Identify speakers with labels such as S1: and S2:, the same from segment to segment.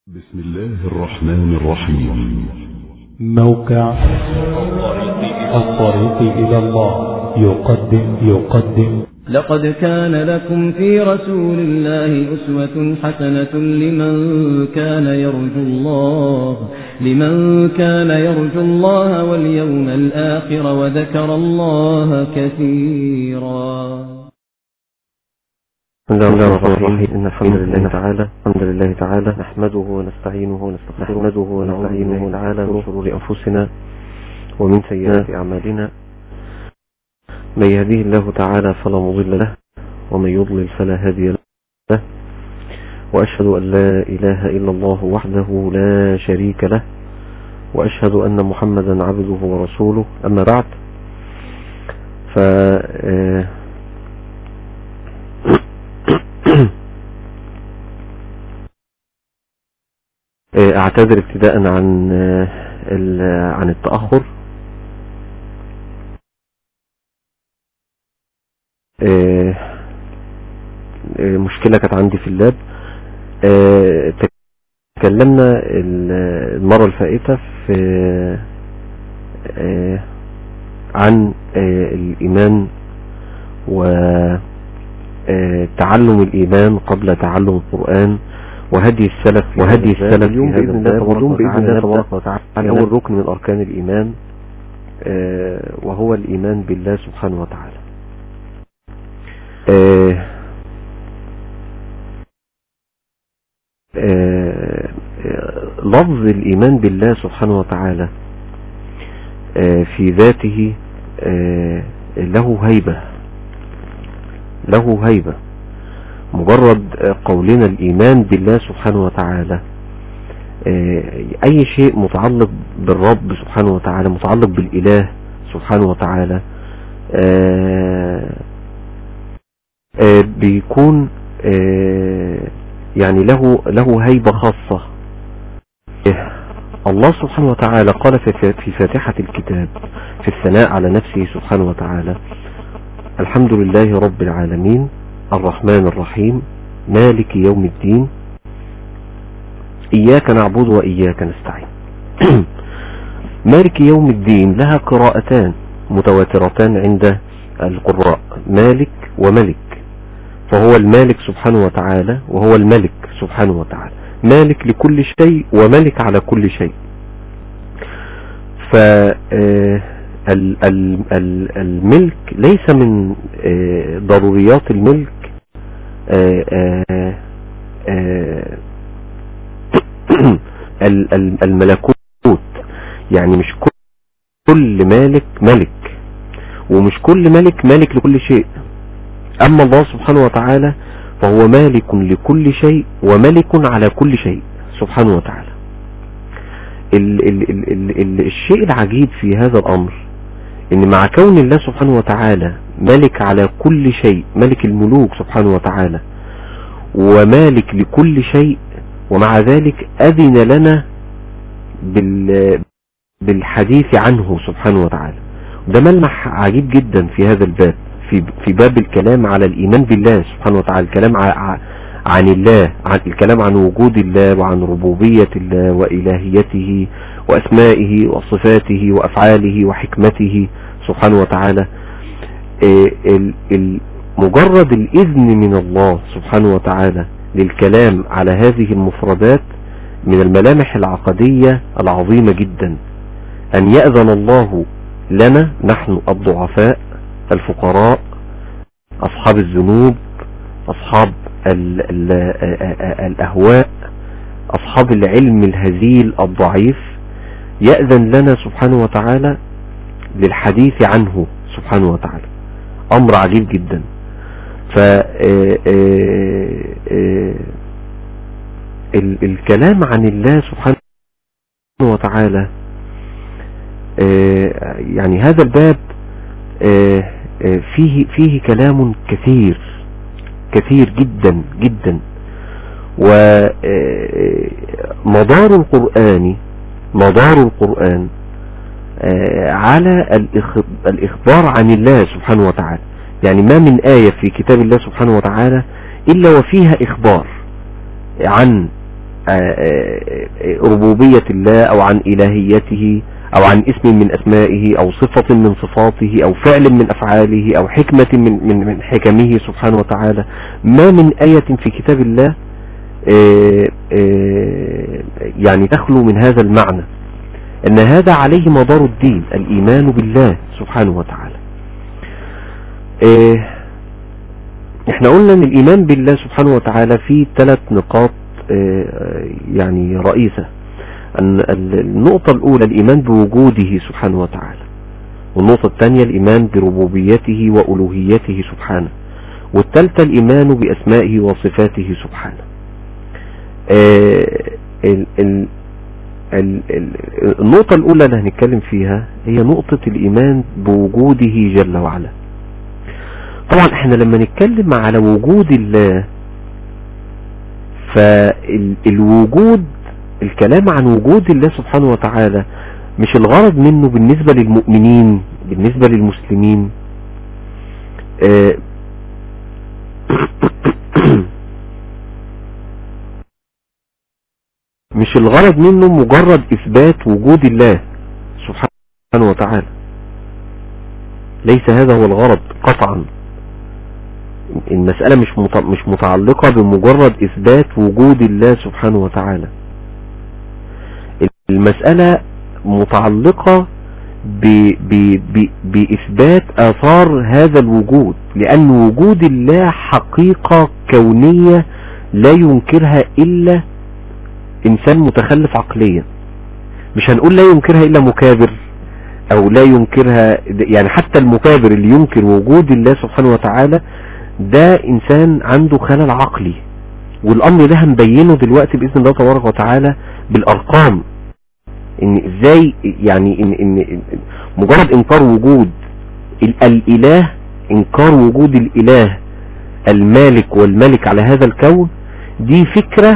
S1: بسم الله الرحمن الرحيم.
S2: موقع الطريق إلى الله يقدم
S3: لقد كان لكم في رسول الله أسوة حسنة لمن كان يرجو الله واليوم الآخر وذكر الله كثيرا.
S4: بسم الله الرحمن الرحيم. إن الحمد لله تعالى نحمده ونستعينه ونستغفره تعالى من شرور أنفسنا ومن سيئات أعمالنا. من يهديه الله تعالى فلا مضل له ومن يضلل فلا هادي له، وأشهد أن لا إله إلا الله وحده لا شريك له، وأشهد أن محمدا عبده ورسوله. أما بعد، اعتذر ابتداء عن التأخر. مشكلة كانت عندي في اللاب. تكلمنا المرة الفائتة عن الإيمان وتعلم الإيمان قبل تعلم القرآن وهدي السلف اليوم بإذن الله تبارك وتعالى أول ركن من أركان الإيمان، وهو الإيمان بالله سبحانه وتعالى. لفظ الإيمان بالله سبحانه وتعالى في ذاته له هيبة. مجرد قولنا الإيمان بالله سبحانه وتعالى، أي شيء متعلق بالرب سبحانه وتعالى، متعلق بالإله سبحانه وتعالى، بيكون يعني له هيبة خاصة. الله سبحانه وتعالى قال في فاتحة الكتاب في الثناء على نفسه سبحانه وتعالى: الحمد لله رب العالمين الرحمن الرحيم مالك يوم الدين إياك نعبد وإياك نستعين. مالك يوم الدين لها قراءتان متواترتان عند القراء، مالك وملك، فهو المالك سبحانه وتعالى وهو الملك سبحانه وتعالى، مالك لكل شيء وملك على كل شيء. الملك ليس من ضروريات الملك الملكوت، يعني مش كل مالك ملك، ومش كل ملك لكل شيء. أما الله سبحانه وتعالى فهو مالك لكل شيء وملك على كل شيء سبحانه وتعالى. الشيء العجيب في هذا الأمر إن مع كون الله سبحانه وتعالى ملك على كل شيء، ملك الملوك سبحانه وتعالى ومالك لكل شيء، ومع ذلك أذن لنا بالحديث عنه سبحانه وتعالى. ده ملمح عجيب جدا في هذا الباب، في باب الكلام على الإيمان بالله سبحانه وتعالى، الكلام عن الله، الكلام عن وجود الله وعن ربوبية الله وإلهيته وأسمائه وصفاته وأفعاله وحكمته سبحانه وتعالى. مجرد الإذن من الله سبحانه وتعالى للكلام على هذه المفردات من الملامح العقدية العظيمة جدا، أن يأذن الله لنا نحن الضعفاء الفقراء أصحاب الذنوب أصحاب الأهواء أصحاب العلم الهزيل الضعيف، يأذن لنا سبحانه وتعالى للحديث عنه سبحانه وتعالى. أمر عجيب جدا. الكلام عن الله سبحانه وتعالى، يعني هذا الباب فيه كلام كثير جدا جدا. ومدار القرآن على الإخبار عن الله سبحانه وتعالى. يعني ما من آية في كتاب الله سبحانه وتعالى إلا وفيها إخبار عن ربوبية الله او عن الهيته او عن اسم من اسمائه او صفة من صفاته او فعل من افعاله او حكمة من حكمه سبحانه وتعالى. ما من آية في كتاب الله يعني تخلو من هذا المعنى، ان هذا عليه مدار الدين، الايمان بالله سبحانه وتعالى. احنا قلنا ان الايمان بالله سبحانه وتعالى فيه 3 نقاط يعني رئيسة. النقطة الاولى الايمان بوجوده سبحانه وتعالى، والنقطة الثانية الايمان بربوبيته والوهيته سبحانه، والثالثة الايمان باسمائه وصفاته سبحانه. النقطة الاولى اللي هنتكلم فيها هي نقطة الايمان بوجوده جل وعلا. طبعا احنا لما نتكلم على وجود الله، فالوجود، الكلام عن وجود الله سبحانه وتعالى مش الغرض منه بالنسبة للمؤمنين، بالنسبة للمسلمين مش الغرض منه مجرد اثبات وجود الله سبحانه وتعالى، ليس هذا هو الغرض قطعا. المسألة مش متعلقة بمجرد اثبات وجود الله سبحانه وتعالى، المسألة متعلقة بإثبات آثار هذا الوجود، لأن وجود الله حقيقة كونية لا ينكرها إلا إنسان متخلف عقليا. مش هنقول لا ينكرها إلا مكابر أو لا ينكرها، يعني حتى المكابر اللي ينكر وجود الله سبحانه وتعالى ده إنسان عنده خلل عقلي، والأمر ده هنبينه دلوقتي بإذن الله تبارك وتعالى بالأرقام. ان ازاي يعني ان مجرد انكار وجود الاله، انكار وجود الاله المالك والملك على هذا الكون، دي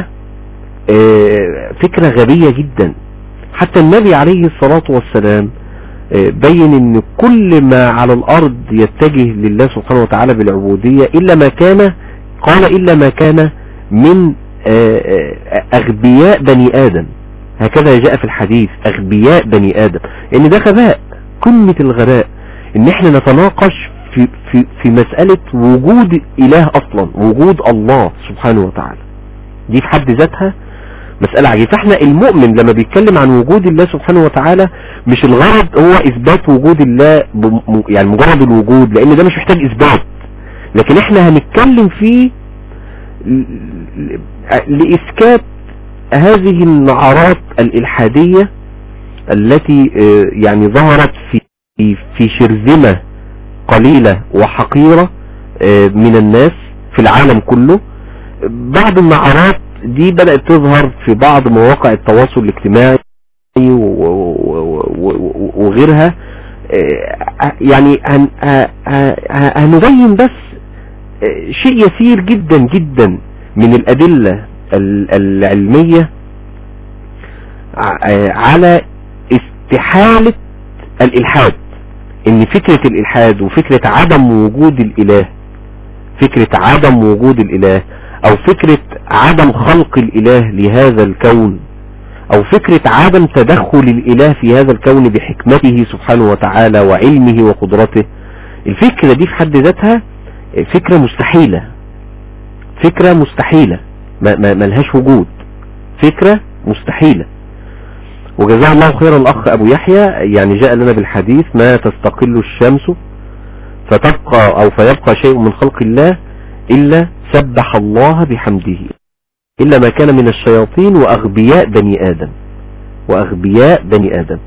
S4: فكرة غبية جدا. حتى النبي عليه الصلاة والسلام بين ان كل ما على الارض يتجه لله سبحانه وتعالى بالعبودية الا ما كان من اغبياء بني ادم، هكذا جاء في الحديث، اغبياء بني ادم، ان ده غباء، قمة الغباء ان احنا نتناقش في مسألة وجود اله اصلا، وجود الله سبحانه وتعالى، دي في حد ذاتها مسألة عجيبة. فاحنا المؤمن لما بيتكلم عن وجود الله سبحانه وتعالى مش الغرض هو اثبات وجود الله يعني مجرد الوجود، لان ده مش محتاج اثبات، لكن احنا هنتكلم فيه لإسكات هذه النعرات الإلحادية التي يعني ظهرت في شرذمة قليلة وحقيرة من الناس في العالم كله. بعض النعرات دي بدأت تظهر في بعض مواقع التواصل الاجتماعي وغيرها. يعني هنبين بس شيء يسير جدا جدا من الأدلة العلمية على استحالة الإلحاد، ان فكرة الإلحاد وفكرة عدم وجود الإله، فكرة عدم وجود الإله او فكرة عدم خلق الإله لهذا الكون، او فكرة عدم تدخل الإله في هذا الكون بحكمته سبحانه وتعالى وعلمه وقدرته، الفكرة دي في حد ذاتها فكرة مستحيلة، فكرة مستحيلة ما لهاش وجود، فكرة مستحيلة. وجزاه الله خيرا الأخ أبو يحيى، يعني جاء لنا بالحديث: ما تستقل الشمس فيبقى شيء من خلق الله إلا سبح الله بحمده إلا ما كان من الشياطين وأغبياء بني آدم، وأغبياء بني آدم.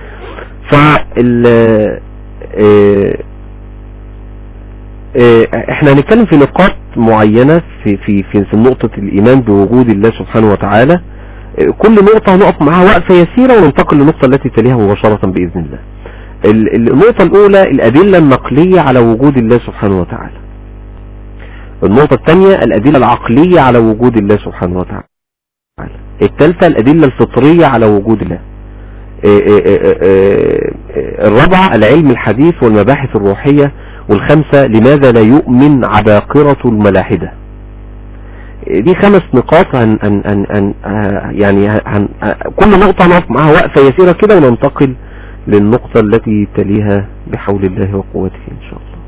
S4: احنا هنتكلم في نقاط معينة في نقطة الإيمان بوجود الله سبحانه وتعالى. كل نقطة هنقف معها وقفة يسيرة وننتقل للنقطة التي تليها مباشرة بإذن الله. النقطة الأولى الأدلة النقلية على وجود الله سبحانه وتعالى. النقطة الثانية الأدلة العقلية على وجود الله سبحانه وتعالى. الثالثة الأدلة الفطرية على وجود الله. الرابعة العلم الحديث والمباحث الروحية. والخامسة لماذا لا يؤمن عباقرة الملاحدة. دي 5 نقاط يعني كل نقطة نقف معها وقفة يسيرة كده وننتقل للنقطة التي تليها بحول الله وقوته إن شاء الله.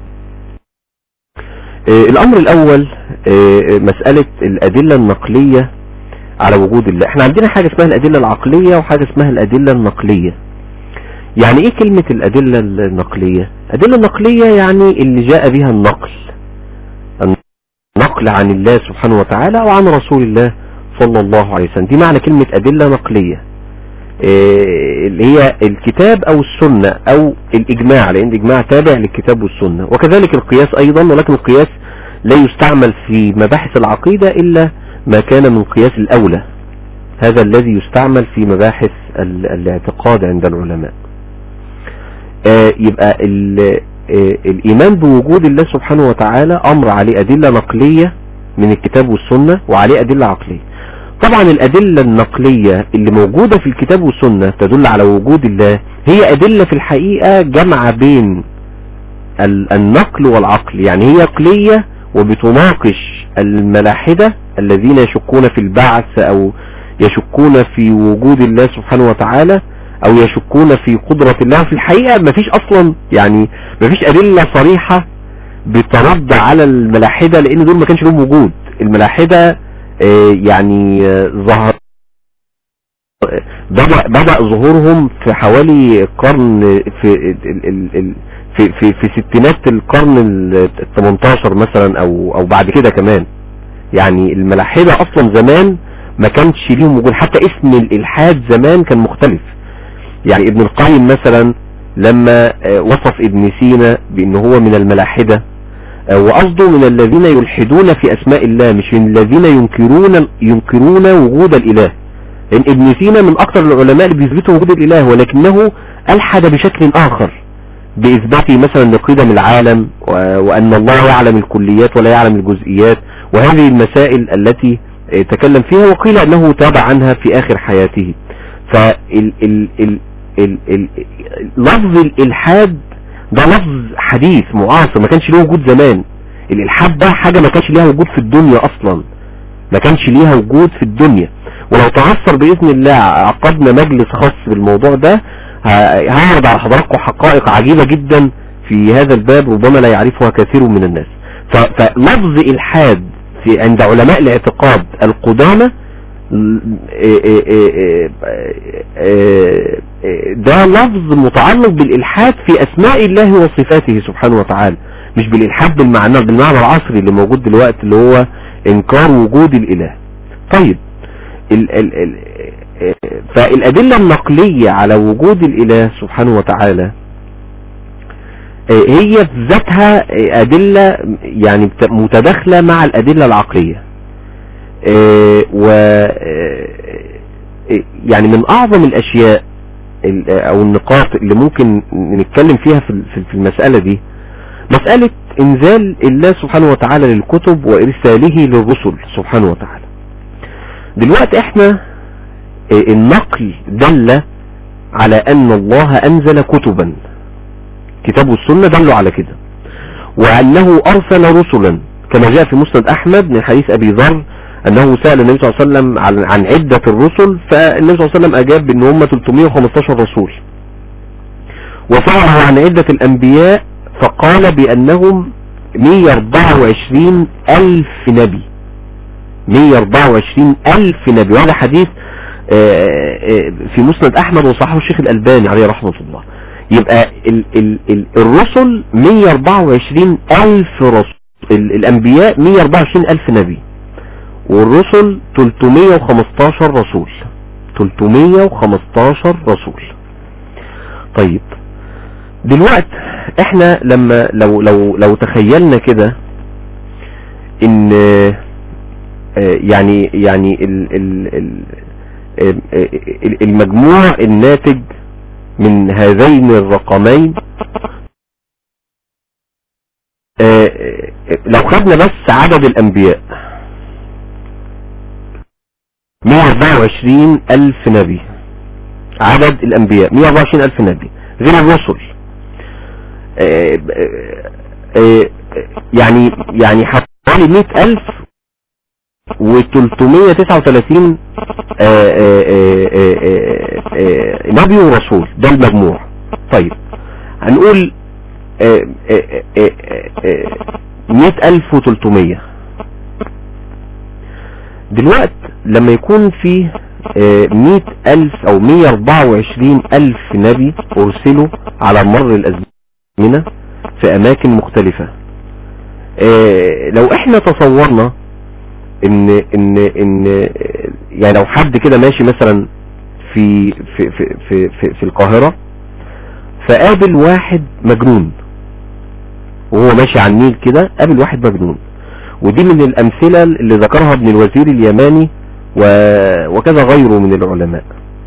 S4: الأمر الأول مسألة الأدلة النقلية على وجود الله. احنا عندنا حاجة اسمها الأدلة العقلية وحاجة اسمها الأدلة النقلية. يعني ايه كلمة الأدلة النقلية؟ الأدلة النقلية يعني اللي جاء بها النقل عن الله سبحانه وتعالى وعن رسول الله صلى الله عليه وسلم. دي معنى كلمة أدلة نقلية، اللي هي الكتاب أو السنة أو الإجماع، لأن الإجماع تابع للكتاب والسنة. وكذلك القياس أيضا، ولكن القياس لا يستعمل في مباحث العقيدة إلا ما كان من قياس الأولى، هذا الذي يستعمل في مباحث الاعتقاد عند العلماء. يبقى الإيمان بوجود الله سبحانه وتعالى أمر عليه أدلة نقلية من الكتاب والسنة وعليه أدلة عقلية. طبعا الأدلة النقلية اللي موجودة في الكتاب والسنة تدل على وجود الله هي أدلة في الحقيقة جمع بين النقل والعقل، يعني هي عقلية وبتناقش الملاحدة الذين يشكون في البعث أو يشكون في وجود الله سبحانه وتعالى او يشكون في قدرة الله. في الحقيقة مفيش اصلا، يعني مفيش ادلة صريحة بترد على الملاحدة، لان دول ما كانش لهم وجود. الملاحدة يعني ظهر بدأ ظهورهم في حوالي قرن في ستينات القرن ال18 مثلا او بعد كده كمان. يعني الملاحدة اصلا زمان ما كانش ليهم وجود، حتى اسم الالحاد زمان كان مختلف. يعني ابن القيم مثلا لما وصف ابن سينا بأنه هو من الملاحدة، وقصده من الذين يلحدون في أسماء الله، مش من الذين ينكرون وجود الإله. لأن ابن سينا من أكثر العلماء اللي بيثبتوا وجود الإله، ولكنه ألحد بشكل آخر بإثبات مثلا لقدم العالم وأن الله يعلم الكليات ولا يعلم الجزئيات، وهذه المسائل التي تكلم فيها وقيل أنه تاب عنها في آخر حياته. لفظ الإلحاد ده لفظ حديث معاصر، ما كانش له وجود زمان. الإلحاد ده حاجة ما كانش ليها وجود في الدنيا أصلا، ما كانش ليها وجود في الدنيا. ولو تعثر بإذن الله عقدنا مجلس خاص بالموضوع ده، هعرض على حضراتكم حقائق عجيبة جدا في هذا الباب ربما لا يعرفها كثير من الناس. فلفظ إلحاد عند علماء الاعتقاد القدامى ده لفظ متعلق بالإلحاد في أسماء الله وصفاته سبحانه وتعالى، مش بالإلحاد بالمعنى العصري اللي موجود دلوقتي اللي هو إنكار وجود الإله. طيب فالأدلة النقلية على وجود الإله سبحانه وتعالى هي في ذاتها أدلة يعني متداخلة مع الأدلة العقلية. و يعني من أعظم الأشياء أو النقاط اللي ممكن نتكلم فيها في المسألة دي مسألة إنزال الله سبحانه وتعالى للكتب وإرساله للرسل سبحانه وتعالى. دلوقتي احنا النقل دل على أن الله أنزل كتبا، كتاب والسنة دلوا على كده، وأنه أرسل رسلا كما جاء في مسند أحمد من حديث أبي ذر أنه سأل النبي صلى الله عليه وسلم عن عدة الرسل، فالنبي صلى الله عليه وسلم أجاب بأن هم 315 رسول. وسأله عن عدة الأنبياء فقال بأنهم 124 ألف نبي، 124 ألف نبي. وهذا حديث في مسند أحمد وصححه الشيخ الألباني عليه رحمة الله. يبقى الرسل 124 ألف رسول، الأنبياء 124 ألف نبي، والرسل 315 رسول، 315 رسول. طيب دلوقتي احنا لما لو تخيلنا كده ان يعني المجموع الناتج من هذين الرقمين، لو خدنا بس عدد الأنبياء 124 ألف نبي، عدد الأنبياء 124 ألف نبي غير الرسل، يعني حوالي 100 ألف و339 نبي ورسول، ده المجموع. طيب هنقول 100,300. دلوقتي لما يكون فيه 100,000 او 124,000 نبي ارسلوا على مر الازمنة في اماكن مختلفة، لو احنا تصورنا ان يعني لو حد كده ماشي مثلا في القاهرة فقابل واحد مجنون وهو ماشي على النيل كده، قابل واحد مجنون، ودي من الامثلة اللي ذكرها ابن الوزير اليماني وكذا غيره من العلماء،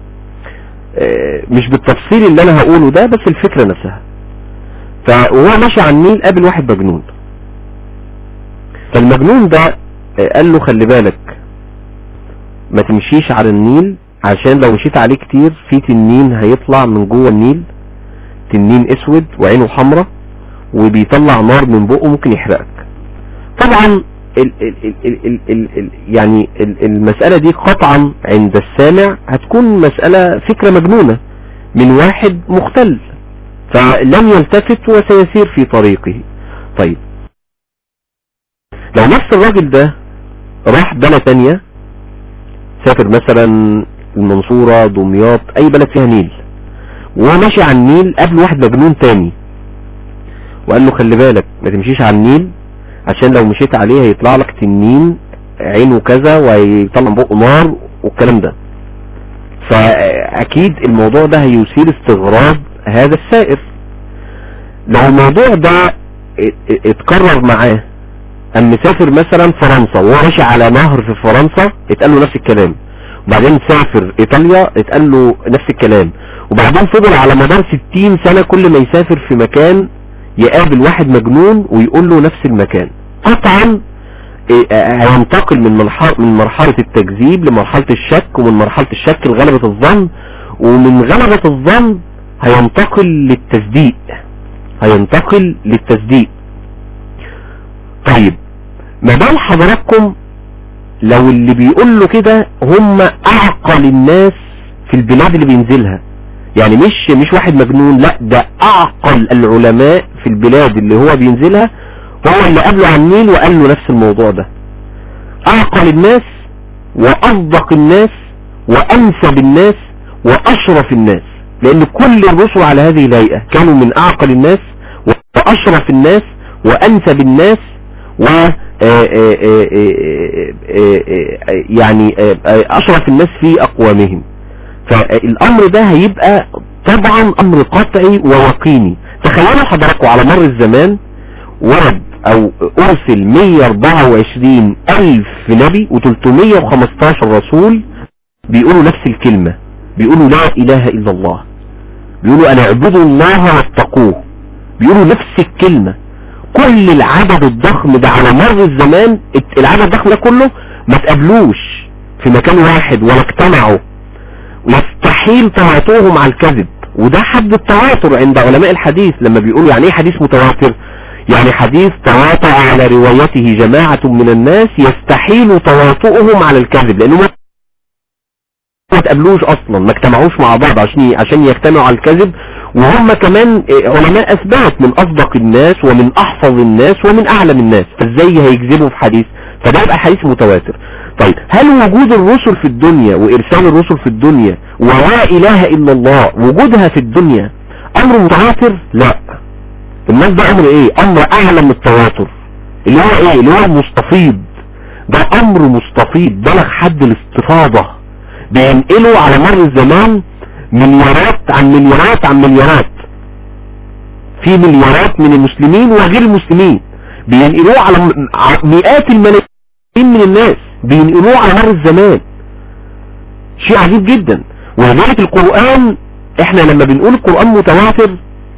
S4: مش بالتفصيل اللي انا هقوله ده بس الفكرة نفسها. فهو ماشي على النيل قابل واحد مجنون، فالمجنون ده قال له خلي بالك ما تمشيش على النيل، عشان لو مشيت عليه كتير في تنين هيطلع من جوه النيل، تنين اسود وعينه حمراء وبيطلع نار من بقه ممكن يحرقك. طبعا يعني المسألة دي قطعا عند السامع هتكون مسألة فكرة مجنونة من واحد مختل، فلن يلتفت وسيسير في طريقه. طيب لو نفس الراجل ده راح بلد تانية، سافر مثلا المنصورة، دمياط، اي بلد فيها نيل، وهو ماشي على النيل قبل واحد مجنون تاني وقال له خلي بالك ما تمشيش على النيل، عشان لو مشيت عليه هيطلع لك تنين عينه كذا وهيطلع بقه نار والكلام ده. فاكيد الموضوع ده هيثير استغراب هذا السائر. لو الموضوع ده اتكرر معاه، اما مسافر مثلا فرنسا وهو ماشي على نهر في فرنسا اتقال له نفس الكلام، وبعدين سافر ايطاليا اتقال له نفس الكلام، وبعدين فضل على مدار 60 سنة كل ما يسافر في مكان يقابل واحد مجنون ويقول له نفس المكان. قطعا هينتقل من مرحلة التكذيب لمرحلة الشك، ومن مرحلة الشك لغلبة الظن، ومن غلبة الظن هينتقل للتصديق. طيب ما بال حضراتكم لو اللي بيقول له كده هم اعقل الناس في البلاد اللي بينزلها، يعني مش واحد مجنون، لا ده اعقل العلماء في البلاد اللي هو بينزلها، هو اللي قابله على النيل وقال له نفس الموضوع ده. اعقل الناس واصدق الناس وانسب الناس واشرف الناس، لان كل الرسل على هذه الهيئة كانوا من اعقل الناس واشرف الناس وانسب الناس و يعني اشرف الناس في اقوامهم. فالامر ده هيبقى طبعا امر قطعي ويقيني. تخيلوا حضراتكم على مر الزمان ورد او ارسل 124,000 نبي و315 رسول بيقولوا نفس الكلمة، بيقولوا لا اله الا الله، بيقولوا انا اعبدوا الله واتقوه، بيقولوا نفس الكلمة. كل العدد الضخم ده على مر الزمان، العدد الضخم ده كله ما تقابلوش في مكان واحد ولا اجتمعوا، يستحيل تواطؤهم على الكذب. وده حد التواتر عند علماء الحديث لما بيقولوا يعني ايه حديث متواتر، يعني حديث تواطأ على روايته جماعة من الناس يستحيل تواطؤهم على الكذب، لانه ما تقابلوش اصلا، ما اجتمعوش مع بعض عشان يجتمعوا على الكذب. وهم كمان علماء اثبات من اصدق الناس ومن احفظ الناس ومن اعلم الناس، فازاي هيكذبوا في حديث؟ فده يبقى حديث متواتر. طيب هل وجود الرسل في الدنيا وارسال الرسل في الدنيا ولا اله الا الله وجودها في الدنيا امر متواتر؟ لا. الناس ده امر ايه؟ امر اعلى من التواتر، اللي هو ايه؟ اللي هو مستفيض. ده امر مستفيض بلغ حد الاستفاضة، بينقلوا على مر الزمان مليارات عن مليارات عن مليارات، في مليارات من المسلمين وغير المسلمين بينقلوه على مئات الملايين من الناس، بينقلوه على مر الزمان. شيء عجيب جدا. ولذلك القرآن، احنا لما بنقول القرآن متواتر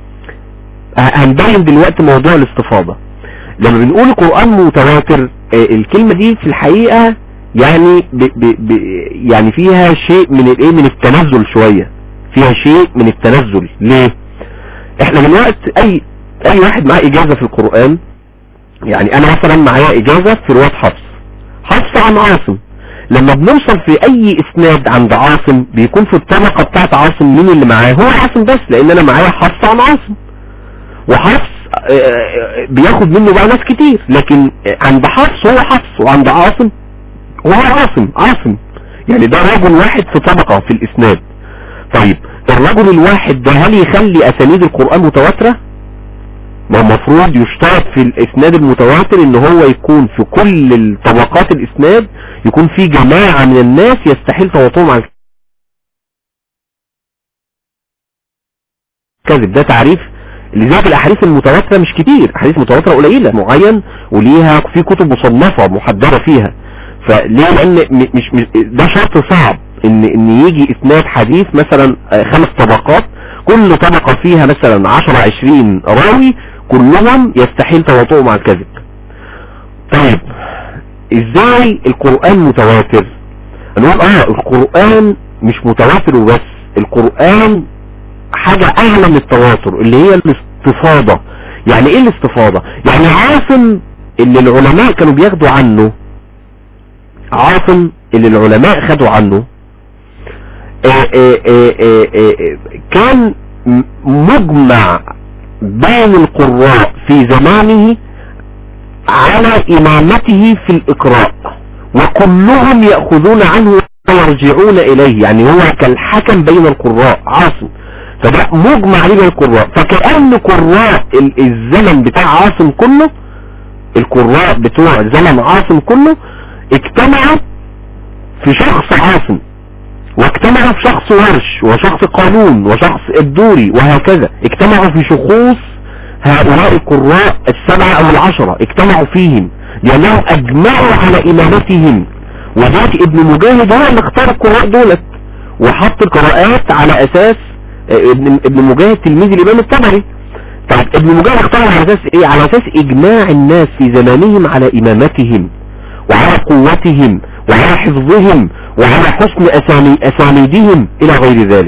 S4: هنبين دلوقتي موضوع الاستفاضة. لما بنقول القرآن متواتر الكلمة دي في الحقيقة يعني يعني فيها شيء من الايه، من التنزل شوية، فيها شيء من التنزل. ليه؟ احنا دلوقتي اي واحد معاه اجازة في القرآن، يعني انا مثلا معايا اجازة في رواية حفص
S5: حفص عن عاصم. لما بنوصل في اي اسناد عند عاصم بيكون في الطبقة بتاعت عاصم مين اللي معاه؟ هو عاصم بس، لان انا معايا حفص عن عاصم، وحفص بياخد منه بقى ناس كتير، لكن عند حفص هو حفص، وعند عاصم هو عاصم. يعني ده رجل واحد في طبقة في الاسناد. طيب الرجل الواحد ده هل يخلي اسانيد القرآن متواترة؟ ما المفروض يشترط في الاسناد المتواتر ان هو يكون في كل الطبقات الاسناد يكون في جماعة من الناس يستحيل تواطؤهم على الكذب. ده تعريف. لذلك الاحاديث المتواترة مش كتير، احاديث متواترة قليلة معين، وليها في كتب مصنفة محددة فيها. فليه؟ لان مش ده شرط صعب ان يجي اسناد حديث مثلا 5 طبقات، كل طبقة فيها مثلا 10-20 راوي كلهم يستحيل تواطؤهم على الكذب. طيب ازاي القرآن متواتر؟ نقول القرآن مش متواتر وبس، القرآن حاجة اعلى من التواتر اللي هي الاستفاضة. يعني ايه الاستفاضة؟ يعني عاصم اللي العلماء كانوا بياخدوا عنه، عاصم اللي العلماء خدوا عنه كان مجمع بين القراء في زمانه على إمامته في الإقراء، وكلهم يأخذون عنه ويرجعون إليه. يعني هو كالحكم بين القراء عاصم، فده مجمع عليه بين القراء. فكأن قراء الزمن بتاع عاصم كله، القراء بتوع زمن عاصم كله اجتمعوا في شخص عاصم، واجتمعوا في شخص ورش، وشخص قانون، وشخص الدوري، وهكذا. اجتمعوا في شخوص هؤلاء القراء 7 أو 10، اجتمعوا فيهم لأنهم أجمعوا على إمامتهم. وذلك ابن مجاهد هو اللي اختار القراء دولت وحط القراءات على أساس ابن مجاهد تلميذ الإمام الطبري. طيب ابن مجاهد اختار على أساس ايه؟ على أساس إجماع الناس في زمانهم على إمامتهم وعلى قوتهم وعلى حفظهم وعلى حسن أسانيدهم إلى غير ذلك.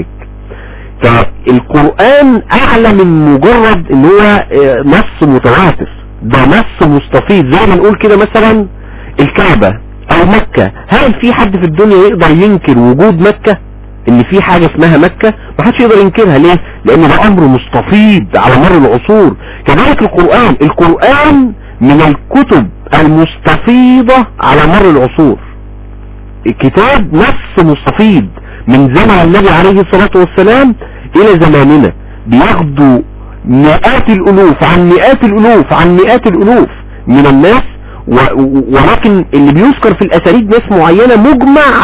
S5: فالقرآن أعلى من مجرد إن هو نص متواتر، ده نص مستفيض. زي ما نقول كده مثلا الكعبة أو مكة، هل في حد في الدنيا يقدر ينكر وجود مكة؟ إن في حاجة اسمها مكة؟ ما حدش يقدر ينكرها. ليه؟ لأن ده أمر مستفيض على مر العصور. كذلك القرآن من الكتب المستفيضة على مر العصور. كتاب نص مستفيض من زمن النبي عليه الصلاة والسلام الى زماننا، بياخدوا مئات الالوف عن مئات الالوف عن مئات الالوف من الناس، ولكن اللي بيذكر في الاساليب ناس معينة مجمع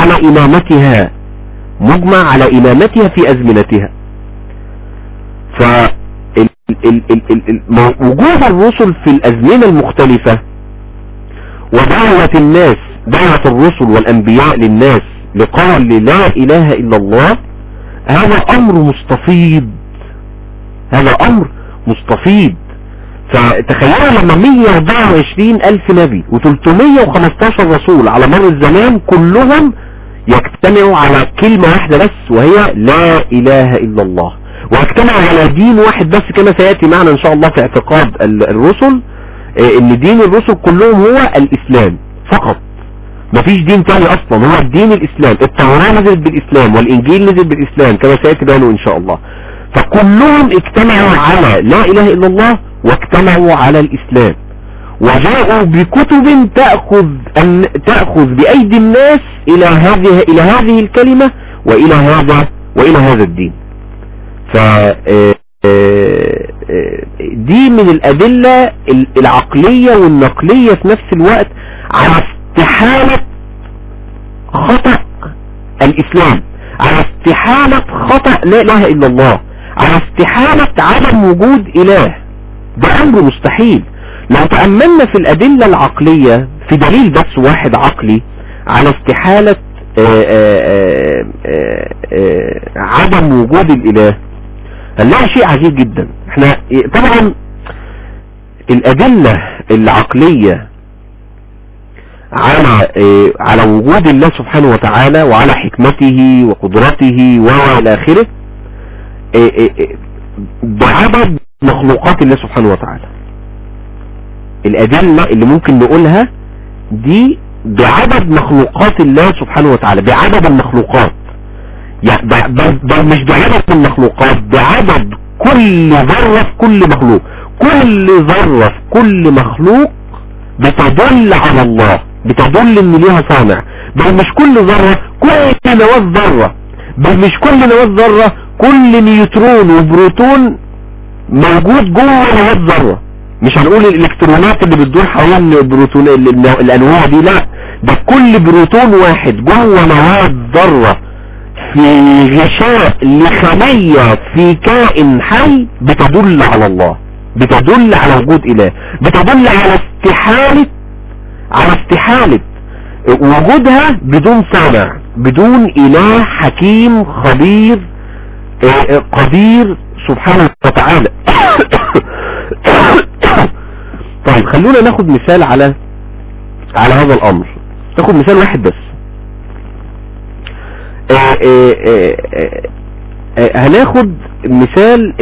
S5: على امامتها في ازمنتها. وجود الرسل في الازمنة المختلفة ودعوة الناس، دعوة الرسل والأنبياء للناس لقول لا إله إلا الله، هذا أمر مستفيض. فتخيلوا لما 124 ألف نبي و315 رسول على مر الزمان كلهم يجتمعوا على كلمة واحدة بس، وهي لا إله إلا الله، ويجتمعوا على دين واحد بس، كما سيأتي معنا إن شاء الله في اعتقاد الرسل إن دين الرسل كلهم هو الإسلام فقط، مفيش دين تاني اصلا، هو الدين الاسلام. التوراة نزلت بالاسلام والانجيل نزل بالاسلام كما سيأتي بيانه ان شاء الله. فكلهم اجتمعوا على لا اله الا الله واجتمعوا على الاسلام، وجاءوا بكتب تأخذ بأيدي الناس الى هذه الكلمة والى هذا الدين. ف دي من الادلة العقلية والنقلية في نفس الوقت على استحالة خطأ الإسلام، على استحالة خطأ لا إله إلا الله، على استحالة عدم وجود إله. ده أمر مستحيل. لو تأملنا في الأدلة العقلية في دليل بس واحد عقلي على استحالة عدم وجود الإله هنلاقي شيء عجيب جدا. احنا طبعا الأدلة العقلية على وجود الله سبحانه وتعالى وعلى حكمته وقدرته وإلى آخره بعدد مخلوقات الله سبحانه وتعالى. الأدلة اللي ممكن نقولها دي بعدد مخلوقات الله سبحانه وتعالى، بعدد المخلوقات، يعني بل مش بعدد المخلوقات، بعدد كل ذرة في كل مخلوق. كل ذرة في كل مخلوق بتدل على الله، بتدل ان ليها صانع. بل مش كل ذرة، كل نواة ذرة، بل مش كل نواة ذرة، كل نيوترون وبروتون موجود جوه نواة ذرة. مش هنقول الالكترونات اللي بتدور حوالين البروتون الانواع دي، لا، ده كل بروتون واحد جوه نواة ذرة في غشاء لخلية في كائن حي بتدل على الله، بتدل على وجود اله، بتدل على استحالة وجودها بدون صانع، بدون اله حكيم خبير قدير سبحانه وتعالى. طيب خلونا ناخد مثال على هذا الامر، ناخد مثال واحد بس. هناخد مثال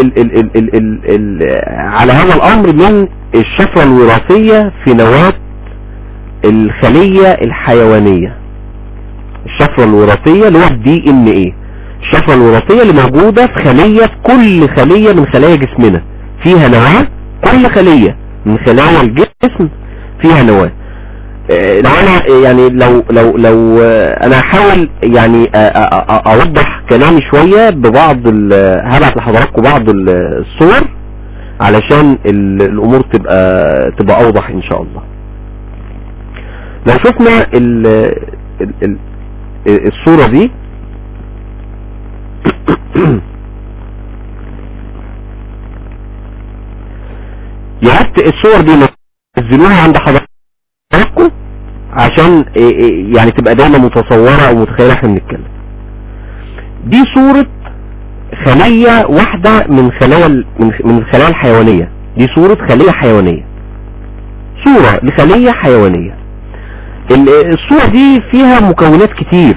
S5: على هذا الامر من الشفرة الوراثية في نواة الخلية الحيوانية. الشفرة الوراثية اللي هو DNA، الشفرة الوراثية اللي موجودة في خلية، في كل خلية من خلايا جسمنا فيها نواة، كل خلية من خلايا الجسم فيها نواة. لو انا يعني لو انا هحاول يعني اوضح كلامي شوية ببعض هبعت لحضراتكم بعض الصور علشان الامور تبقى اوضح ان شاء الله. لو شفنا الصورة دي يا ريت الصور دي نزلوها عند حضراتكم عشان يعني تبقى دايما متصورة او متخيلة احنا بنتكلم. دي صورة خلية واحدة من الخلايا الحيوانية. دي صورة خلية حيوانية، صورة لخلية حيوانية. الصورة دي فيها مكونات كتير.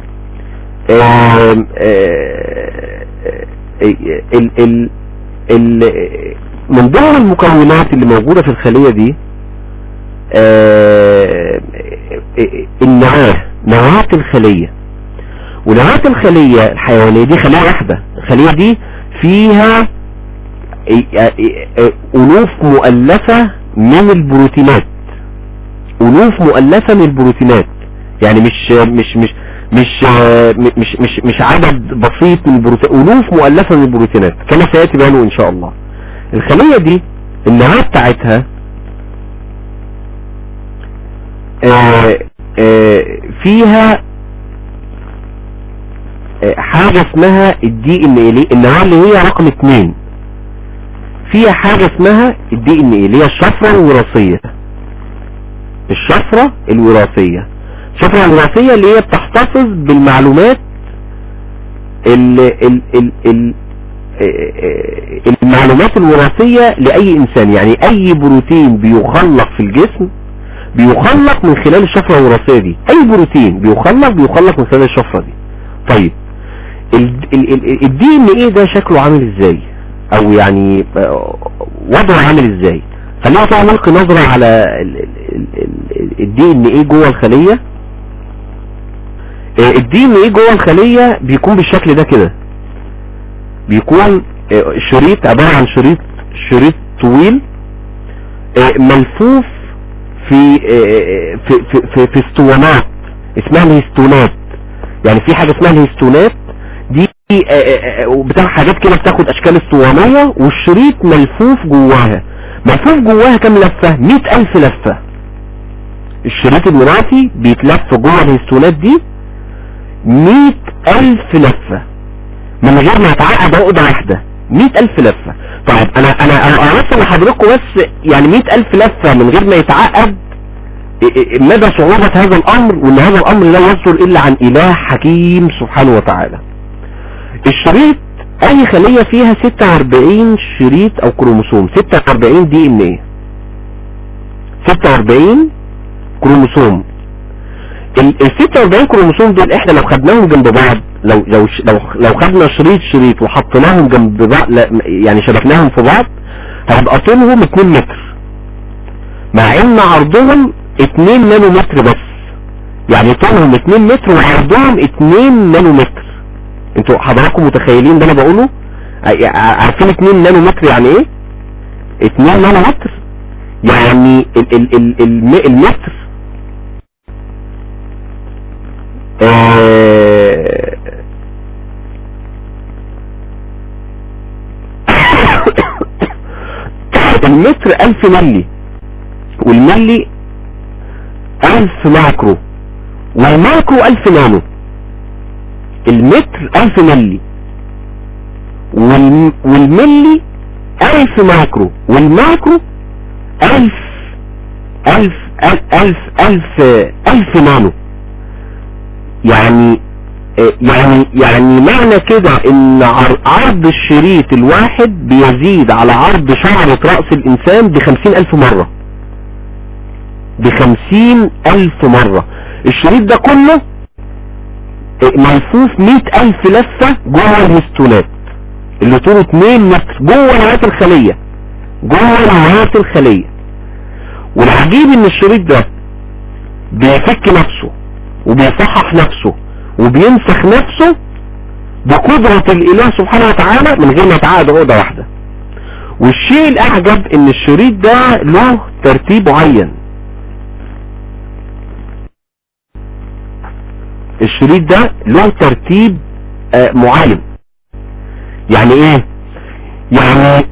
S5: من ضمن المكونات اللي موجودة في الخلية دي نواة الخلية. ونواة الخلية الحيوانية دي خلية واحدة. الخلية دي فيها ألوف مؤلفة من البروتينات، ألوف مؤلفة من البروتينات، يعني مش عدد بسيط من البروتين، ألوف مؤلفة من البروتينات كما سيأتي بيانه إن شاء الله. الخلية دي النواة بتاعتها فيها حاجة اسمها DNA، النواة اللي هي رقم 2 فيها حاجة اسمها DNA اللي هي الشفرة الوراثية. الشفرة الوراثية اللي هي بتحتفظ بالمعلومات المعلومات الوراثية لأي إنسان. يعني أي بروتين بيخلق في الجسم بيخلق من خلال الشفرة الوراثية دي. أي بروتين بيخلق من خلال الشفرة دي. طيب DNA ده شكله عامل ازاي، او يعني وضعه عامل ازاي؟ خلينا طبعا نلقي نظرة على DNA جوه الخلية. DNA جوه الخلية بيكون بالشكل ده كده، بيكون شريط عبارة عن شريط طويل ملفوف في اسطوانات اسمها الهستونات. يعني في حاجة اسمها الهستونات دي بتاع حاجات كده بتاخد اشكال اسطوانية، والشريط ملفوف جواها كم لفة؟ 100,000 لفة. الشريط الوراثي بيتلف جوه الهستونات دي 100,000 لفة من غير ما يتعقد عقدة واحدة. 100,000 لفة. طيب انا اوصل لحضراتكم بس يعني 100,000 لفة من غير ما يتعقد مدى صعوبة هذا الامر، وان هذا الامر لا يصدر الا عن اله حكيم سبحانه وتعالى. الشريط اي خلية فيها 46 شريط او كروموسوم، 46 DNA، 46 كروموسوم. ال 46 كروموسوم دول احنا لو خدناهم جنب بعض، لو خدنا شريط وحطيناهم جنب بعض، يعني شبكناهم في بعض، هيبقى طولهم 2 متر، مع ان عرضهم 2 نانومتر بس. يعني طولهم 2 متر وعرضهم 2 نانومتر. انتوا حضراتكم متخيلين ده انا بقوله؟ عارفين 2 نانومتر يعني ايه؟ 2 نانومتر يعني المتر المتر 1000 ملي، والملي 1000 ماكرو، والماكرو 1000 نانو. المتر 1000 ملي والملي 1000 ماكرو، والماكرو 1000 نانو. يعني معنى كده ان عرض الشريط الواحد بيزيد على عرض شعرة رأس الانسان ب50,000 مرة، ب50,000 مرة. الشريط ده كله ملفوف 100,000 لفة جوه الهستونات اللي طوله 2 متر جوه نواة الخلية، جوه نواة الخلية. والعجيب ان الشريط ده بيفك نفسه وبيصحح نفسه وبينسخ نفسه بقدرة الاله سبحانه وتعالى من غير ما يتعقد عقدة واحدة. والشيء الاعجب ان الشريط ده له ترتيب معين. الشريط ده له ترتيب معين. يعني ايه؟ يعني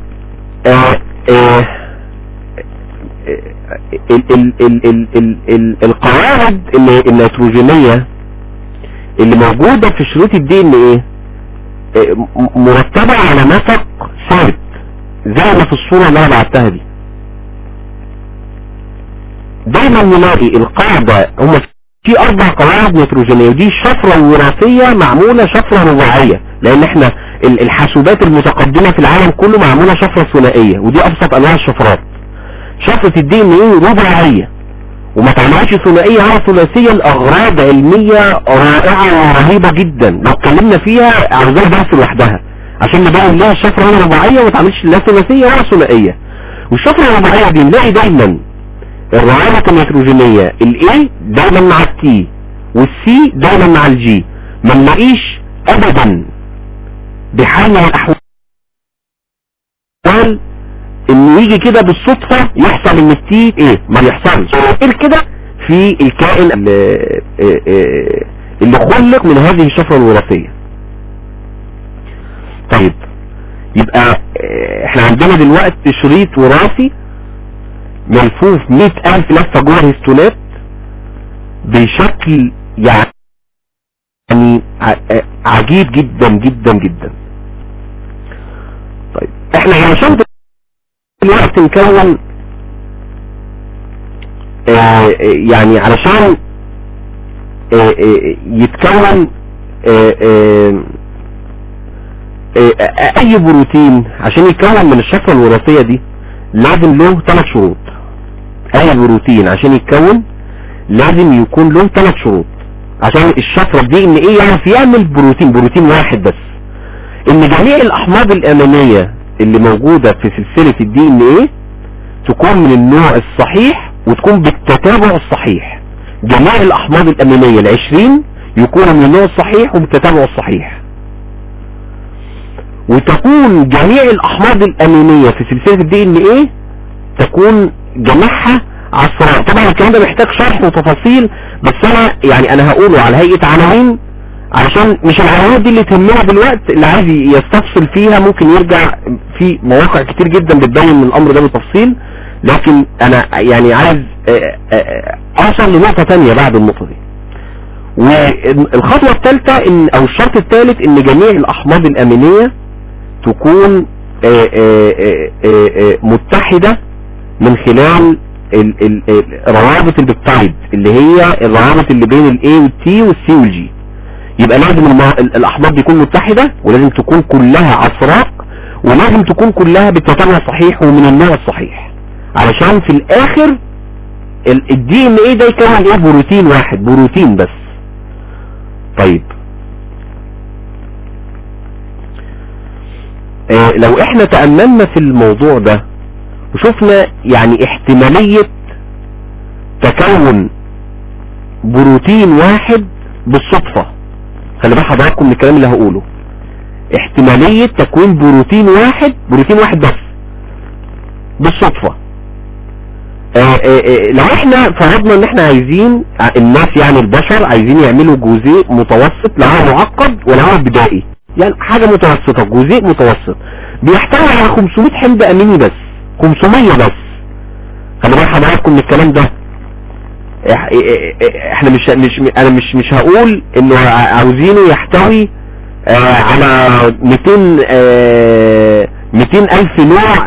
S5: القواعد النيتروجينية اللي موجودة في شريط الدي ان ايه مرتبة على نسق ثابت زي ما في الصورة اللي انا بعتها دي. دايما نلاقي القاعدة هم في 4 قواعد نيتروجينية، ودي الشفرة الوراثية معمولة شفرة رباعية، لان احنا الحاسوبات المتقدمة في العالم كله معمولة شفرة ثنائية، ودي ابسط انواع الشفرات. شفرة الدي ان ايه رباعية وما تعملش ثنائية ولا ثلاثية لأغراض علمية رائعة ورهيبة جدا لو اتكلمنا فيها عاوزاها بس لوحدها عشان نبين لها الشفرة هنا رباعية وما تعملش لا ثلاثية ولا ثنائية. والشفرة الرباعية دي نلاقي دايما الروابط النيتروجينية الاي دايما مع التي والسي دايما مع الجي، ما نلاقيش ابدا بحال من الاحوال انه يجي كده بالصدفة يحصل ان التي ايه ما يحصلش كده في الكائن اللي خلق من هذه الشفرة الوراثية. طيب يبقى احنا عندنا دلوقتي شريط وراثي ملفوف 100,000 لفة جوه الهستونات بشكل يعني عجيب جدا جدا جدا. طيب احنا علشان الوقت نكون يعني علشان يتكون اي بروتين عشان يتكون من الشفرة الوراثية دي لازم له 3 شروط. اي بروتين عشان يتكون لازم يكون له 3 شروط عشان الشفرة دي ان ايه يعرف يعمل بروتين واحد بس. ان جميع الاحماض الامينية اللي موجودة في سلسلة الدي ان ايه تكون من النوع الصحيح وتكون بالتتابع الصحيح. جميع الاحماض الامينية 20 يكون من النوع الصحيح وبالتتابع الصحيح، وتكون جميع الاحماض الامينية في سلسلة الدي ان ايه تكون جمعها عصراء. طبعا الكلام ده محتاج شرح وتفاصيل بس انا هقوله على هيئة عناوين علشان مش العناوين دي اللي تهمنا دلوقتي. اللي عايز يستفصل فيها ممكن يرجع في مواقع كتير جدا بتبين من الامر ده بالتفصيل، لكن انا يعني عايز اوصل لنقطة تانية بعد النقطة دي. والخطوة الثالثة او الشرط الثالث ان جميع الاحماض الامينية تكون متحدة من خلال روابط البيبتايد اللي هي الروابط اللي بين الاي والتي والسي والجي. يبقى لازم الاحماض تكون متحدة ولازم تكون كلها عصراء ولازم تكون كلها بالتتابع الصحيح ومن النوع الصحيح علشان في الاخر الدي ان ايه ده يكون ايه بروتين واحد، بروتين بس. طيب لو احنا تأملنا في الموضوع ده وشفنا يعني احتمالية تكون بروتين واحد بالصدفة. خلي بال حضراتكم من الكلام اللي هقوله. احتمالية تكوين بروتين واحد بس بالصدفة. لو احنا فرضنا ان احنا عايزين الناس يعني البشر عايزين يعملوا جزيء متوسط، لا هو معقد ولا هو بدائي، يعني حاجة متوسطة، جزيء متوسط بيحتوي على 500 حمض اميني بس، 500 بس. خلي بال حضراتكم من الكلام ده. احنا انا مش هقول انه عاوزينه يحتوي على 200,000 نوع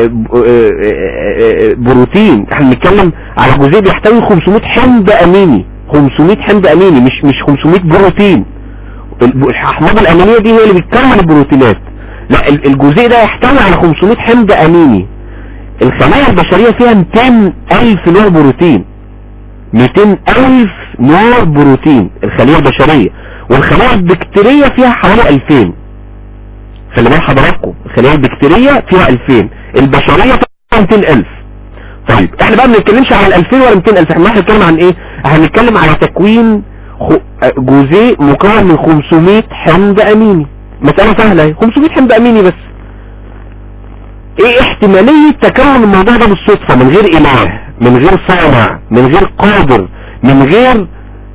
S5: بروتين. احنا بنتكلم على جزيء بيحتوي 500 حمض اميني، 500 حمض اميني، مش 500 بروتين. الاحماض الامينيه دي هي اللي بتكون البروتينات. لا، الجزيء ده يحتوي على 500 حمض اميني. الخلايا البشريه فيها 200,000 نوع بروتين، 200,000 نوع بروتين الخلية البشرية، والخلايا البكتيرية فيها حوالي 2000. خلي بال حضراتكم، الخلايا البكتيرية فيها 2000، البشرية فيها 200,000. طيب احنا بقى ما بنتكلمش على 2000 ولا 200,000، احنا بنتكلم عن ايه؟ احنا بنتكلم على تكوين جزيء مكون من 500 حمض اميني. مسألة سهلة اهي، 500 حمض اميني بس. ايه احتمالية تكون الموضوع ده بالصدفة، من غير اله، من غير صانع، من غير قادر، من غير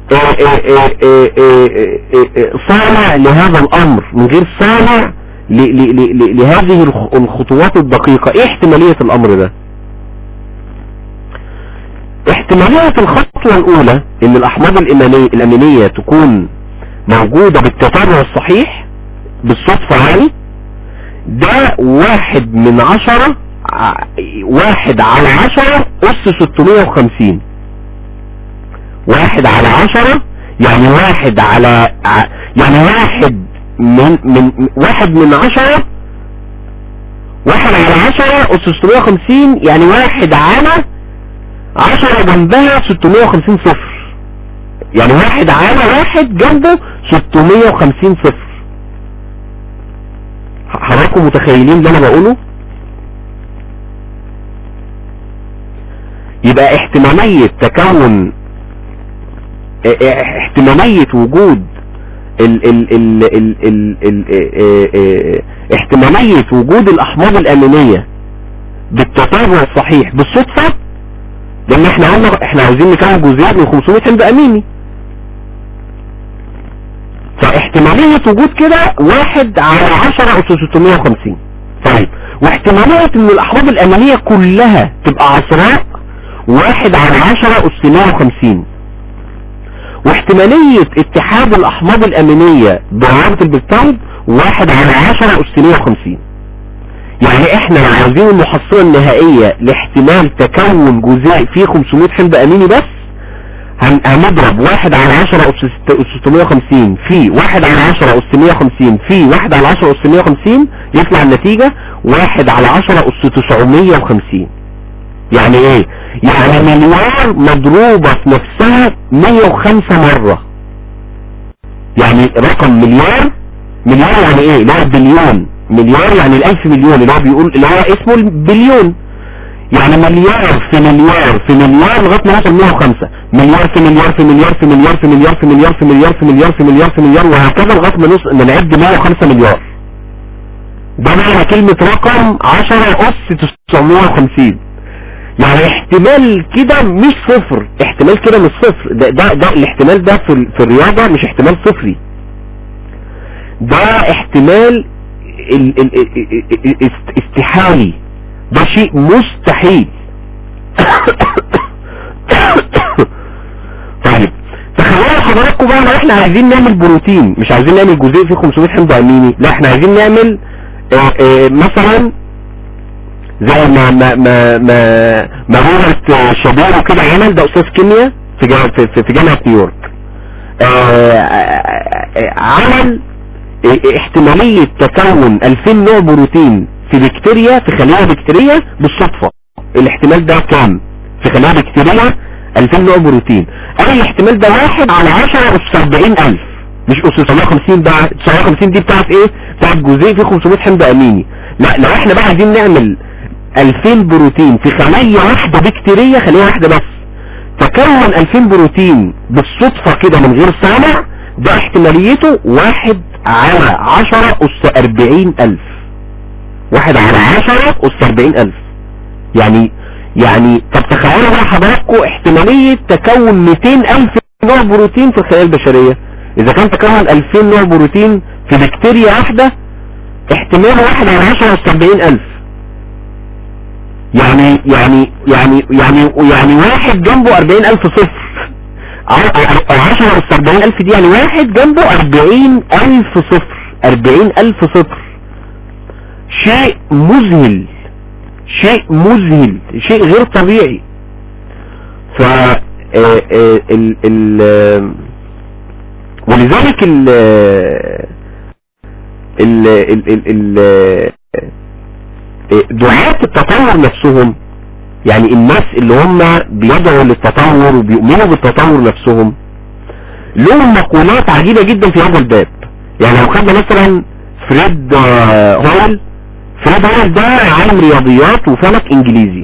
S5: صانع لهذا الامر، من غير صانع لهذه الخطوات الدقيقة؟ ايه احتمالية الامر ده؟ احتمالية الخطوة الاولى ان الاحماض الامينية تكون موجودة بالتتابع الصحيح بالصدفة، يعني ده 1/10 أس 650. 1/10 يعني يعني 1/10 أس 650، يعني 1/10 جنبها 650 صفر، يعني 1/1 جنبه 650 صفر. حضراتكم متخيلين اللي انا بقوله؟ يبقى احتمالية وجود احتمالية وجود الاحماض الامينية بالتتابع الصحيح بالصدفة، لان احنا عاوزين نكون جزيء من 500 حمض اميني، فاحتمالية وجود كده 1/10 أس 650. طيب، واحتمالية ان الاحماض الامينية كلها تبقى عصراء 1/10 أس 150. واحتمالية اتحاد الاحماض الامينية برابط البيبتايد 1/10 أس 150. يعني احنا عاوزين المحصلة النهائية لاحتمال تكون جزيء فيه 500 حمض اميني بس، هنضرب 1/10 أس 650 في 1/10 أس 150 في 1/10 أس 150، يطلع النتيجة 1/10 أس 950. يعني ايه؟ يعني مليار مضروبة في نفسها 105 مرة. يعني رقم مليار يعني ايه؟ اللي هو بليون. مليار يعني ال1000 مليون، اللي هو بيقول اللي هو اسمه البليون. يعني مليار في مليار في مليار لغايه ما نوصل 105. مليار في مليار في مليار في مليار في مليار في مليار في مليار في مليار في مليار في مليار، وهكذا لغايه ما نعد 105 مليار. ده معنى كلمة رقم 10 أس 950. يعني احتمال كده مش صفر، احتمال كده مش صفر. ده الاحتمال ده في الرياضة مش احتمال صفري، ده احتمال استحالي، ده شيء مستحيل. طيب تخيلوا حضراتكم بقى، لو احنا عايزين نعمل بروتين، مش عايزين نعمل جزيء فيه 500 حمض اميني، لا احنا عايزين نعمل مثلا زي ما روبرت شابيرو كده عمل، ده استاذ كيمياء في جامعة نيويورك. عمل احتمالية تكون 2000 نوع بروتين في بكتيريا، في خلايا بكتيرية بالصدفة. الاحتمال ده كام في خلايا بكتيريا؟ 2000 نوع بروتين. قال الاحتمال ده 1/10 أس 40,000، مش أس 950. بقى 950 دي بتاعت ايه؟ بتاعت جزيء فيه 500 حمض اميني. لا، لو احنا بقى عايزين نعمل 2000 بروتين في خلية واحدة بكتيرية، خلية واحدة بس تكون 2000 بروتين بالصدفة كده من غير صانع، ده احتماليته 1 على 10 أس 40,000. 1 على 10 أس 40,000. يعني طب تخيلوا بقى حضراتكم احتمالية تكون 200,000 نوع بروتين في الخلايا البشرية. اذا كان تكون 2000 نوع بروتين في بكتيريا واحدة، احتمال 1 على 10 أس 40,000. يعني واحد جنبه 40,000 صفر. 10 أس 40,000 دي يعني واحد جنبه 40,000 صفر. 40,000 صفر. شيء مذهل، شيء غير طبيعي. ف ولذلك دعاة التطور نفسهم، يعني الناس اللي هم بيدعوا للتطور وبيؤمنوا بالتطور نفسهم، لهم مقولات عجيبة جدا في هذا الباب. يعني لو خدنا مثلا فريد هويل ده عالم رياضيات وفلك انجليزي.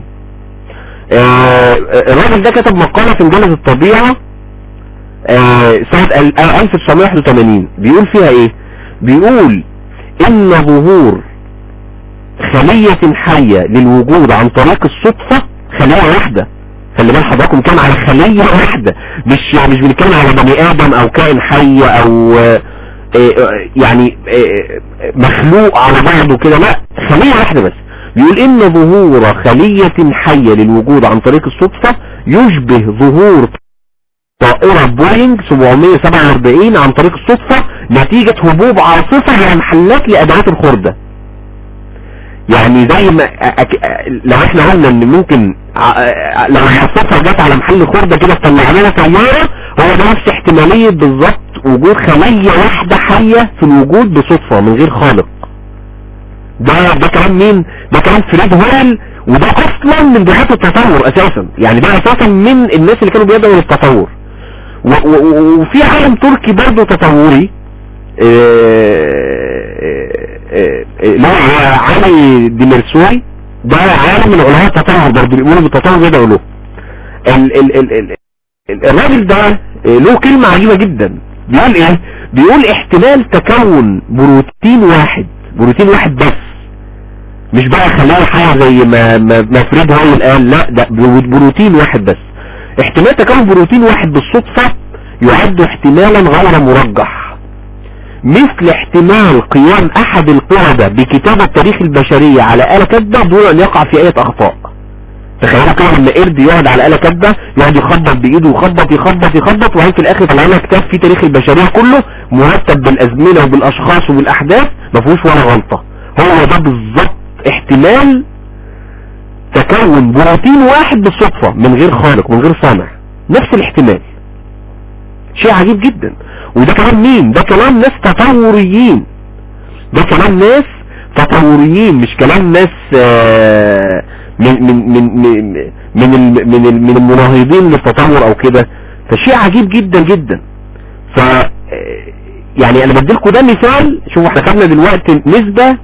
S5: الراجل ده كتب مقالة في مجلة الطبيعة سنة 1981. بيقول فيها ايه؟ بيقول ان ظهور خلية حية للوجود عن طريق الصدفة، خلية واحدة، خلي بال حضراتكم، كان على خلية واحدة، مش بنتكلم على بني ادم او كائن حي او يعني مخلوق على بعضه كده، لا، خلية واحدة بس. بيقول ان ظهور خلية حية للوجود عن طريق الصدفة يشبه ظهور طائرة بوينج 747 عن طريق الصدفة نتيجة هبوب عاصفة على محلات لأدوات الخردة. يعني زي ما لو احنا قلنا ان ممكن لو عاصفة جت على محل خردة كده تطلع لنا طيارة، هو نفس احتمالية بالظبط وجود خلية واحدة حية في الوجود بصدفة من غير خالق. ده كلام مين؟ ده كلام فريد هويل، وده اصلا من دعاة التطور اساسا. يعني ده اساسا من الناس اللي كانوا بيدعوا للتطور. وفي عالم تركي برضه تطوري اللي هو علي ديميرسوي، ده عالم من علماء التطور برضه بيقولوا بالتطور بيدعوا له. الراجل ده له كلمة عجيبة جدا. بيقول ايه؟ بيقول احتمال تكون بروتين واحد بس، مش بقى خلايا حية زي ما فريد هويل قال، لا، ده بروتين واحد بس. احتمال تكون بروتين واحد بالصدفة يعد احتمالا غير مرجح، مثل احتمال قيام احد القردة بكتابة تاريخ البشرية على آلة كاتبة دون ان يقع في اي اخطاء. تخيلوا كده لما قرد يقعد على آلة كاتبة، يقعد يخبط بايده يخبط وهي في الاخر طلع لنا كتاب فيه تاريخ البشرية كله مرتب بالازمنة وبالاشخاص وبالاحداث، ما فيهوش ولا غلطة. هو ده بالظبط احتمال تكون بروتين واحد بالصدفة من غير خالق، من غير صانع، نفس الاحتمال. شيء عجيب جدا. وده كلام مين؟ ده كلام ناس تطوريين. مش كلام ناس من المناهضين للتطور او كده. فشيء عجيب جدا جدا. ف يعني انا بديلكم ده مثال. شوفوا احنا خدنا دلوقتي نسبة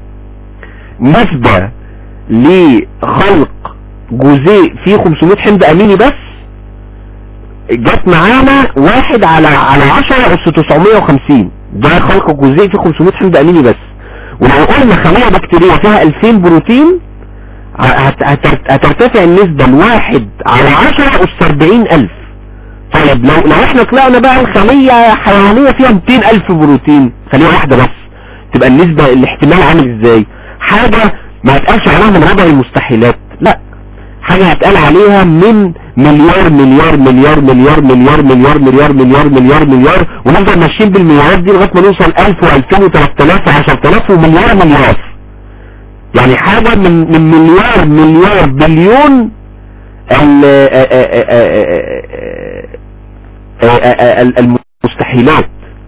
S5: لخلق جزيء فيه 500 حمض اميني بس، جت معانا 1 على 10 أس 950. ده خلق جزيء فيه 500 حمض اميني بس. ولو قلنا خلية بكتيرية فيها 2000 بروتين هترتفع النسبة ل1 على 10 أس 40,000. طيب لو احنا طلعنا بقى الخلية حيوانية فيها 200,000 بروتين، خلية واحدة بس، تبقى النسبة الاحتمال عامل ازاي؟ حاجة ما هتقالش عليها من ربع المستحيلات، لا، حاجة هتقال عليها من مليار مليار مليار مليار مليار مليار مليار مليار مليار مليار، ونفضل ماشيين بالمليارات دي لغاية ما نوصل 1000 و2000 و3000 و10000 ومليار مليار. يعني حاجة من مليار مليار بليون المستحيلات.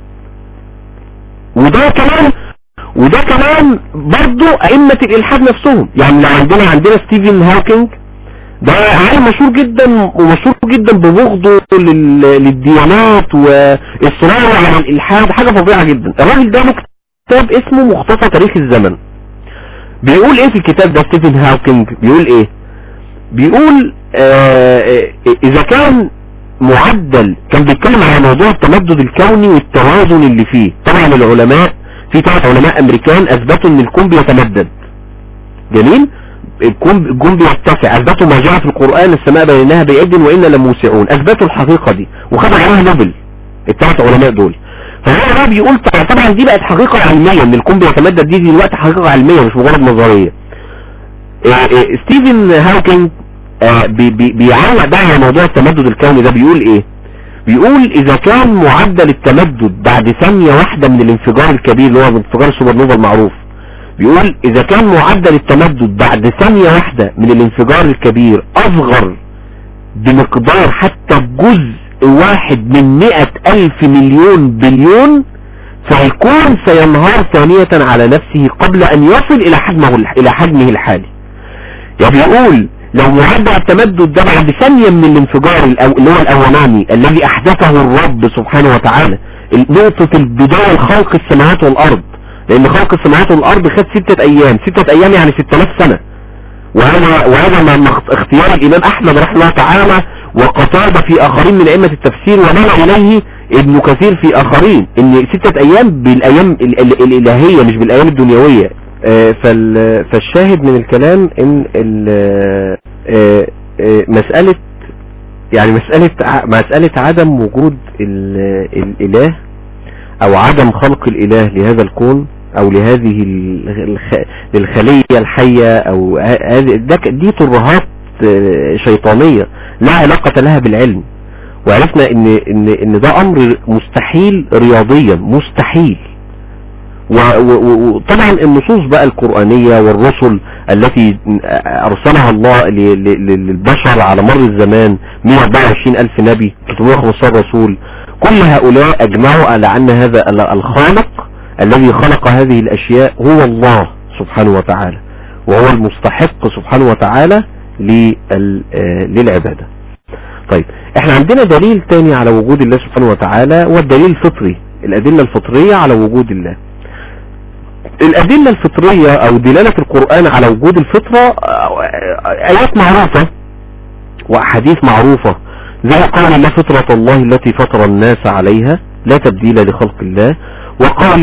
S5: وده كمان برضو ائمة الالحاد نفسهم. يعني لو عندنا ستيفن هوكينج، ده عالم مشهور جدا ومشهور جدا ببغضه للديانات واصراره على الالحاد، حاجة فظيعة جدا. الراجل ده له كتاب اسمه مختصر تاريخ الزمن. بيقول ايه في الكتاب ده ستيفن هوكينج؟ بيقول ايه؟ بيقول اذا كان معدل، كان بيتكلم على موضوع التمدد الكوني والتوازن اللي فيه. طبعا العلماء، في 3 علماء امريكان اثبتوا ان الكون بيتمدد. جميل. الكون بيتسع، اثبتوا ما جاء في القرآن السماء بينها بأيد وإنا لموسعون، اثبتوا الحقيقة دي وخدوا عليها نوبل ال3 علماء دول. فهو بقى بيقول طبعا دي بقت حقيقة علمية ان الكون بيتمدد، دي دلوقتي حقيقة علمية مش مجرد نظرية. ستيفن هاوكينج بيعلق بقى على موضوع التمدد الكوني ده. بيقول ايه؟ بيقول اذا كان معدل التمدد بعد ثانية واحدة من الانفجار الكبير اللي هو انفجار السوبر نوفا المعروف، بيقول اذا كان معدل التمدد بعد ثانية واحدة من الانفجار الكبير اصغر بمقدار حتى جزء واحد من 100,000 مليون بليون، فالكون سينهار ثانية على نفسه قبل ان يصل الى حجمه الحالي. يعني بيقول لو معدل التمدد ده بعد ثانية من الانفجار اللي هو الاولاني الذي احدثه الرب سبحانه وتعالى، نقطة البداية لخلق السماوات والارض، لان خلق السماوات والارض خد 6 ايام، 6 ايام يعني 6000 سنة. وهذا ما اختيار الامام احمد رحمه الله تعالى وقتادة في اخرين من ائمة التفسير ومال اليه ابن كثير في اخرين، ان 6 ايام بالايام الالهية مش بالايام الدنيوية. فالشاهد من الكلام ان مسألة عدم وجود الاله او عدم خلق الاله لهذا الكون او لهذه الخلية الحية او دي ترهات شيطانية لا علاقة لها بالعلم. وعرفنا ان ده امر مستحيل رياضيا، مستحيل. وطبعا النصوص بقى القرآنية والرسل التي ارسلها الله للبشر على مر الزمان، 124,000 نبي، 315 رسول، كل هؤلاء اجمعوا على ان هذا الخالق الذي خلق هذه الاشياء هو الله سبحانه وتعالى، وهو المستحق سبحانه وتعالى للعبادة. طيب احنا عندنا دليل تاني على وجود الله سبحانه وتعالى، والدليل الفطري، الادلة الفطرية على وجود الله. الادلة الفطرية او دلالة القرآن على وجود الفطرة ايات معروفة واحاديث معروفة، زي قال الله فطرة الله التي فطر الناس عليها لا تبديل لخلق الله، وقال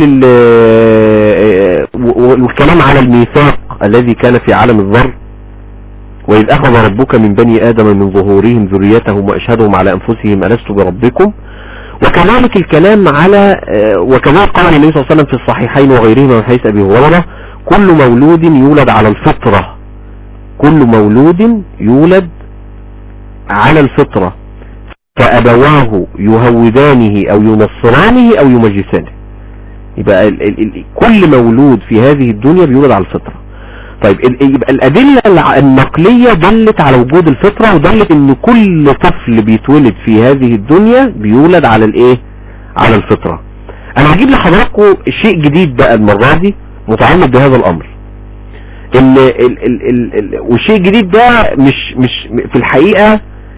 S5: والكلام على الميثاق الذي كان في عالم الذر، وإذ أخذ ربك من بني آدم من ظهورهم ذريتهم وأشهدهم على أنفسهم ألست بربكم. وكذلك الكلام على وكذلك قال النبي صلى الله عليه وسلم في الصحيحين وغيرهما من حديث أبي هريرة: كل مولود يولد على الفطرة، كل مولود يولد على الفطرة، فأبواه يهودانه أو ينصرانه أو يمجسانه. يبقى كل مولود في هذه الدنيا بيولد على الفطرة. طيب يبقى الأدلة النقلية دلت على وجود الفطرة، ودلت ان كل طفل بيتولد في هذه الدنيا بيولد على الايه؟ على الفطرة. انا هجيب لحضراتكم شيء جديد بقى المرة دي متعلق بهذا الامر، ان والشيء الجديد ده مش في الحقيقة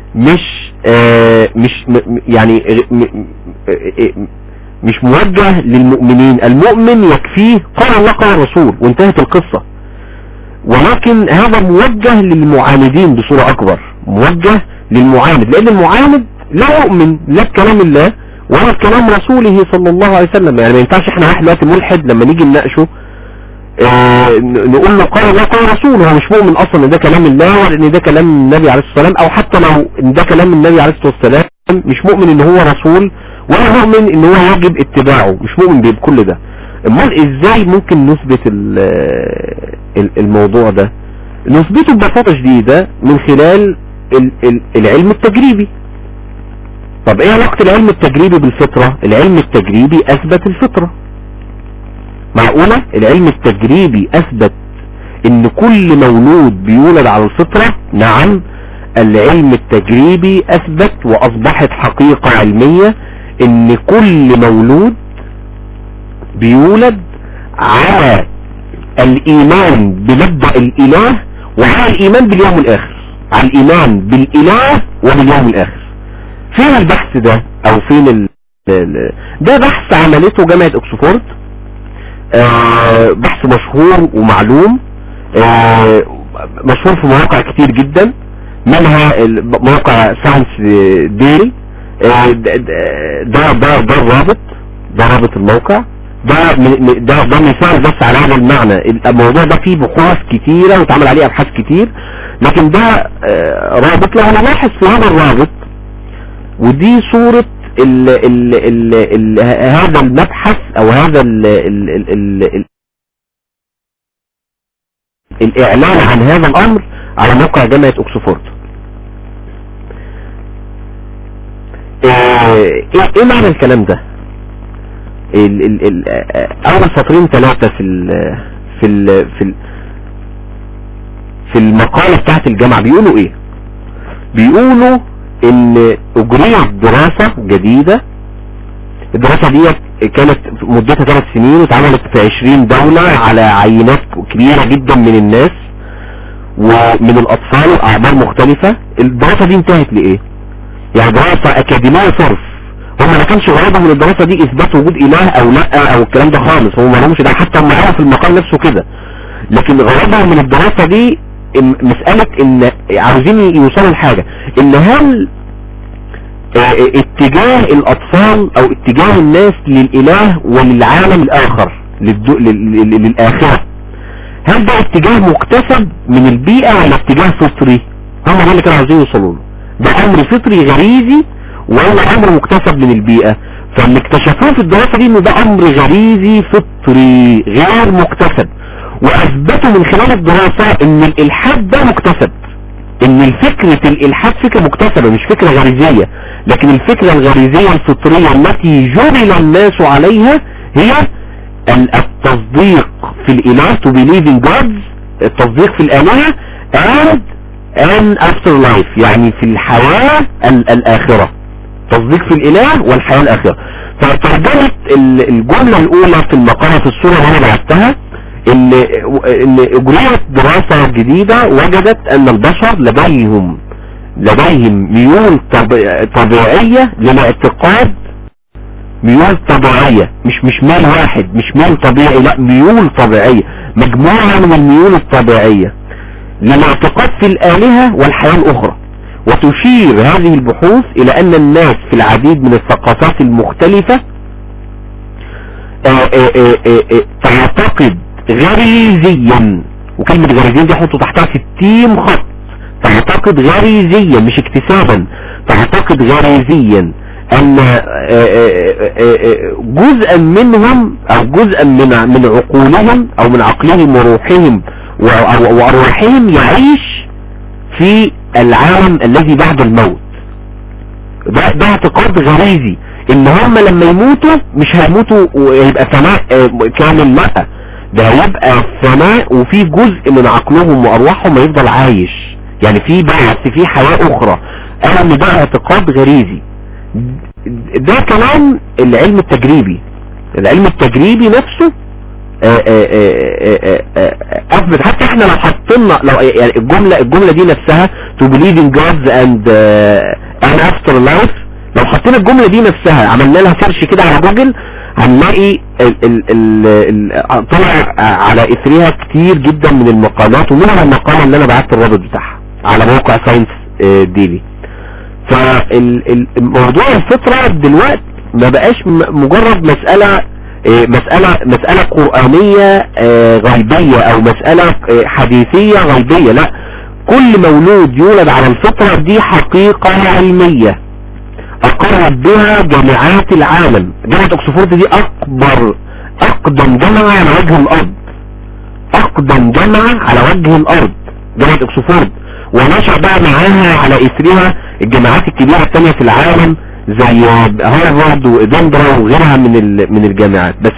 S5: مش موجه للمؤمنين. المؤمن يكفيه قال الله قال الرسول وانتهت القصة، ولكن هذا موجه للمعاندين بصورة اكبر، موجه للمعاند، لان المعاند لا يؤمن لا بكلام الله ولا بكلام رسوله صلى الله عليه وسلم. يعني ما ينفعش احنا واحد دلوقتي ملحد لما نيجي نناقشه نقول له قال الله قال رسوله، هو مش مؤمن اصلا ان ده كلام الله ولا ان ده كلام النبي عليه الصلاة والسلام، او حتى لو ان ده كلام النبي عليه الصلاة والسلام مش مؤمن ان هو رسول ولا مؤمن ان هو يجب اتباعه، مش مؤمن بكل ده. امال ازاي ممكن نثبت الموضوع ده؟ نثبته ببساطة شديدة من خلال العلم التجريبي. طب ايه علاقة العلم التجريبي بالفطرة؟ العلم التجريبي اثبت الفطرة. معقولة العلم التجريبي اثبت ان كل مولود بيولد على الفطرة؟ نعم، العلم التجريبي اثبت واصبحت حقيقة علمية ان كل مولود بيولد على الايمان بمبدأ الاله وعلى الايمان باليوم الاخر، على الايمان بالاله وباليوم الاخر. فين البحث ده او فين ده بحث عملته جامعة اوكسفورد، بحث مشهور ومعلوم، مشهور في مواقع كتير جدا، منها موقع ساينس ديلي ده الرابط، ده رابط الموقع، ده مثال بس على هذا المعنى. الموضوع ده فيه بحوث كتيرة وتعمل عليه ابحاث كتير، لكن ده رابط. لو نلاحظ في هذا الرابط، ودي صورة هذا المبحث او هذا الاعلان عن هذا الامر على موقع جامعة اوكسفورد. ايه معنى الكلام ده؟ اول سطرين ثلاثة في المقالة بتاعت الجامعة بيقولوا ايه؟ بيقولوا ان اجريت دراسة جديدة. الدراسة دي كانت مدتها 3 سنين واتعملت في 20 دولة على عينات كبيرة جدا من الناس ومن الاطفال واعمار مختلفة. الدراسة دي انتهت لايه؟ يعني دراسة اكاديمية صرف. هم ما كانش غرضهم من الدراسة دي اثبات وجود اله او لا او الكلام ده خالص، هم ما لهمش ده، حتى هم قالوا في المقال نفسه كده. لكن غرضهم من الدراسة دي مسألة ان عاوزين يوصلوا لحاجة، ان هل اتجاه الاطفال او اتجاه الناس للاله وللعالم الاخر للاخرة، هل ده اتجاه مكتسب من البيئة ولا اتجاه فطري؟ هم ده اللي كانوا عاوزين يوصلوا له. ده امر فطري غريزي ولا امر مكتسب من البيئة؟ فاللي اكتشفوه في الدراسة دي ان ده امر غريزي فطري غير مكتسب، واثبتوا من خلال الدراسة ان الالحاد ده مكتسب، ان فكرة الالحاد فكرة مكتسبة مش فكرة غريزية. لكن الفكرة الغريزية الفطرية التي جبل الناس عليها هي التصديق في الاله، to believe in gods، التصديق في الالهة and after life، يعني في الحياة الاخرة، تصديق في الاله والحياة الاخرة. فترجمت الجملة الاولى في المقالة في الصورة اللي انا بعتها، ان اجريت دراسة جديدة وجدت ان البشر لديهم ميول طبيعية للاعتقاد، ميول طبيعية، مش ميل واحد، مش ميل طبيعي، لا ميول طبيعية، مجموعة من الميول الطبيعية للاعتقاد في الآلهة والحياة الأخرى. وتشير هذه البحوث إلى أن الناس في العديد من الثقافات المختلفة تعتقد غريزيا، وكلمة غريزيا دي حطوا تحتها 60 خط، تعتقد غريزيا مش اكتسابا، تعتقد غريزيا أن جزءا منهم أو جزءا من عقولهم أو من عقلهم وروحهم وأرواحهم يعيش في العالم الذي بعد الموت. ده اعتقاد غريزي، ان هم لما يموتوا مش هيموتوا ويبقى ثناء كامل، لا ده هيبقى ثناء وفي جزء من عقلهم وارواحهم هيفضل عايش، يعني في بعث، في حياة اخرى. ان ده اعتقاد غريزي. ده كلام العلم التجريبي. العلم التجريبي نفسه اثبت. حتى احنا لو حطينا يعني الجملة دي نفسها to believe in gods and after life، لو حطينا الجملة دي نفسها عملنا لها سيرش كده على جوجل، هنلاقي طلع على اثرها كتير جدا من المقالات، ومنها المقالة اللي انا بعت الرابط بتاعها على موقع ساينس ديلي. فالموضوع الفطرة دلوقتي ما بقاش مجرد مسألة قرآنية غيبية او مسألة حديثية غيبية، لا، كل مولود يولد على الفطرة دي حقيقة علمية اقرت بها جامعات العالم. جامعة اوكسفورد دي اقدم جامعة على وجه الارض، اقدم جامعة على وجه الارض جامعة اوكسفورد، ونشأ بقى معاها على اثرها الجامعات الكبيرة الثانية في العالم زي هارفارد وإدنبرا وغيرها من الجامعات. بس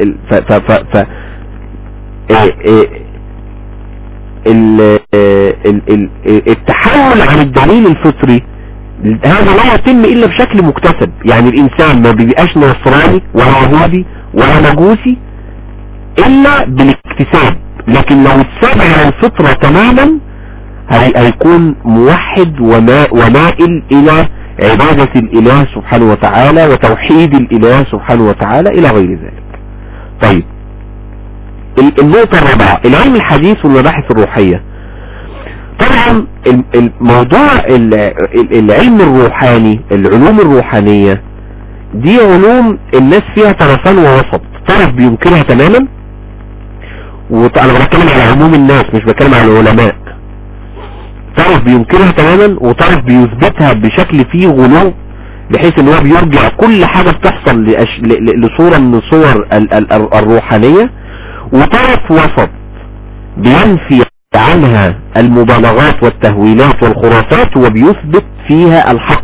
S5: التحول عن الدليل الفطري هذا لا يتم الا بشكل مكتسب. يعني الانسان ما بيبقاش نصراني ولا يهودي ولا مجوسي الا بالاكتساب، لكن لو اتساب على الفطرة تماما هيكون موحد ومائل الى عبادة الاله سبحانه وتعالى وتوحيد الاله سبحانه وتعالى الى غير ذلك. طيب، النقطة الرابعة، العلم الحديث والمباحث الروحية. طبعا طبعا الموضوع العلم الروحاني، العلوم الروحانية دي علوم الناس فيها طرفان ووسط، طرف بينكرها تماما، وانا بتكلم على عموم الناس مش بتكلم على العلماء، طرف بينكرها تماما وطرف بيثبتها بشكل فيه غلو، بحيث ان هو بيرجع كل حاجة بتحصل لصورة من صور الروحانية، وطرف وسط بينفي عنها المبالغات والتهويلات والخرافات وبيثبت فيها الحق.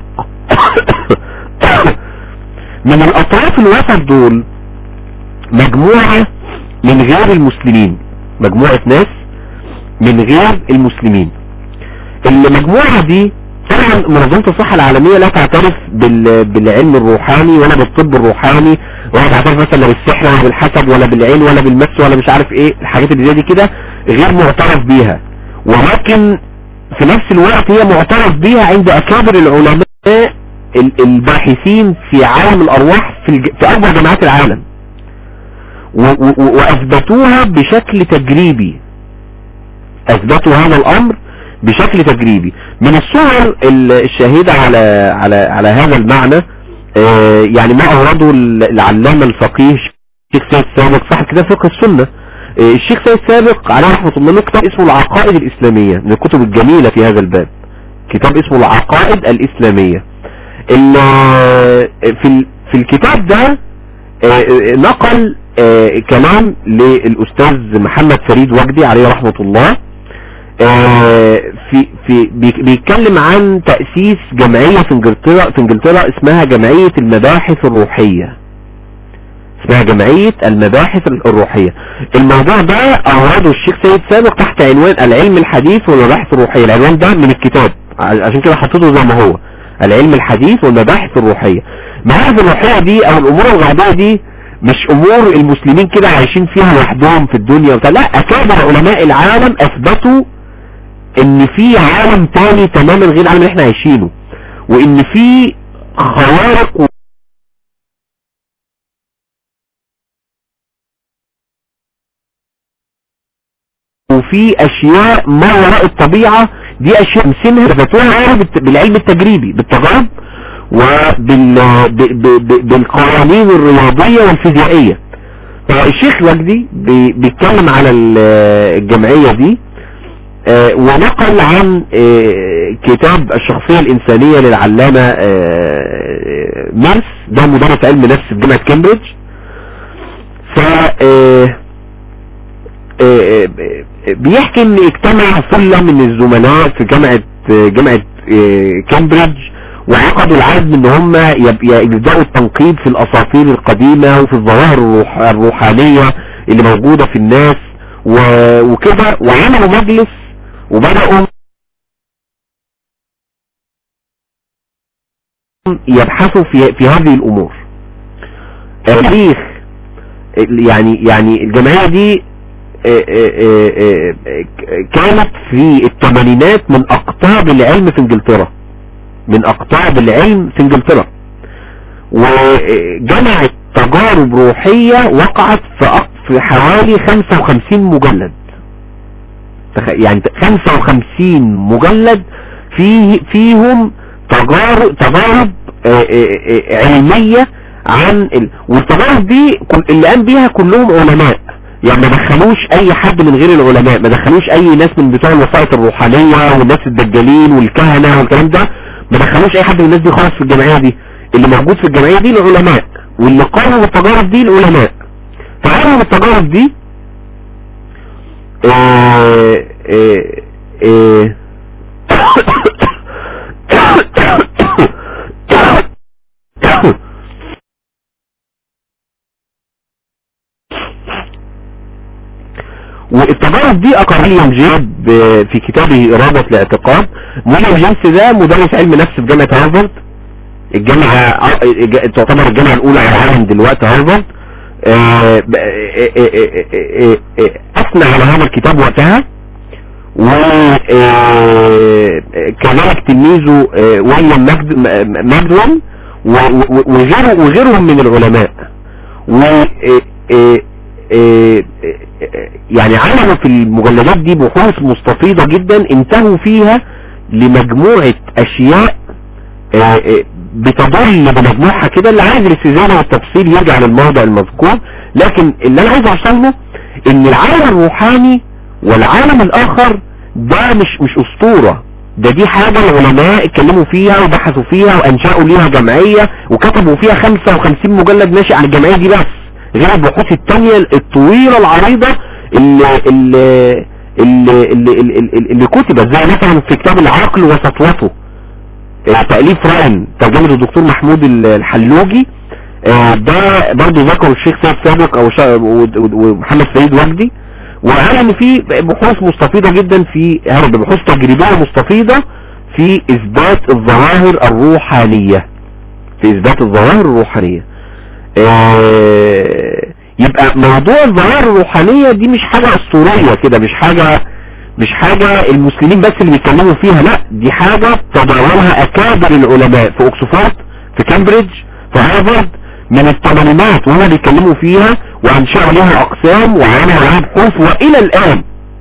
S5: من الاطراف الوسط دول مجموعة من غير المسلمين، مجموعة ناس من غير المسلمين. المجموعة دي طبعا منظمة الصحة العالمية لا تعترف بالعلم الروحاني ولا بالطب الروحاني، ولا تعترف مثلا لا بالسحر ولا بالحسد ولا بالعين ولا بالمس ولا مش عارف ايه الحاجات اللي زي دي كده، غير معترف بيها. ولكن في نفس الوقت هي معترف بيها عند اكابر العلماء الباحثين في عالم الارواح في اكبر جامعات العالم، واثبتوها بشكل تجريبي، اثبتوا هذا الامر بشكل تجريبي. من الصور الشاهدة على هذا المعنى يعني ما اورده العلامة الفقيه الشيخ سيد سابق صاحب كتاب فقه السنة. الشيخ سيد سابق عليه رحمة الله له كتاب اسمه العقائد الاسلامية، من الكتب الجميلة في هذا الباب، كتاب اسمه العقائد الاسلامية. في الكتاب ده نقل كلام للأستاذ محمد فريد وجدي عليه رحمة الله، بيتكلم عن تأسيس جمعية في انجلترا اسمها جمعية المباحث الروحية، اسمها جمعية المباحث الروحية. الموضوع ده أورده الشيخ سيد سابق تحت عنوان العلم الحديث والمباحث الروحية. العنوان ده من الكتاب عشان كده حطيته زي ما هو، العلم الحديث والمباحث الروحية. المباحث الروحية دي او الامور الغيبية دي مش امور المسلمين كده عايشين فيها لوحدهم في الدنيا وبتاع، لا، اكابر علماء العالم اثبتوا ان في عالم تاني تماما غير العالم اللي احنا عايشينه، وان في خوارق وفي اشياء ما وراء الطبيعة، دي اشياء مسنها اثبتوها بالعلم التجريبي بالتجارب وبالقوانين الرياضية والفيزيائية. فالشيخ وجدي بيتكلم على الجمعية دي ونقل عن كتاب الشخصية الإنسانية للعلامة ميرس، ده مدرس علم نفس في جامعة كامبريدج. ف بيحكي ان اجتمع ثلة من الزملاء في جامعة كامبريدج وعقدوا العزم ان هم يبدأوا التنقيب في الاساطير القديمة وفي الظواهر الروحانية اللي موجودة في الناس وكده، وعملوا مجلس وبدأوا يبحثوا في هذه الامور. التاريخ يعني الجمعية دي كانت في الثمانينات من اقطاب العلم في انجلترا، من اقطاب العلم في انجلترا، وجمعت تجارب روحية وقعت في حوالي 55 مجلد، يعني 55 مجلد فيهم تجارب علمية عن والتجارب دي اللي قام بيها كلهم علماء، يعني ما دخلوش اي حد من غير العلماء، ما دخلوش اي ناس من بتوع الوسائط الروحانية والناس الدجالين والكهنة والكلام ده، ما دخلوش اي حد من الناس دي خالص في الجمعية دي. اللي موجود في الجمعية دي العلماء، واللي قاموا بالتجارب دي العلماء. فقاموا بالتجارب دي والتجارب دي اقر ويليام جيمس في كتابه إرادة الاعتقاد. ويليام جيمس ده مدرس علم نفس في جامعة هارفارد، الجامعة تعتبر الجامعة الاولى على العالم دلوقتي هارفارد. اثنى على هذا الكتاب وقتها، وكذلك تلميذه ويليام ماجدويل وغيرهم من العلماء. يعني عملوا في المجلدات دي بحوث مستفيضة جدا انتهوا فيها لمجموعة اشياء بتضل بمجموعها كده. اللي عايز الاستزادة والتفصيل يرجع للموضع المذكور، لكن اللي انا عايز اوصله ان العالم الروحاني والعالم الاخر ده مش اسطورة، دي حاجة العلماء اتكلموا فيها وبحثوا فيها وانشأوا ليها جمعية وكتبوا فيها 55 مجلد ناشئ عن الجمعية دي، بس غير البحوث التانية الطويلة العريضة اللي كتبت، زي مثلا في كتاب العقل وسطوته تأليف رائن ترجمة الدكتور محمود الحلوجي، ده برضه ذكر الشيخ سيد سابق ومحمد سيد وجدي، وقال ان في بحوث مستفيضة جدا في بحوث تجريبية مستفيضة في اثبات الظواهر الروحانية، يبقى موضوع الظواهر الروحانية دي مش حاجة اسطورية كده، مش حاجة المسلمين بس اللي بيتكلموا فيها، لا دي حاجة تداولها اكابر العلماء في اوكسفورد في كامبريدج في هارفارد من الثمانينات وهم بيتكلموا فيها وانشأوا لها اقسام وعملوا لها بحوث، والى الان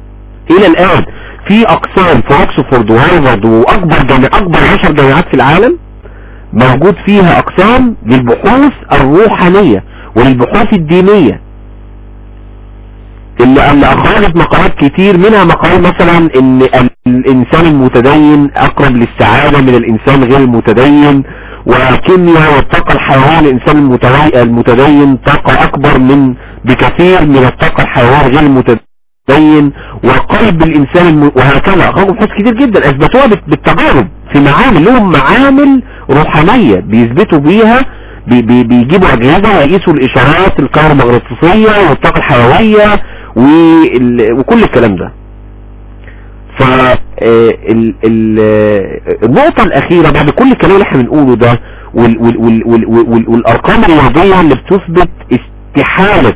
S5: في اقسام في اوكسفورد وهارفارد واكبر 10 جامعات في العالم موجود فيها اقسام للبحوث الروحانية وللبحوث الدينية اللي اخرجت مقالات كتير، منها مقال مثلا ان الانسان المتدين اقرب للسعادة من الانسان غير المتدين، وكيمياء والطاقة الحيوية للإنسان المتدين طاقة أكبر بكثير من الطاقة الحيوية غير المتدين، وقلب الإنسان وهكذا. أخرجوا بحوث كتير جدا أثبتوها بالتجارب في معامل، لهم معامل روحانية بيثبتوا بيها، بيجيبوا أجهزة ويقيسوا الإشارات الكهرومغناطيسية والطاقة الحيوية وكل الكلام ده. النقطة الأخيرة بعد كل الكلام اللي احنا بنقوله ده والأرقام الرياضية اللي بتثبت استحالة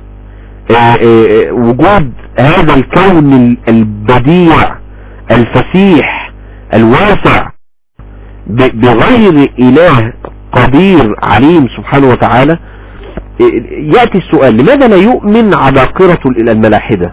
S5: وجود هذا الكون البديع الفسيح الواسع بغير إله قدير عليم سبحانه وتعالى، يأتي السؤال: لماذا لا يؤمن عباقرة الملاحدة؟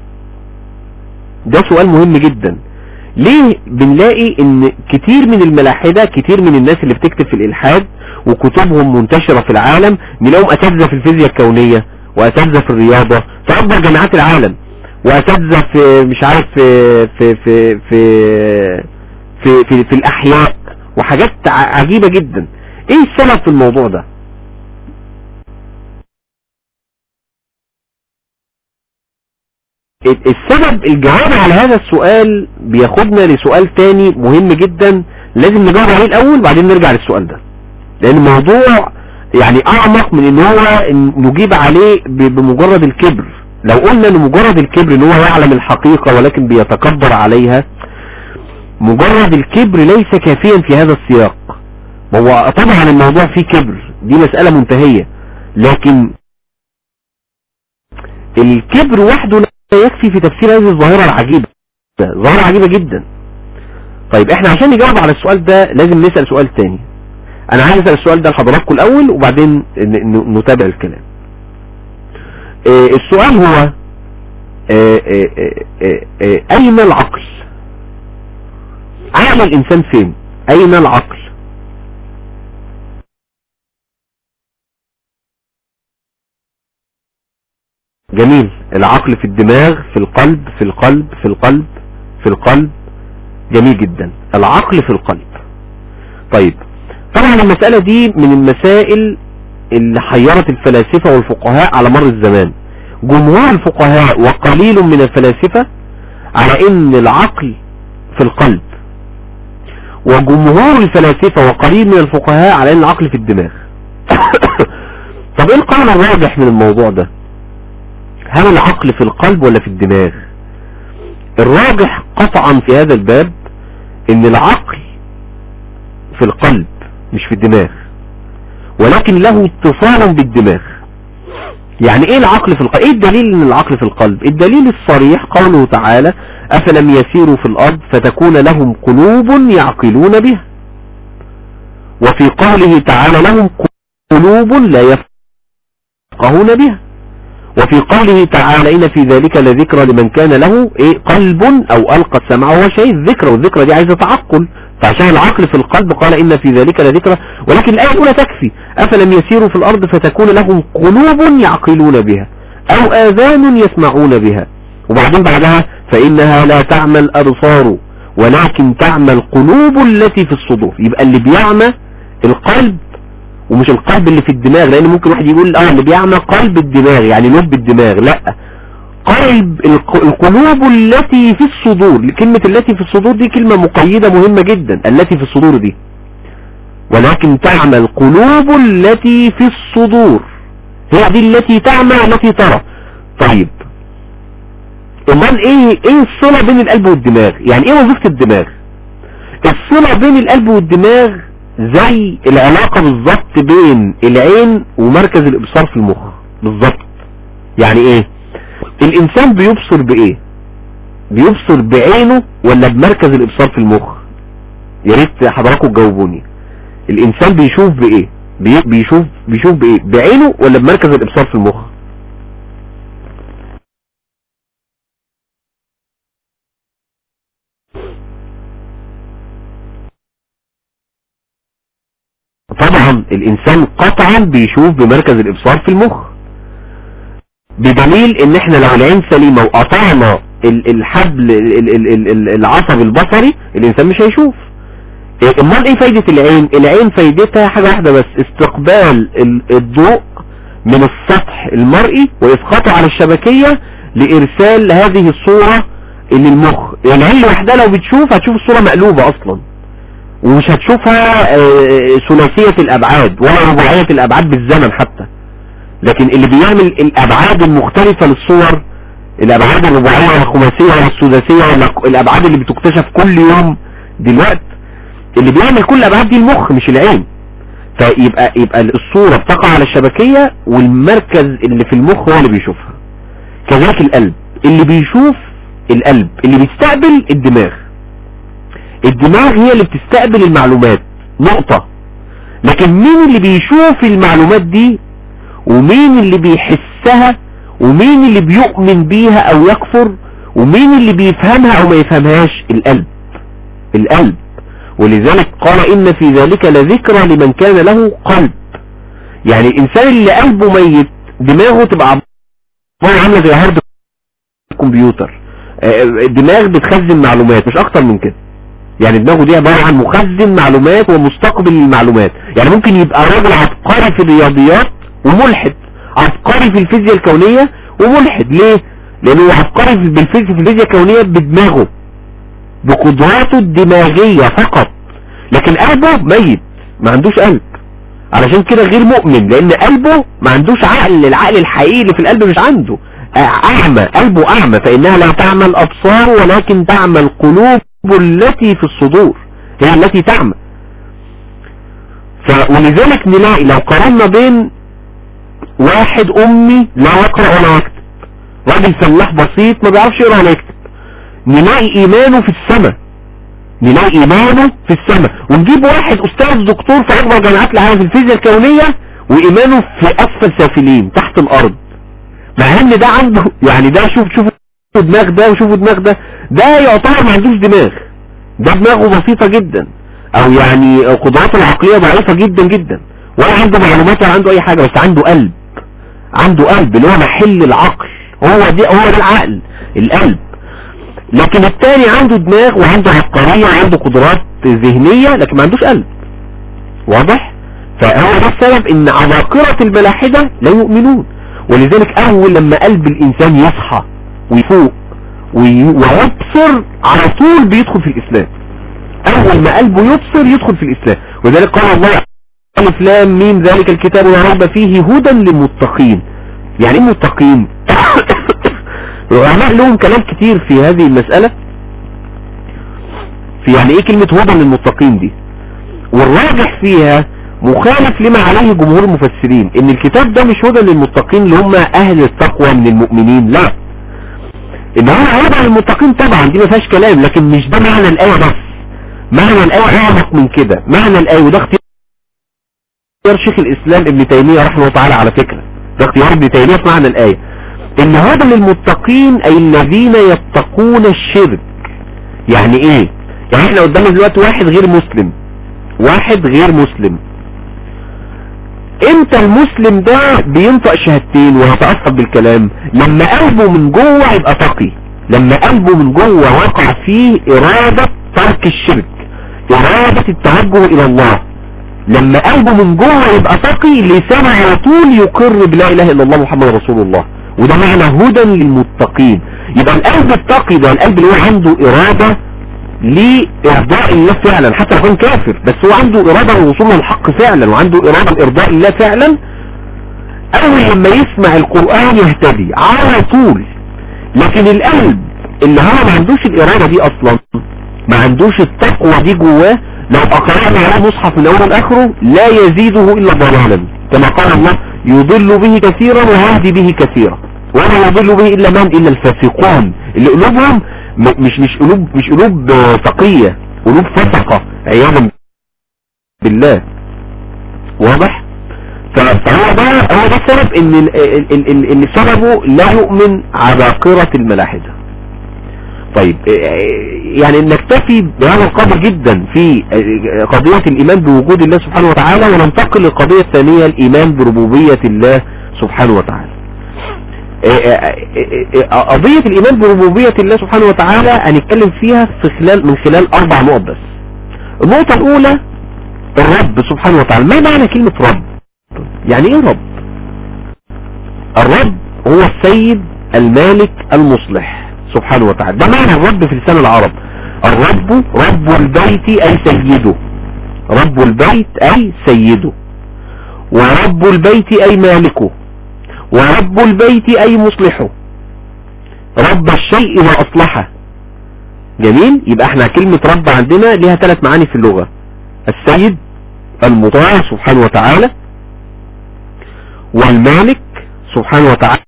S5: ده سؤال مهم جدا. ليه بنلاقي ان كتير من الملاحدة، كتير من الناس اللي بتكتب في الالحاد وكتبهم منتشرة في العالم، نلاقيهم اساتذة في الفيزياء الكونية واساتذة في الرياضة في اكبر جامعات العالم، واساتذة في مش عارف في في في في في, في الاحياء وحاجات عجيبة جدا. ايه السبب في الموضوع ده؟ السبب، الجواب على هذا السؤال بياخدنا لسؤال تاني مهم جدا لازم نجاوب عليه الاول بعدين نرجع للسؤال ده، لان الموضوع يعني اعمق من ان هو نجيب عليه بمجرد الكبر. لو قلنا ان مجرد الكبر ان هو يعلم الحقيقة ولكن بيتكبر عليها، مجرد الكبر ليس كافيا في هذا السياق. هو طبعا الموضوع فيه كبر، دي مسألة منتهية، لكن الكبر وحده يكفي في تفسير هذه الظاهرة العجيبة، ظاهرة عجيبة جدا. طيب احنا عشان نجاوب على السؤال ده لازم نسأل سؤال تاني. انا عايز اسأل السؤال ده لحضراتكم الاول وبعدين نتابع الكلام. السؤال هو اين العقل؟ عقل الانسان فين؟ اين العقل؟ جميل. العقل في الدماغ، في القلب، في القلب، في القلب، في القلب. جميل جدا. العقل في القلب. طيب طبعا المسألة دي من المسائل اللي حيرت الفلاسفة والفقهاء على مر الزمان. جمهور الفقهاء وقليل من الفلاسفة على ان العقل في القلب، وجمهور الفلاسفة وقليل من الفقهاء على ان العقل في الدماغ. طب ايه القول الراجح من الموضوع ده؟ هل العقل في القلب ولا في الدماغ؟ الراجح قطعا في هذا الباب ان العقل في القلب مش في الدماغ، ولكن له اتصال بالدماغ. يعني ايه العقل في القلب؟ ايه الدليل ان العقل في القلب؟ الدليل الصريح قوله تعالى: افلم يسيروا في الارض فتكون لهم قلوب يعقلون بها. وفي قوله تعالى: لهم قلوب لا يفقهون بها. وفي قوله تعالى إن في ذلك لذكرى لمن كان له قلب أو ألقى السمع وهو شهيد. ذكرى، والذكرى دي عايزة تعقل، فعشان العقل في القلب قال إن في ذلك لذكرى. ولكن الآية الأولى تكفي: أفلم يسيروا في الأرض فتكون لهم قلوب يعقلون بها أو آذان يسمعون بها. وبعدين بعدها: فإنها لا تعمى الأبصار ولكن تعمى القلوب التي في الصدور. يبقى اللي بيعمى القلب ومش القلب اللي في الدماغ، لأن ممكن واحد يقول اللي بيعمى قلب الدماغ يعني لب الدماغ، لا، قلب القلوب التي في الصدور. كلمة التي في الصدور دي كلمة مقيدة مهمة جدا، التي في الصدور دي، ولكن تعمى القلوب التي في الصدور، هي دي التي تعمى التي ترى. طيب امال ايه الصلة بين القلب والدماغ؟ يعني ايه وظيفة الدماغ؟ الصلة بين القلب والدماغ زي العلاقة بالظبط بين العين ومركز الابصار في المخ بالظبط. يعني ايه؟ الانسان بيبصر بايه؟ بيبصر بعينه ولا بمركز الابصار في المخ؟ يا ريت حضراتكم تجاوبوني. الانسان بيشوف بايه؟ بيشوف بايه؟ بعينه ولا بمركز الابصار في المخ؟ طبعا الانسان قطعا بيشوف بمركز الابصار في المخ، بدليل ان احنا لو العين سليمة وقطعنا الحبل العصب البصري الانسان مش هيشوف. امال ايه فايدة العين؟ العين فايدتها حاجة واحدة بس: استقبال الضوء من السطح المرئي واسقاطه على الشبكية لارسال هذه الصورة للمخ. العين لوحدها لو بتشوف هتشوف الصورة مقلوبة اصلا، ومش هتشوفها ثلاثية الابعاد ولا رباعية الابعاد بالزمن حتى. لكن اللي بيعمل الابعاد المختلفة للصور، الابعاد الرباعية ولا الخماسية ولا السداسية ولا الابعاد اللي بتكتشف كل يوم دلوقتي، اللي بيعمل كل الابعاد دي المخ مش العين. فيبقى الصورة بتقع على الشبكية والمركز اللي في المخ هو اللي بيشوفها. كذلك القلب، اللي بيشوف القلب، اللي بيستقبل الدماغ. الدماغ هي اللي بتستقبل المعلومات نقطة، لكن مين اللي بيشوف المعلومات دي ومين اللي بيحسها ومين اللي بيؤمن بيها او يكفر ومين اللي بيفهمها او ما يفهمهاش؟ القلب. ولذلك قال إن في ذلك لذكرى لمن كان له قلب. يعني الإنسان اللي قلبه ميت دماغه تبقى عاملة زي هارد الكمبيوتر، الدماغ بتخزن معلومات مش أكتر من كده. يعني دماغه دي عبارة عن مخزن معلومات ومستقبل المعلومات. يعني ممكن يبقى راجل عبقري في الرياضيات وملحد، عبقري في الفيزياء الكونية وملحد. ليه؟ لأنه عبقري في الفيزياء الكونية بدماغه بقدراته الدماغية فقط، لكن قلبه ميت ما عندوش قلب، علشان كده غير مؤمن، لان قلبه ما عندوش عقل. العقل الحقيقي اللي في القلب مش عنده، اعمى، قلبه اعمى. فانها لا تعمى الابصار ولكن تعمى القلوب التي في الصدور، هي التي تعمى. ولذلك نلاقي لو قارنا بين واحد امي لا يقرأ ولا يكتب، راجل فلاح بسيط ما بيعرفش يقرأ ولا يكتب، نلاقي ايمانه في السماء، نلاقي ايمانه في السماء. ونجيب واحد استاذ دكتور في اكبر جامعات العالم في الفيزياء الكونية وايمانه في اسفل سافلين تحت الارض، مع ان ده عنده يعني ده شوفوا دماغ ده وشوفوا دماغ ده يعتبر ما عندوش دماغ، ده دماغه بسيطة جدا، او يعني قدراته العقلية ضعيفة جدا جدا، ولا عنده معلومات ولا عنده اي حاجة، بس عنده قلب، عنده قلب اللي هو محل العقل، هو ده العقل، القلب. لكن الثاني عنده دماغ وعنده عبقرية وعنده قدرات ذهنية لكن ما عندوش قلب. واضح؟ فهو ده السبب ان عباقرة الملاحدة لا يؤمنون. ولذلك اول لما قلب الانسان يصحى ويفوق ويبصر على طول بيدخل في الاسلام، اول ما قلبه يبصر يدخل في الاسلام. وذلك قال الله الف لام ميم ذلك الكتاب لا ريب فيه هدى للمتقين. يعني ايه متقين؟ العلماء لهم كلام كتير في هذه المسألة، في يعني ايه كلمة هدى للمتقين دي، والراجح فيها مخالف لما عليه جمهور المفسرين، ان الكتاب ده مش هدى للمتقين اللي هم اهل التقوى من المؤمنين، لا، ان هو هدى للمتقين طبعا دي ما فيهاش كلام، لكن مش ده معنى الآية بس، معنى الآية اعمق من كده. معنى الآية، وده اختيار شيخ الاسلام ابن تيمية رحمه الله تعالى على فكرة، ده اختيار ابن تيمية في معنى الآية، ان هدى للمتقين اي الذين يتقون الشرك. يعني ايه؟ يعني احنا قدامنا دلوقتي واحد غير مسلم، امتى المسلم ده بينطق شهادتين ويتأثر بالكلام؟ لما قلبه من جوه يبقى تقي، لما قلبه من جوه وقع فيه إرادة ترك الشرك، إرادة التوجه إلى الله. لما قلبه من جوه يبقى تقي، لسانه على طول يقر بلا إله إلا الله محمد رسول الله، وده معنى هدى للمتقين. يبقى القلب التقي ده القلب اللي هو عنده إرادة لإرضاء الله فعلا، حتى لو كان كافر بس هو عنده إرادة للوصول للحق فعلا، وعنده إرادة لإرضاء الله فعلا. أول لما يسمع القرآن يهتدي على طول. لكن القلب اللي هو ما عندوش الإرادة دي أصلا، ما عندوش التقوى دي جواه، لو أقرأنا على مصحف من أول لآخره لا يزيده إلا ضلالا، كما قال الله يضل به كثيرا ويهدي به كثيرا، ولا يضل به إلا من إلا الفاسقون، اللي قلوبهم مش قلوب تقية، قلوب فسقة عياذا بالله. واضح؟ فهو ده السبب ان سببه لا يؤمن عباقرة الملاحدة. طيب يعني نكتفي بهذا القدر جدا في قضية الإيمان بوجود الله سبحانه وتعالى، وننتقل للقضية الثانية، الإيمان بربوبية الله سبحانه وتعالى. قضية الإيمان بربوبية الله سبحانه وتعالى هنتكلم فيها من خلال 4 نقط بس. النقطة الأولى الرب سبحانه وتعالى. ما معنى كلمة رب؟ يعني ايه رب؟ الرب هو السيد المالك المصلح سبحانه وتعالى، ده معنى الرب في لسان العرب. الرب رب البيت أي سيده، رب البيت أي سيده، ورب البيت أي مالكه، ورب البيت أي مصلحه، رب الشيء وأصلحه. جميل. يبقى احنا كلمة رب عندنا لها 3 معاني في اللغة: السيد المطاع سبحانه وتعالى، والمالك سبحانه وتعالى،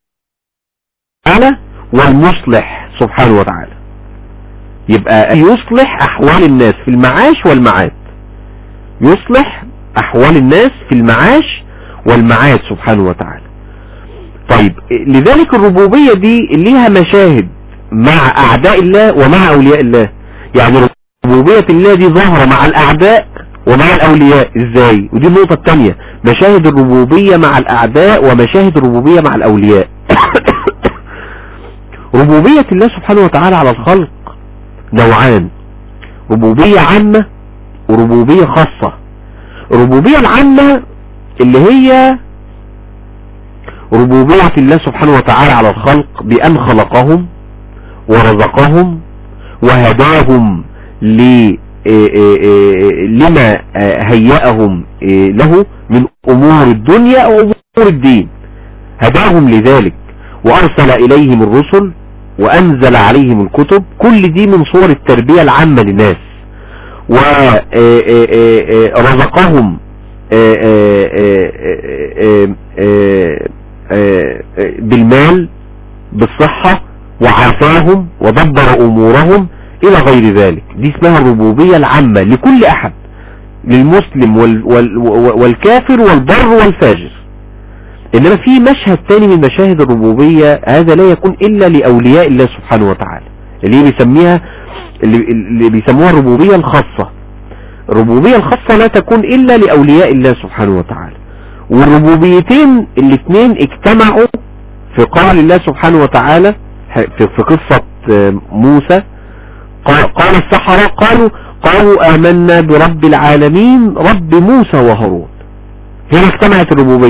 S5: والمصلح سبحانه وتعالى. يبقى يصلح أحوال الناس في المعاش والمعاد، يصلح أحوال الناس في المعاش والمعاد سبحانه وتعالى. طيب لذلك الربوبية دي ليها مشاهد مع أعداء الله ومع أولياء الله. يعني ربوبية الله دي ظاهرة مع الأعداء ومع الأولياء. إزاي؟ ودي النقطة الثانية، مشاهد الربوبية مع الأعداء ومشاهد الربوبية مع الأولياء. ربوبية الله سبحانه وتعالى على الخلق نوعان: ربوبية عامة وربوبية خاصة. الربوبية العامة اللي هي ربوبية الله سبحانه وتعالى على الخلق بأن خلقهم ورزقهم وهداهم لما هيأهم له من أمور الدنيا أو أمور الدين، هداهم لذلك وأرسل إليهم الرسل وأنزل عليهم الكتب. كل دي من صور التربية العامة للناس. ورزقهم بالمال بالصحة، وعافاهم ودبر أمورهم إلى غير ذلك. دي اسمها الربوبية العامة لكل أحد، للمسلم والكافر والبر والفاجر. إنما في مشهد تاني من مشاهد الربوبية، هذا لا يكون إلا لأولياء الله سبحانه وتعالى، اللي بيسموها الربوبية الخاصة. الربوبية الخاصة لا تكون إلا لأولياء الله سبحانه وتعالى. والربوبيتين الاثنين اجتمعوا في قول الله سبحانه وتعالى في قصة موسى. قال السحرة قالوا آمنا برب العالمين رب موسى وهارون. هنا اجتمعت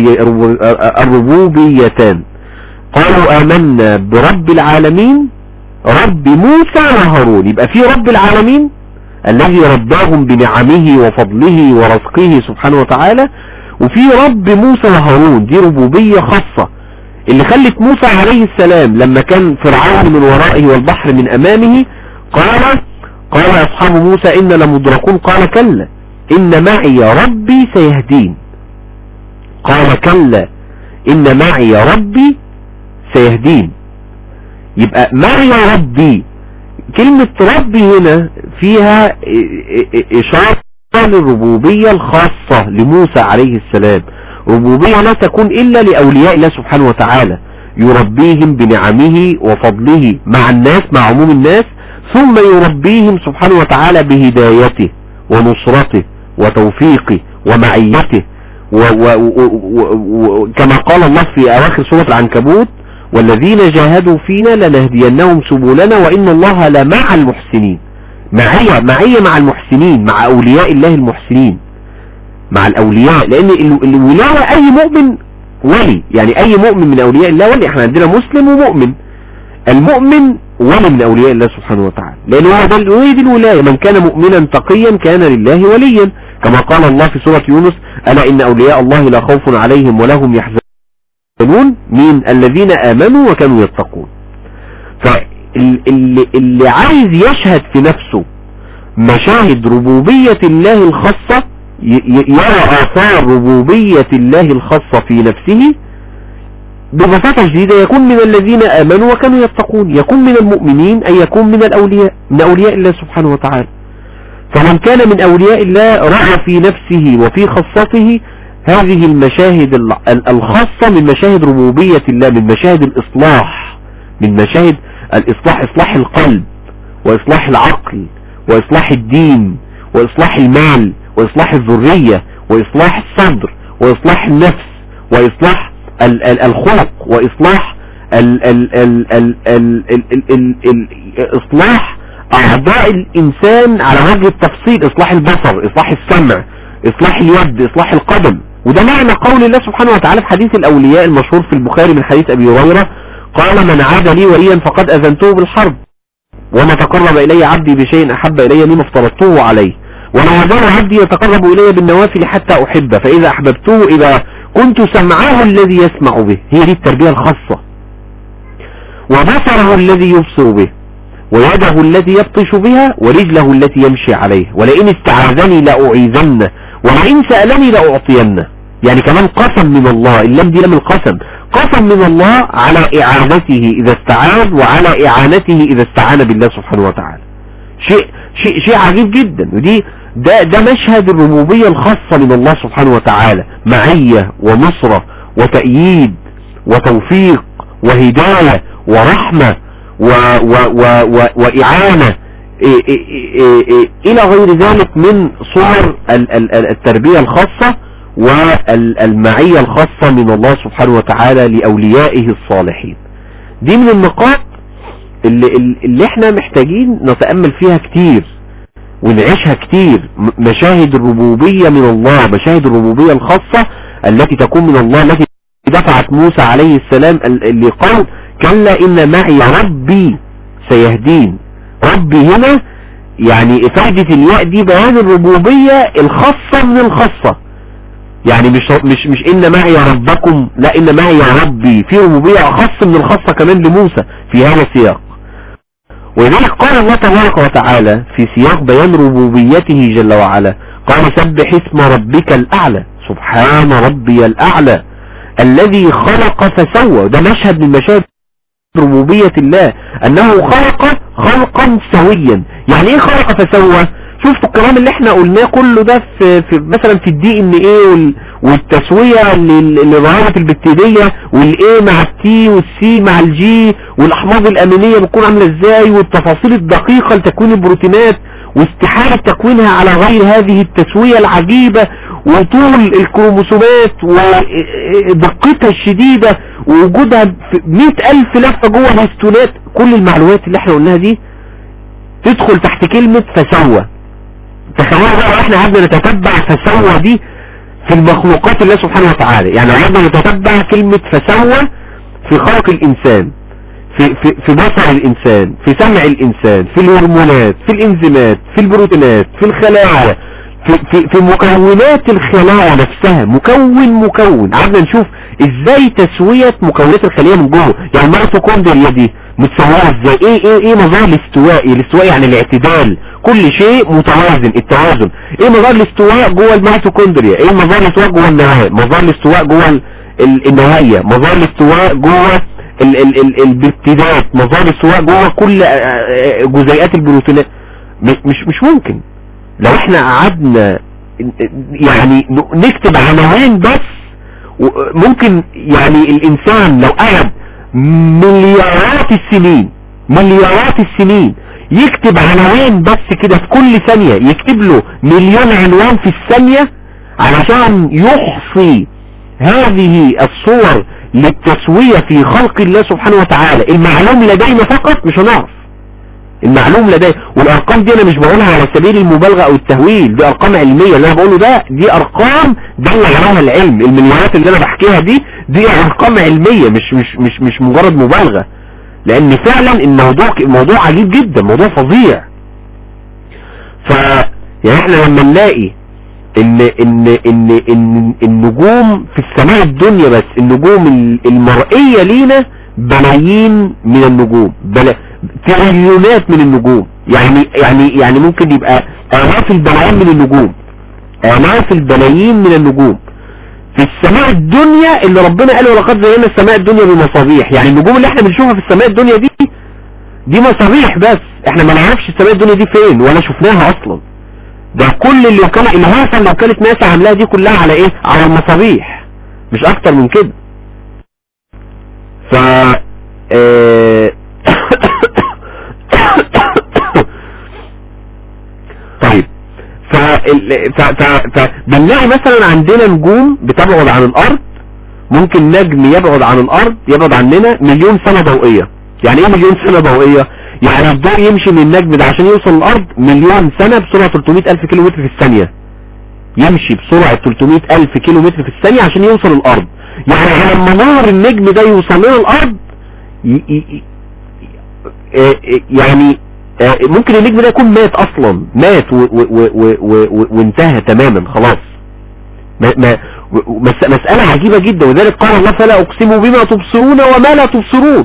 S5: الربوبيتان. قالوا آمنا برب العالمين رب موسى وهارون. يبقى في رب العالمين الذي رباهم بنعمه وفضله ورزقه سبحانه وتعالى، وفي رب موسى وهارون. دي ربوبية خاصة اللي خلت موسى عليه السلام لما كان فرعون من ورائه والبحر من أمامه قال أصحاب موسى إن لمدركون. قال كلا إن معي ربي سيهدين. قال كلا إن معي ربي سيهدين. يبقى معي ربي، كلمة ربي هنا فيها إشارة للربوبية الخاصة لموسى عليه السلام. ربوبية لا تكون إلا لأولياء الله سبحانه وتعالى. يربيهم بنعمه وفضله مع الناس، مع عموم الناس، ثم يربيهم سبحانه وتعالى بهدايته ونصرته وتوفيقه ومعيته، وكما قال الله في أواخر سورة العنكبوت: والذين جاهدوا فينا لنهدينهم سبلنا وإن الله لمع المحسنين. معية مع المحسنين، مع أولياء الله المحسنين، مع الأولياء، لأن الولاية أي مؤمن ولي، يعني أي مؤمن من أولياء الله ولي. احنا عندنا مسلم ومؤمن، المؤمن ولي من أولياء الله سبحانه وتعالى، لأن هو ده الولاية: من كان مؤمنا تقيا كان لله وليا، كما قال الله في سورة يونس: ألا إن أولياء الله لا خوف عليهم ولا هم يحزنون، من الذين آمنوا وكانوا يتقون. فاللي عايز يشهد في نفسه مشاهد ربوبية الله الخاصة، يرى آثار ربوبية الله الخاصة في نفسه، ببساطة شديدة يكون من الذين آمنوا وكانوا يتقون، يكون من المؤمنين، أي يكون من الأولياء، من أولياء الله سبحانه وتعالى. فمن كان من أولياء الله رأى في نفسه وفي خاصته هذه المشاهد الخاصة من مشاهد ربوبية الله، من مشاهد الإصلاح، من مشاهد الإصلاح، إصلاح القلب وإصلاح العقل وإصلاح الدين وإصلاح المال وإصلاح الذرية وإصلاح الصدر وإصلاح النفس وإصلاح الخلق وإصلاح إصلاح أعضاء الإنسان على وجه التفصيل، إصلاح البصر، إصلاح السمع، إصلاح اليد، إصلاح القدم. وده معنى قول الله سبحانه وتعالى في حديث الأولياء المشهور في البخاري من حديث أبي هريرة: قال: من عاد لي وليا فقد أذنته بالحرب، وما تقرب إلي عبدي بشيء أحب إلي مما افترضته عليه، وما زال عبدي يتقرب إلي بالنوافل حتى أحبه، فإذا أحببته إذا كنت سمعه الذي يسمع به، هي دي التربية الخاصة، وبصره الذي يبصر به، ويده التي يبطش بها، ورجله التي يمشي عليها، ولئن استعاذني لأعيذنه، ولئن سألني لأعطينه. يعني كمان قسم من الله، اللام دي لام القسم، قسم من الله على إعانته إذا استعاذ، وعلى إعانته إذا استعان بالله سبحانه وتعالى. شيء عجيب جدا. ودي ده مشهد الربوبية الخاصة من الله سبحانه وتعالى: معية ونصرة وتأييد وتوفيق وهداية ورحمة وإعانة إلى غير ذلك من صور التربية الخاصة والمعية الخاصة من الله سبحانه وتعالى لأوليائه الصالحين. دي من النقاط اللي احنا محتاجين نتأمل فيها كتير ونعيشها كتير. مشاهد الربوبية من الله، مشاهد الربوبية الخاصة التي تكون من الله، التي دفعت موسى عليه السلام اللي قال: كلا إن معي ربي سيهدين. ربي هنا يعني إفادة الياء دي بيان الربوبية الخاصة من الخاصة، يعني مش إن معي ربكم، لا، إن معي ربي، في ربوبية خاصة من الخاصة كمان لموسى في هذا السياق. ولذلك قال الله تبارك وتعالى في سياق بيان ربوبيته جل وعلا: قال: سبح اسم ربك الأعلى، سبحان ربي الأعلى الذي خلق فسوى. ده مشهد من مشاهد ربوبية الله، أنه خلق خلقا سويا. يعني إيه خلق فسوى؟ شفتوا الكلام اللي احنا قلناه كله ده في مثلا في الدي ان ايه والتسوية اللي ظهرت البكتيرية، والايه مع التي والسي مع الجي، والاحماض الامينية بتكون عاملة ازاي، والتفاصيل الدقيقة لتكوين البروتينات واستحالة تكوينها على غير هذه التسوية العجيبة، وطول الكروموسومات ودقتها الشديدة، ووجودها في 100,000 لفة جوه الهستونات. كل المعلومات اللي احنا قلناها دي تدخل تحت كلمة فسوى. تخيلوا بقى احنا قعدنا نتتبع فسوى دي في المخلوقات الله سبحانه وتعالى، يعني قعدنا نتتبع كلمة فسوى في خلق الانسان، في بصر الانسان، في سمع الانسان، في الهرمونات، في الانزيمات، في البروتينات، في الخلايا، في مكونات الخلايا نفسها، مكون قعدنا نشوف ازاي تسوية مكونات الخلية من جوه. يعني الميتوكوندريا دي متسوية ازاي، ايه مظاهر الاستواء يعني الاعتدال، كل شيء متوازن، التوازن. ايه مظاهر الاستواء جوه الميتوكوندريا، ايه مظاهر الاستواء جوه النواة، مظاهر الاستواء جوه النوايا، مظاهر الاستواء جوه البكتيريات، مظاهر الاستواء جوه كل جزيئات البروتينات. مش ممكن لو احنا قعدنا يعني نكتب عناوين بس. ممكن يعني الانسان لو قعد مليارات السنين يكتب عنوان بس كده في كل ثانية، يكتب له 1,000,000 عنوان في الثانية علشان يحصي هذه الصور للتسوية في خلق الله سبحانه وتعالى. المعلوم لدينا فقط مش هنعرف المعلوم لدينا، والارقام دي انا مش بقولها على سبيل المبالغة او التهويل، دي ارقام علمية اللي انا بقوله دي ارقام دل عليها العلم. المليارات اللي انا بحكيها دي ارقام علمية مش مجرد مبالغة، لان فعلا الموضوع عجيب جدا، موضوع فظيع. يعني احنا لما نلاقي ان النجوم في السماء الدنيا، بس النجوم المرئية لينا بلايين من النجوم، تريليونات من النجوم، يعني ممكن يبقى آلاف البلايين من النجوم في السماء الدنيا اللي ربنا قال ولقد زينا السماء الدنيا بمصابيح. يعني النجوم اللي احنا بنشوفها في السماء الدنيا دي مصابيح، بس احنا ما نعرفش السماء الدنيا دي فين ولا شفناها اصلا. ده كل اللي وكالة ناسا عاملاها دي كلها على ايه؟ على المصابيح، مش اكتر من كده. طيب بنلاقي مثلا عندنا نجوم بتبعد عن الارض، ممكن نجم يبعد عن الارض يبعد عننا 1,000,000 سنة ضوئية. يعني ايه 1,000,000 سنة ضوئية؟ يعني الضوء يمشي من النجم ده عشان يوصل الارض 1,000,000 سنة بسرعة 300,000 كيلومتر في الثانية، يمشي بسرعة 300,000 كيلومتر في الثانية عشان يوصل الارض. يعني لما نور النجم ده يوصل لنا الارض يعني ممكن النجم ده يكون مات اصلا، مات وانتهى تماما خلاص. مسألة عجيبة جدا، وذلك قال الله فلا اقسم بما تبصرون وما لا تبصرون،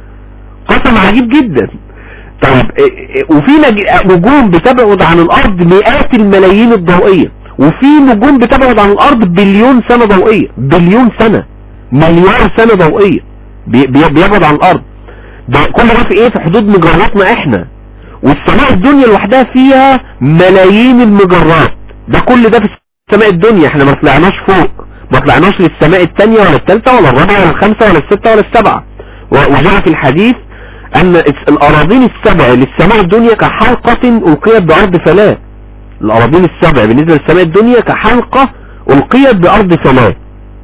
S5: قسم عجيب جدا. طيب وفي نجوم بتبعد عن الارض مئات الملايين الضوئية، وفي نجوم بتبعد عن الارض بليون سنة ضوئية، بليون سنة، مليار سنة ضوئية بيبعد عن الارض. ده كل ده في ايه؟ في حدود مجراتنا احنا، والسماء الدنيا لوحدها فيها ملايين المجرات. ده كل ده في السماء الدنيا، احنا ما طلعناش فوق، ما طلعناش للسماء الثانية ولا الثالثة ولا الرابعة ولا الخامسة ولا الستة ولا السبعة. وجاء في الحديث ان الاراضين السبع للسماء الدنيا كحلقة القيت بارض فلاة. الاراضين السبع بالنسبة للسماء الدنيا كحلقة القيت بارض فلاة،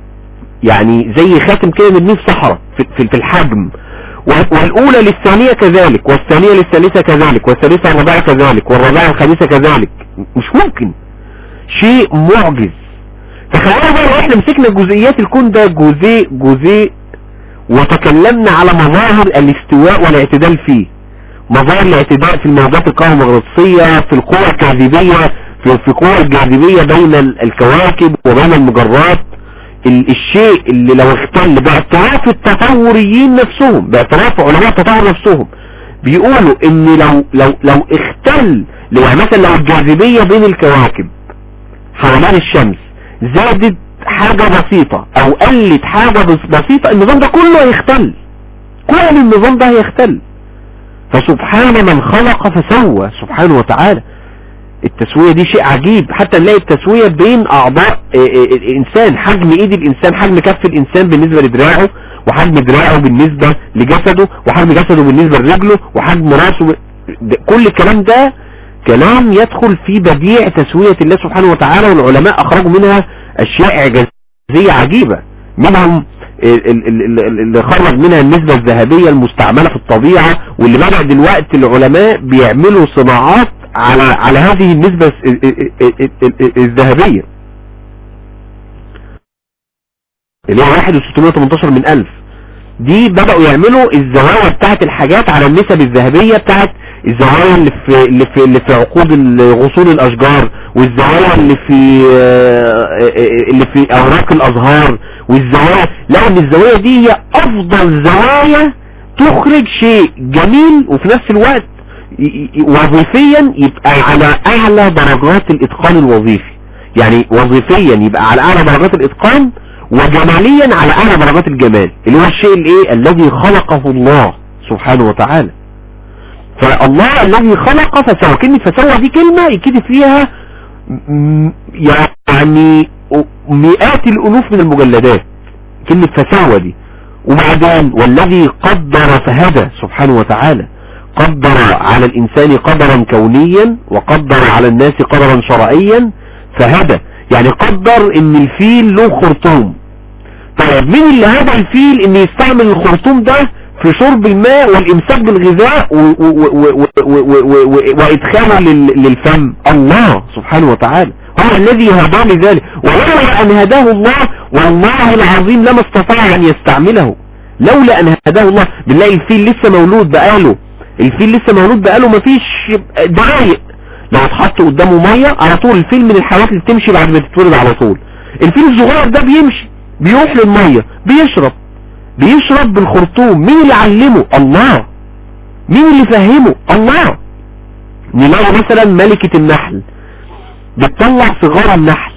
S5: يعني زي خاتم كده نبنيه في صحراء في الحجم. والاولى للثانية كذلك، والثانية للثالثة كذلك، والثالثة الرابعة كذلك، والرابعة الخامسة كذلك. مش ممكن، شيء معجز. تخيلوا بقى لو احنا مسكنا جزئيات الكون ده جزء وتكلمنا على مظاهر الاستواء والاعتدال فيه، مظاهر الاعتدال في الموجات الكهرومغناطيسية، في القوى الجاذبية، في قوى الجاذبية بين الكواكب وبين المجرات. الشيء اللي لو اختل باعتراف التطوريين نفسهم، باعتراف علماء التطور نفسهم، بيقولوا ان لو اختل، يعني مثلا لو الجاذبية بين الكواكب حوالين الشمس زادت حاجة بسيطة او قلت حاجة بسيطة، النظام ده كله هيختل، كل النظام ده هيختل. فسبحان من خلق فسوى سبحانه وتعالى. التسوية دي شيء عجيب، حتى نلاقي التسوية بين اعضاء الانسان، حجم ايد الانسان، حجم كف الانسان بالنسبة لدراعه، وحجم دراعه بالنسبة لجسده، وحجم جسده بالنسبة لرجله، وحجم راسه. كل الكلام ده كلام يدخل في بديع تسوية الله سبحانه وتعالى، والعلماء اخرجوا منها اشياء اعجازية عجيبة. منهم اللي خرج منها النسبة الذهبية المستعملة في الطبيعة، واللي بدأ دلوقتي العلماء بيعملوا صناعات على هذه النسبة الذهبية اللي هي 1,618 من 1000. دي بدأوا يعملوا الزوايا بتاعت الحاجات على النسب الذهبية بتاعت الزوايا اللي في عقود غصون الاشجار، والزوايا اللي في اوراق الازهار، والزوايا، لان الزوايا دي هي افضل زوايا تخرج شيء جميل وفي نفس الوقت وظيفيا يبقى على اعلى درجات الاتقان الوظيفي. يعني وظيفيا يبقى على اعلى درجات الاتقان، وجماليا على اعلى درجات الجمال، اللي هو الشيء الايه الذي خلقه الله سبحانه وتعالى. فالله الذي خلق فسوى، كلمة فسوى دي كلمة يكتب فيها يعني مئات الالوف من المجلدات، كلمة فسوى دي. وبعدين والذي قدر فهدى سبحانه وتعالى، قدر على الإنسان قدرا كونيا وقدر على الناس قدرا شرعيا فهدى، يعني قدر ان الفيل له خرطوم. طيب مين اللي هدى الفيل ان يستعمل الخرطوم ده في شرب الماء والامساك بالغذاء وادخاله للفم؟ الله سبحانه وتعالى هو الذي هداه لذلك، ولولا ان هداه الله والله العظيم لما استطاع ان يستعمله. لولا ان هداه الله. بنلاقي الفيل لسه مولود بقاله مفيش دقايق، لو اتحط قدامه ميه على طول الفيل من الحيوانات اللي بتمشي بعد ما تتولد على طول. الفيل الصغير ده بيمشي بيروح للميه بيشرب بالخرطوم. مين اللي علمه؟ الله. مين اللي فهمه؟ الله. نلاقي مثلا ملكة النحل بتطلع صغار النحل،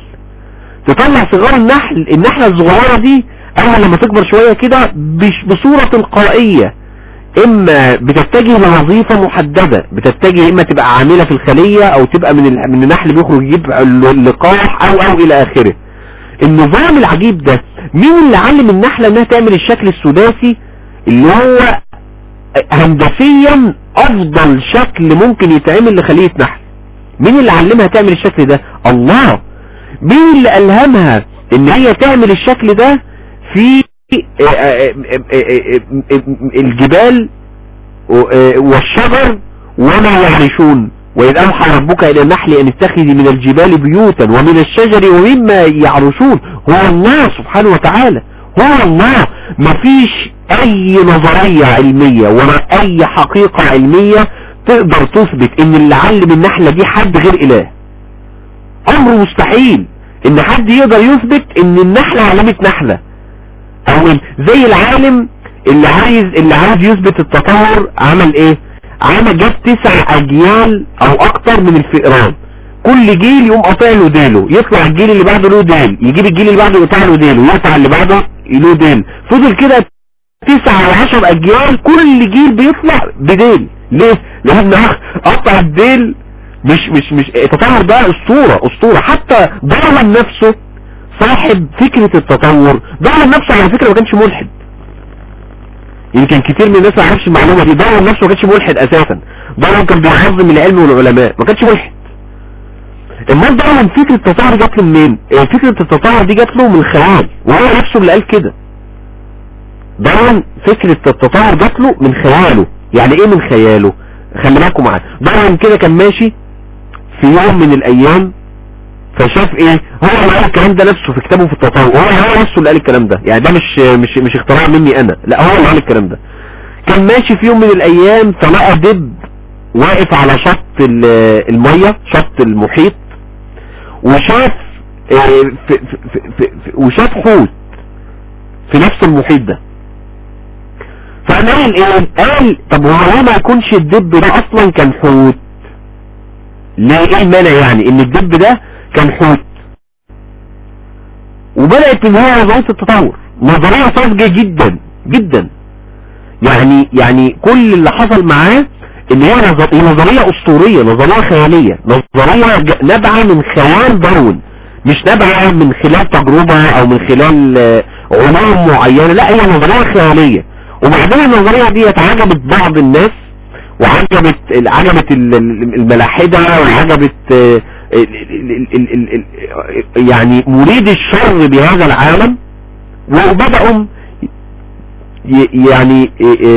S5: النحلة الصغيرة دي اول لما تكبر شوية كده بصورة تلقائية اما بتتجه لوظيفة محددة، بتتجه اما تبقى عاملة في الخلية او تبقى من النحل بيخرج يجيب اللقاح او الى اخره. النظام العجيب ده مين اللي علم النحلة انها تعمل الشكل السداسي اللي هو هندسيا افضل شكل ممكن يتعمل لخلية نحل؟ مين اللي علمها تعمل الشكل ده؟ الله. مين اللي ألهمها ان هي تعمل الشكل ده في الجبال والشجر وما يعرشون؟ وإذ أوحى ربك إلى النحل أن اتخذي من الجبال بيوتا ومن الشجر ومما يعرشون. هو الله سبحانه وتعالى، هو الله. مفيش أي نظرية علمية ولا أي حقيقة علمية تقدر تثبت ان اللي علم النحلة دي حد غير اله. امر مستحيل ان حد يقدر يثبت ان النحلة علمت نحلة، او زي العالم اللي عايز يثبت التطور عمل ايه؟ جاب 9 اجيال او اكتر من الفئران، كل جيل يقوم قاطع له ديله، يطلع الجيل اللي بعده له ديل، يجيب الجيل اللي بعده يقطع له ديله، يقطع اللي بعده له ديل، فضل كده 9 أو 10 اجيال كل جيل بيطلع بديل. ليه؟ لأن قطع الديل مش التطور ده اسطورة. حتى داروين نفسه صاحب فكرة التطور، داروين نفسه على فكرة ما كانش ملحد، يمكن كتير من الناس ما يعرفش المعلومة دي. داروين نفسه ما كانش ملحد اساسا، داروين كان بيعظم العلم والعلماء، ما كانش ملحد. امال داروين فكرة التطور جات له منين؟ فكرة التطور دي جات له من الخيال، وهو نفسه اللي قال كده. داروين فكرة التطور جات له من خياله. يعني ايه من خياله؟ خلي بالكم معايا. داروين كده كان ماشي في يوم من الايام فشاف ايه، هو اللي قال الكلام ده نفسه في كتابه في التطور، هو نفسه اللي قال الكلام ده، يعني ده مش اختراع مني انا، لا هو اللي قال الكلام ده. كان ماشي في يوم من الايام فلقى دب واقف على شط المية، شط المحيط، وشاف وشاف حوت في نفس المحيط ده. فقال ايه؟ قال طب هو ما يكونش الدب ده اصلا كان حوت؟ ليه؟ ايه المانع يعني ان الدب ده كان حوت؟ وبدأت ان هي نظرية التطور، نظرية ساذجة جدا جدا. يعني كل اللي حصل معاه ان هي نظرية اسطورية، نظرية خيالية، نظرية نابعة من خيال داروين، مش نابعة من خلال تجربة او من خلال علوم معينة، لا هي نظرية خيالية. وبعدين النظرية دي عجبت بعض الناس، وعجبت الملاحدة، وعجبت يعني مريد الشر بهذا العالم، وبدأوا يعني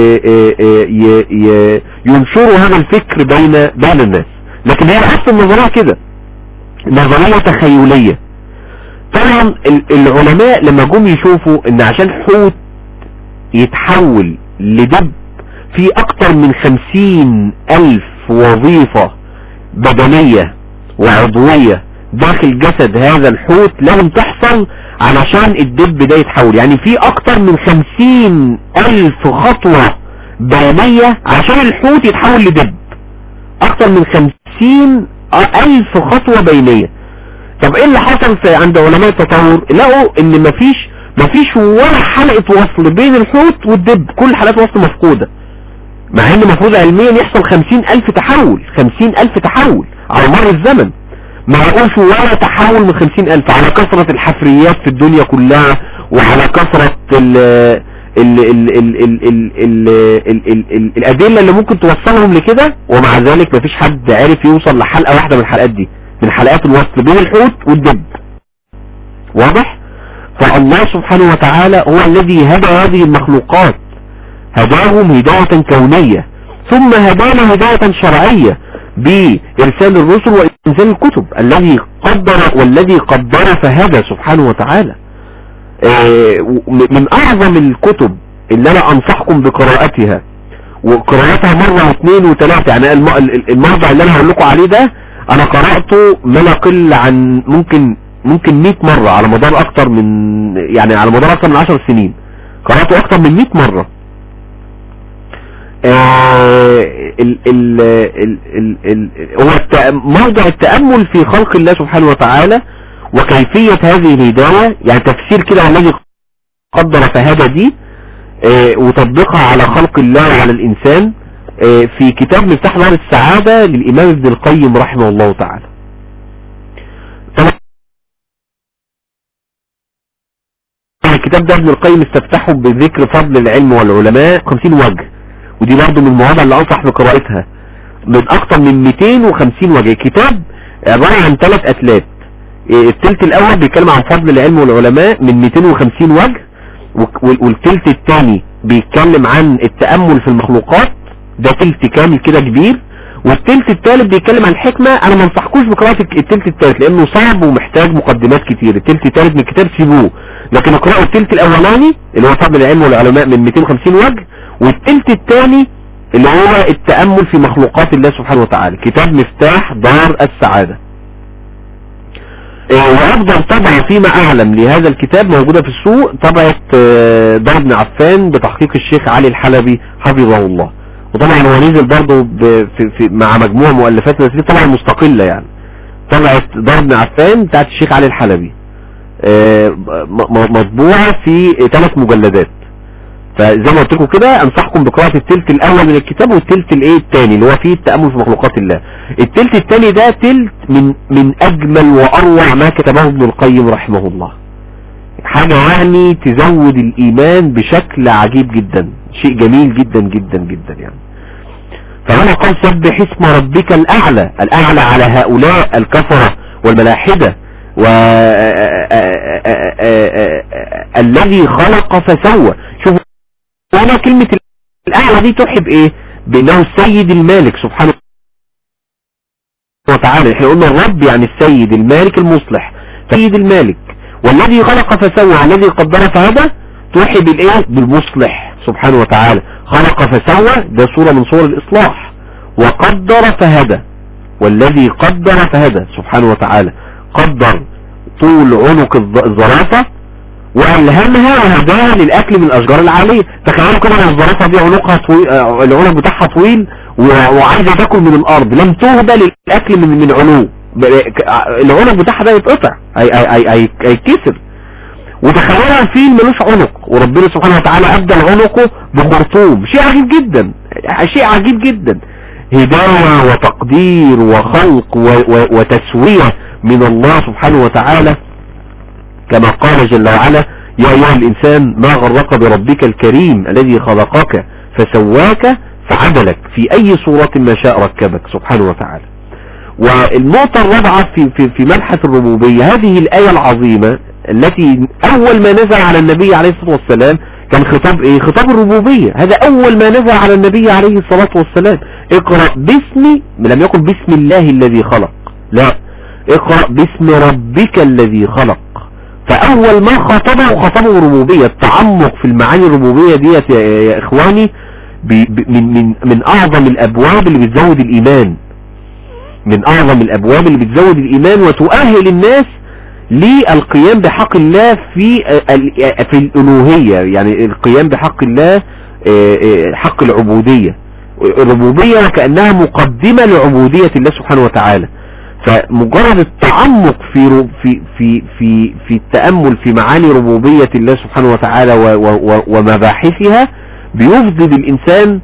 S5: ينشروا هذا الفكر بين الناس. لكن هي اصل النظرية كده، نظرية تخيلية. طبعا العلماء لما جم يشوفوا ان عشان حوت يتحول لدب في اكتر من 50,000 وظيفة بدنية وعضوية داخل جسد هذا الحوت لازم تحصل علشان الدب ده يتحول، يعني في اكتر من 50,000 خطوة بينية عشان الحوت يتحول لدب، اكتر من 50,000 خطوة بينية. طب ايه اللي حصل عند علماء التطور؟ لقوا ان مفيش ولا حلقة وصل بين الحوت والدب، كل حلقات وصل مفقودة، مع ان المفروض علميا يحصل 50,000 تحول، 50,000 تحول على مر الزمن. ما لقوش ولا تحول من 50,000 على كثرة الحفريات في الدنيا كلها، وعلى كثرة الادلة اللي ممكن توصلهم لكده، ومع ذلك مفيش حد عرف يوصل لحلقة واحدة من الحلقات دي، من حلقات الوصل بين الحوت والدب. واضح؟ فالله سبحانه وتعالى هو الذي هدى هذه المخلوقات، هداهم هداية كونية، ثم هدانا هداية شرعية بإرسال الرسل وإنزال الكتب. الذي قدر والذي قدر فهدى سبحانه وتعالى. من أعظم الكتب اللي أنا أنصحكم بقراءتها، وقراءتها مرة واثنين وثلاثة، يعني المرضع اللي أنا هقول لكم عليه ده أنا قرأته ما لا يقل عن ممكن 100 مرة على مدار أكتر من، يعني على مدار أكتر من 10 سنين قرأته أكتر من 100 مرة. هو موضع التأمل في خلق الله سبحانه وتعالى وكيفية هذه الهداية، يعني تفسير كده الذي قدر فهدى دي وتطبيقها على خلق الله وعلى الإنسان في كتاب مفتاح دار السعادة للإمام ابن القيم رحمه الله تعالى. الكتاب ده ابن القيم استفتحه بذكر فضل العلم والعلماء 50 وجه، ودي برضه من المواضع اللي أنصح بقراءتها، من أكثر من 250 وجه. كتاب عبارة عن 3 أتلات. التلت الأول بيتكلم عن فضل العلم والعلماء من 250 وجه، والتلت الثاني بيتكلم عن التأمل في المخلوقات، ده تلت كامل كده كبير، والتلت الثالث بيتكلم عن الحكمة. أنا ما انصحكوش بقراءة التلت الثالث لأنه صعب ومحتاج مقدمات كتير. التلت الثالث من الكتاب سيبوه، لكن اقرأوا التلت الأولاني اللي هو فضل العلم والعلماء من 250 وجه، والتلت الثاني اللي هو التأمل في مخلوقات الله سبحانه وتعالى، كتاب مفتاح دار السعادة. وأفضل طبعة فيما أعلم لهذا الكتاب موجودة في السوق، طبعة دار ابن عفان بتحقيق الشيخ علي الحلبي حفظه الله. وطبعا هو نزل برضه مع مجموعة مؤلفات نزلت طبعا مستقلة، يعني طبعة دار ابن عفان بتاعت الشيخ علي الحلبي مطبوعة في 3 مجلدات. فزي ما قلت لكم كده انصحكم بقراءة التلت الاول من الكتاب والتلت الثاني اللي هو فيه التأمل في مخلوقات الله. التلت الثاني ده تلت من اجمل واروع ما كتبه ابن القيم رحمه الله، حاجة يعني تزود الايمان بشكل عجيب جدا، شيء جميل جدا جدا جدا يعني. فهنا قال سبح اسم ربك الاعلى على هؤلاء الكفرة والملاحدة، الذي خلق فسوى. شوف هنا كلمة الأعلى دي تحب ايه؟ بأنه السيد المالك سبحانه وتعالى. احنا قلنا الرب يعني السيد المالك المصلح، سيد المالك، والذي خلق فسوى الذي قدر فهدى تحب الايه؟ بالمصلح سبحانه وتعالى. خلق فسوى ده صورة من صور الإصلاح، وقدر فهدى، والذي قدر فهدى سبحانه وتعالى قدر طول عنق الزرافة وألهمها وهداها للأكل من الأشجار العالية. تخيلوا كده ان الزرافة دي عنقها طويل، العنق بتاعها طويل وعايزة تاكل من الأرض، لم تهدى للأكل من علو، العنق بتاعها ده يتقطع هيتكسر. وتخيلوا الفيل ملوش عنق وربنا سبحانه وتعالى أبدل عنقه بخرطوم، شيء عجيب جدا، شيء عجيب جدا. هداية وتقدير وخلق وتسوية من الله سبحانه وتعالى، كما قال جل وعلا يا أيها الإنسان ما غرك بربك الكريم الذي خلقك فسواك فعدلك في أي صورة ما شاء ركبك سبحانه وتعالى. والنقطة الرابعة في مبحث الربوبية، هذه الآية العظيمة التي أول ما نزل على النبي عليه الصلاة والسلام كان خطاب ايه؟ خطاب الربوبية. هذا أول ما نزل على النبي عليه الصلاة والسلام. اقرأ باسمي، لم يقل بسم الله الذي خلق، لا، اقرأ باسم ربك الذي خلق. فأول ما خطبه ربوبية. التعمق في المعاني الربوبية ديت يا إخواني من أعظم الأبواب اللي بتزود الإيمان، من أعظم الأبواب اللي بتزود الإيمان وتؤهل الناس للقيام بحق الله في الألوهية، يعني القيام بحق الله حق العبودية. الربوبية كأنها مقدمة لعبودية الله سبحانه وتعالى. فمجرد التعمق في التأمل في معاني ربوبية الله سبحانه وتعالى ومباحثها بيفضي الإنسان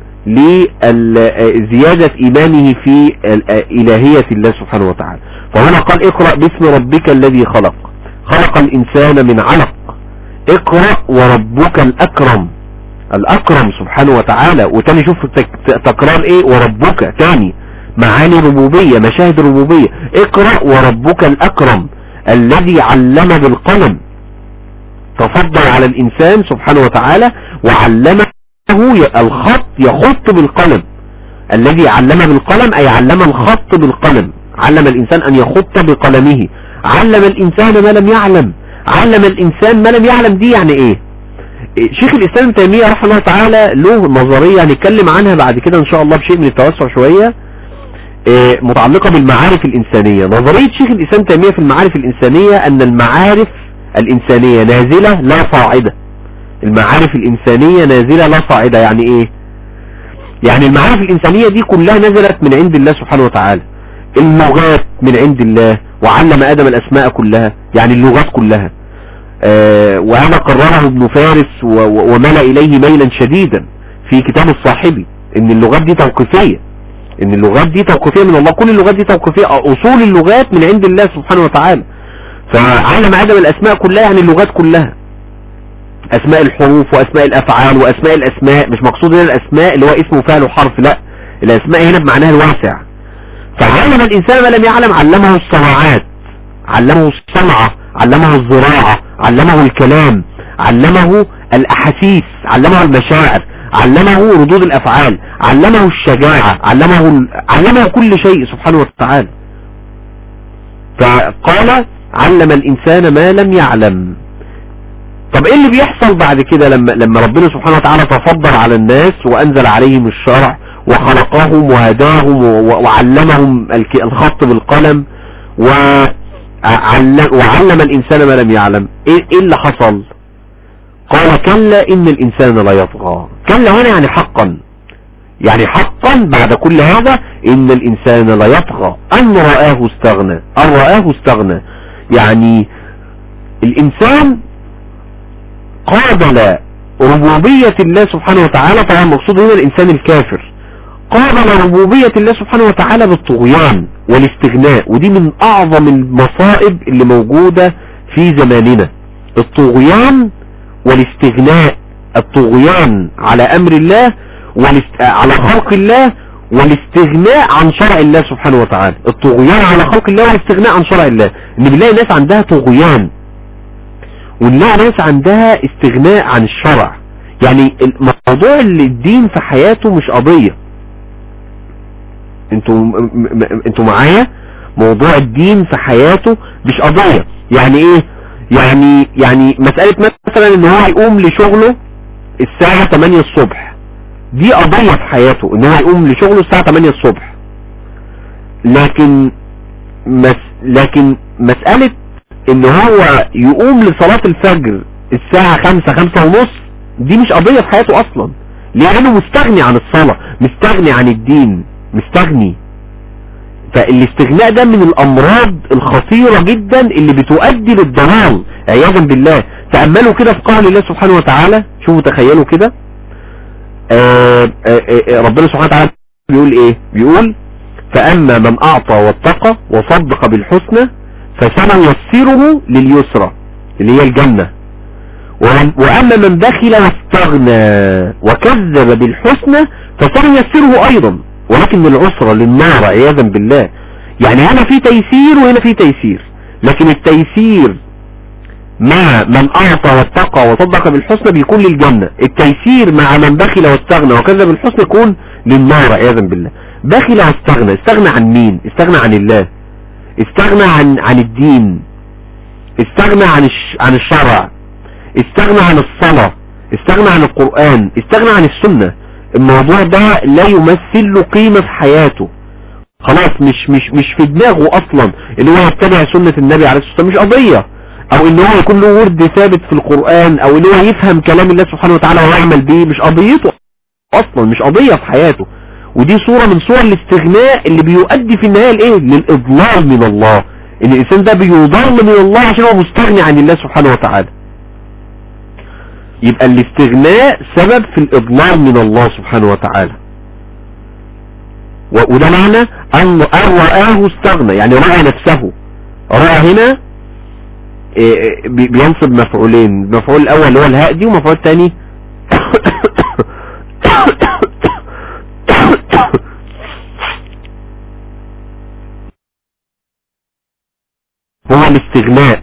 S5: لزيادة إيمانه في إلهية الله سبحانه وتعالى. فهنا قال اقرأ باسم ربك الذي خلق الإنسان من علق، اقرأ وربك الأكرم الأكرم سبحانه وتعالى. وتاني شوف تكرار ايه؟ وربك، تاني معاني ربوبية، مشاهد ربوبية. اقرأ وربك الأكرم الذي علم بالقلم، تفضل على الإنسان سبحانه وتعالى وعلمه الخط، يخط بالقلم. الذي علم بالقلم أي علم الخط بالقلم، علم الإنسان أن يخط بقلمه، علم الإنسان ما لم يعلم. علم الإنسان ما لم يعلم دي يعني ايه؟ شيخ الإسلام ابن تيمية رحمه الله تعالى له نظرية هنتكلم عنها بعد كده ان شاء الله بشيء من التوسع شوية، متعلقة بالمعارف الإنسانية. نظرية شيخ الإسلام ابن تيمية في المعارف الإنسانية أن المعارف الإنسانية نازلة لا صاعدة. المعارف الإنسانية نازلة لا صاعدة يعني ايه؟ يعني المعارف الإنسانية دي كلها نزلت من عند الله سبحانه وتعالى. اللغات من عند الله، وعلم آدم الأسماء كلها، يعني اللغات كلها. وهذا قرره ابن فارس وملأ إليه ميلا شديدا في كتاب الصاحبي، ان اللغات دي توقيفية، ان اللغات دي توقيفية من الله، كل اللغات دي توقيفية، اصول اللغات من عند الله سبحانه وتعالى. فعلم آدم الأسماء كلها يعني اللغات كلها، أسماء الحروف وأسماء الأفعال وأسماء الأسماء. مش مقصود هنا الأسماء اللي هو اسم وفعل وحرف، لا، الأسماء هنا بمعناها الواسع. فعلم الإنسان ما لم يعلم، علمه الصناعات، علمه الصنعة، علمه الزراعة، علمه الكلام، علمه الأحاسيس، علمه المشاعر، علمه ردود الأفعال، علمه الشجاعة، علمه كل شيء سبحانه وتعالى. فقال علم الإنسان ما لم يعلم. طب ايه اللي بيحصل بعد كده لما ربنا سبحانه وتعالى تفضل على الناس وأنزل عليهم الشرع وخلقهم وهداهم وعلمهم الخط بالقلم وعلم الإنسان ما لم يعلم؟ ايه اللي حصل؟ قال كلا إن الإنسان لا يطغى. كلا هنا يعني حقا، يعني حقا بعد كل هذا إن الإنسان لا يطغى أن رآه استغنى. أن رآه استغنى يعني الإنسان قابل ربوبية الله سبحانه وتعالى، طبعا مقصود هنا الإنسان الكافر، قابل ربوبية الله سبحانه وتعالى بالطغيان والاستغناء. ودي من أعظم المصائب اللي موجودة في زماننا، الطغيان والاستغناء. الطغيان على أمر الله على خلق الله، والاستغناء عن شرع الله سبحانه وتعالى. الطغيان على خلق الله والاستغناء عن شرع الله. ان بنلاقي ناس عندها طغيان ونلاقي ناس عندها استغناء عن الشرع. يعني موضوع الدين في حياته مش قضية. انتوا معايا؟ موضوع الدين في حياته مش قضية. يعني ايه؟ يعني مسألة مثلا ان هو يقوم لشغله الساعة 8 الصبح، دي قضية في حياته ان هو يقوم لشغله الساعة 8 الصبح. لكن مسألة ان هو يقوم لصلاة الفجر الساعة 5 ونص دي مش قضية في حياته اصلا، لانه مستغني عن الصلاة، مستغني عن الدين، مستغني. فالاستغناء ده من الامراض الخطيرة جدا اللي بتؤدي للضلال عياذا بالله. تأملوا كده في قول الله سبحانه وتعالى، شوفوا تخيلوا كده. ربنا سبحانه وتعالى بيقول ايه؟ بيقول فأما من أعطى واتقى وصدق بالحسنى فسنيسره لليسرى اللي هي الجنة، وأما من بخل واستغنى وكذب بالحسنى فسنيسره أيضا ولكن العسرى للنار عياذا بالله. يعني هنا في تيسير وهنا في تيسير، لكن التيسير مع من أعطى واتقى وصدق بالحسنى بيكون للجنة، التيسير مع من بخل واستغنى وكذب بالحسنى يكون للنار عياذا بالله. بخل واستغنى، استغنى عن مين؟ استغنى عن الله، استغنى عن الدين، استغنى عن الشرع، استغنى عن الصلاة، استغنى عن القرآن، استغنى عن السنة. الموضوع ده لا يمثل له قيمة في حياته، خلاص مش في دماغه اصلا ان هو يتبع سنة النبي عليه الصلاة والسلام، مش قضية. او ان هو يكون له ورد ثابت في القرآن، او ان هو يفهم كلام الله سبحانه وتعالى ويعمل به، مش قضيته اصلا، مش قضية في حياته. ودي صورة من صور الاستغناء اللي بيؤدي في النهاية لايه؟ للاضلال من الله. ان الانسان ده بيضل من الله عشان هو مستغني عن الله سبحانه وتعالى. يبقى الاستغناء سبب في الاضلال من الله سبحانه وتعالى. وده معنى ان رآه استغنى، يعني رأى نفسه. رأى هنا بينصب مفعولين، المفعول الاول اللي هو الهاء دي، ومفعول الثاني الاستغناء،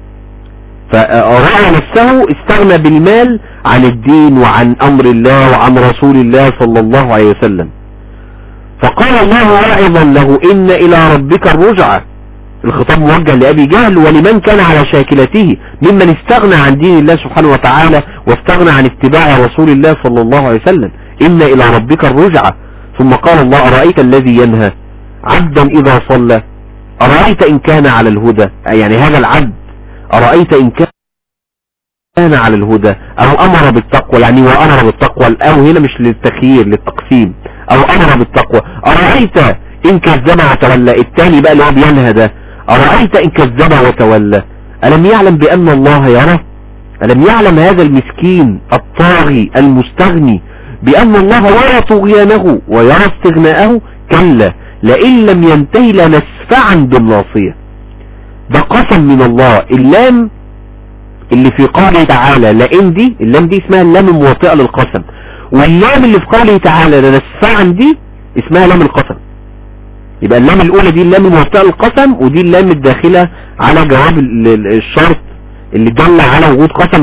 S5: فرأى نفسه استغنى بالمال عن الدين وعن امر الله وعن رسول الله صلى الله عليه وسلم. فقال الله واعظا له ان الى ربك الرجعة. الخطاب موجه لأبي جهل ولمن كان على شاكلته ممن استغنى عن دين الله سبحانه وتعالى واستغنى عن اتباع رسول الله صلى الله عليه وسلم. إن إلى ربك الرجعة. ثم قال الله أرأيت الذي ينهى عبدا إذا صلى أرأيت إن كان على الهدى، يعني هذا العبد أرأيت إن كان على الهدى أو أمر بالتقوى، يعني وأمر بالتقوى، أو هنا مش للتخيير للتقسيم، أو أمر بالتقوى. أرأيت إن كذب وتولى. الثاني بقى اللي هو بينهى ده أرأيت إن كذب وتولى. ألم يعلم بأن الله يرى؟ ألم يعلم هذا المسكين الطاغي المستغني بأن الله يرى طغيانه ويرى استغناءه؟ كلا لئن لم ينتهي لنسفعا بالناصية. ده قسم من الله. اللام اللي في قوله تعالى لئن دي، اللام دي اسمها اللام الموطئة للقسم، واللام اللي في قوله تعالى لنسفعا دي اسمها لام القسم. يبقى اللام الاولى دي اللام الموطئة للقسم، ودي اللام الداخلة على جواب الشرط اللي دل على وجود قسم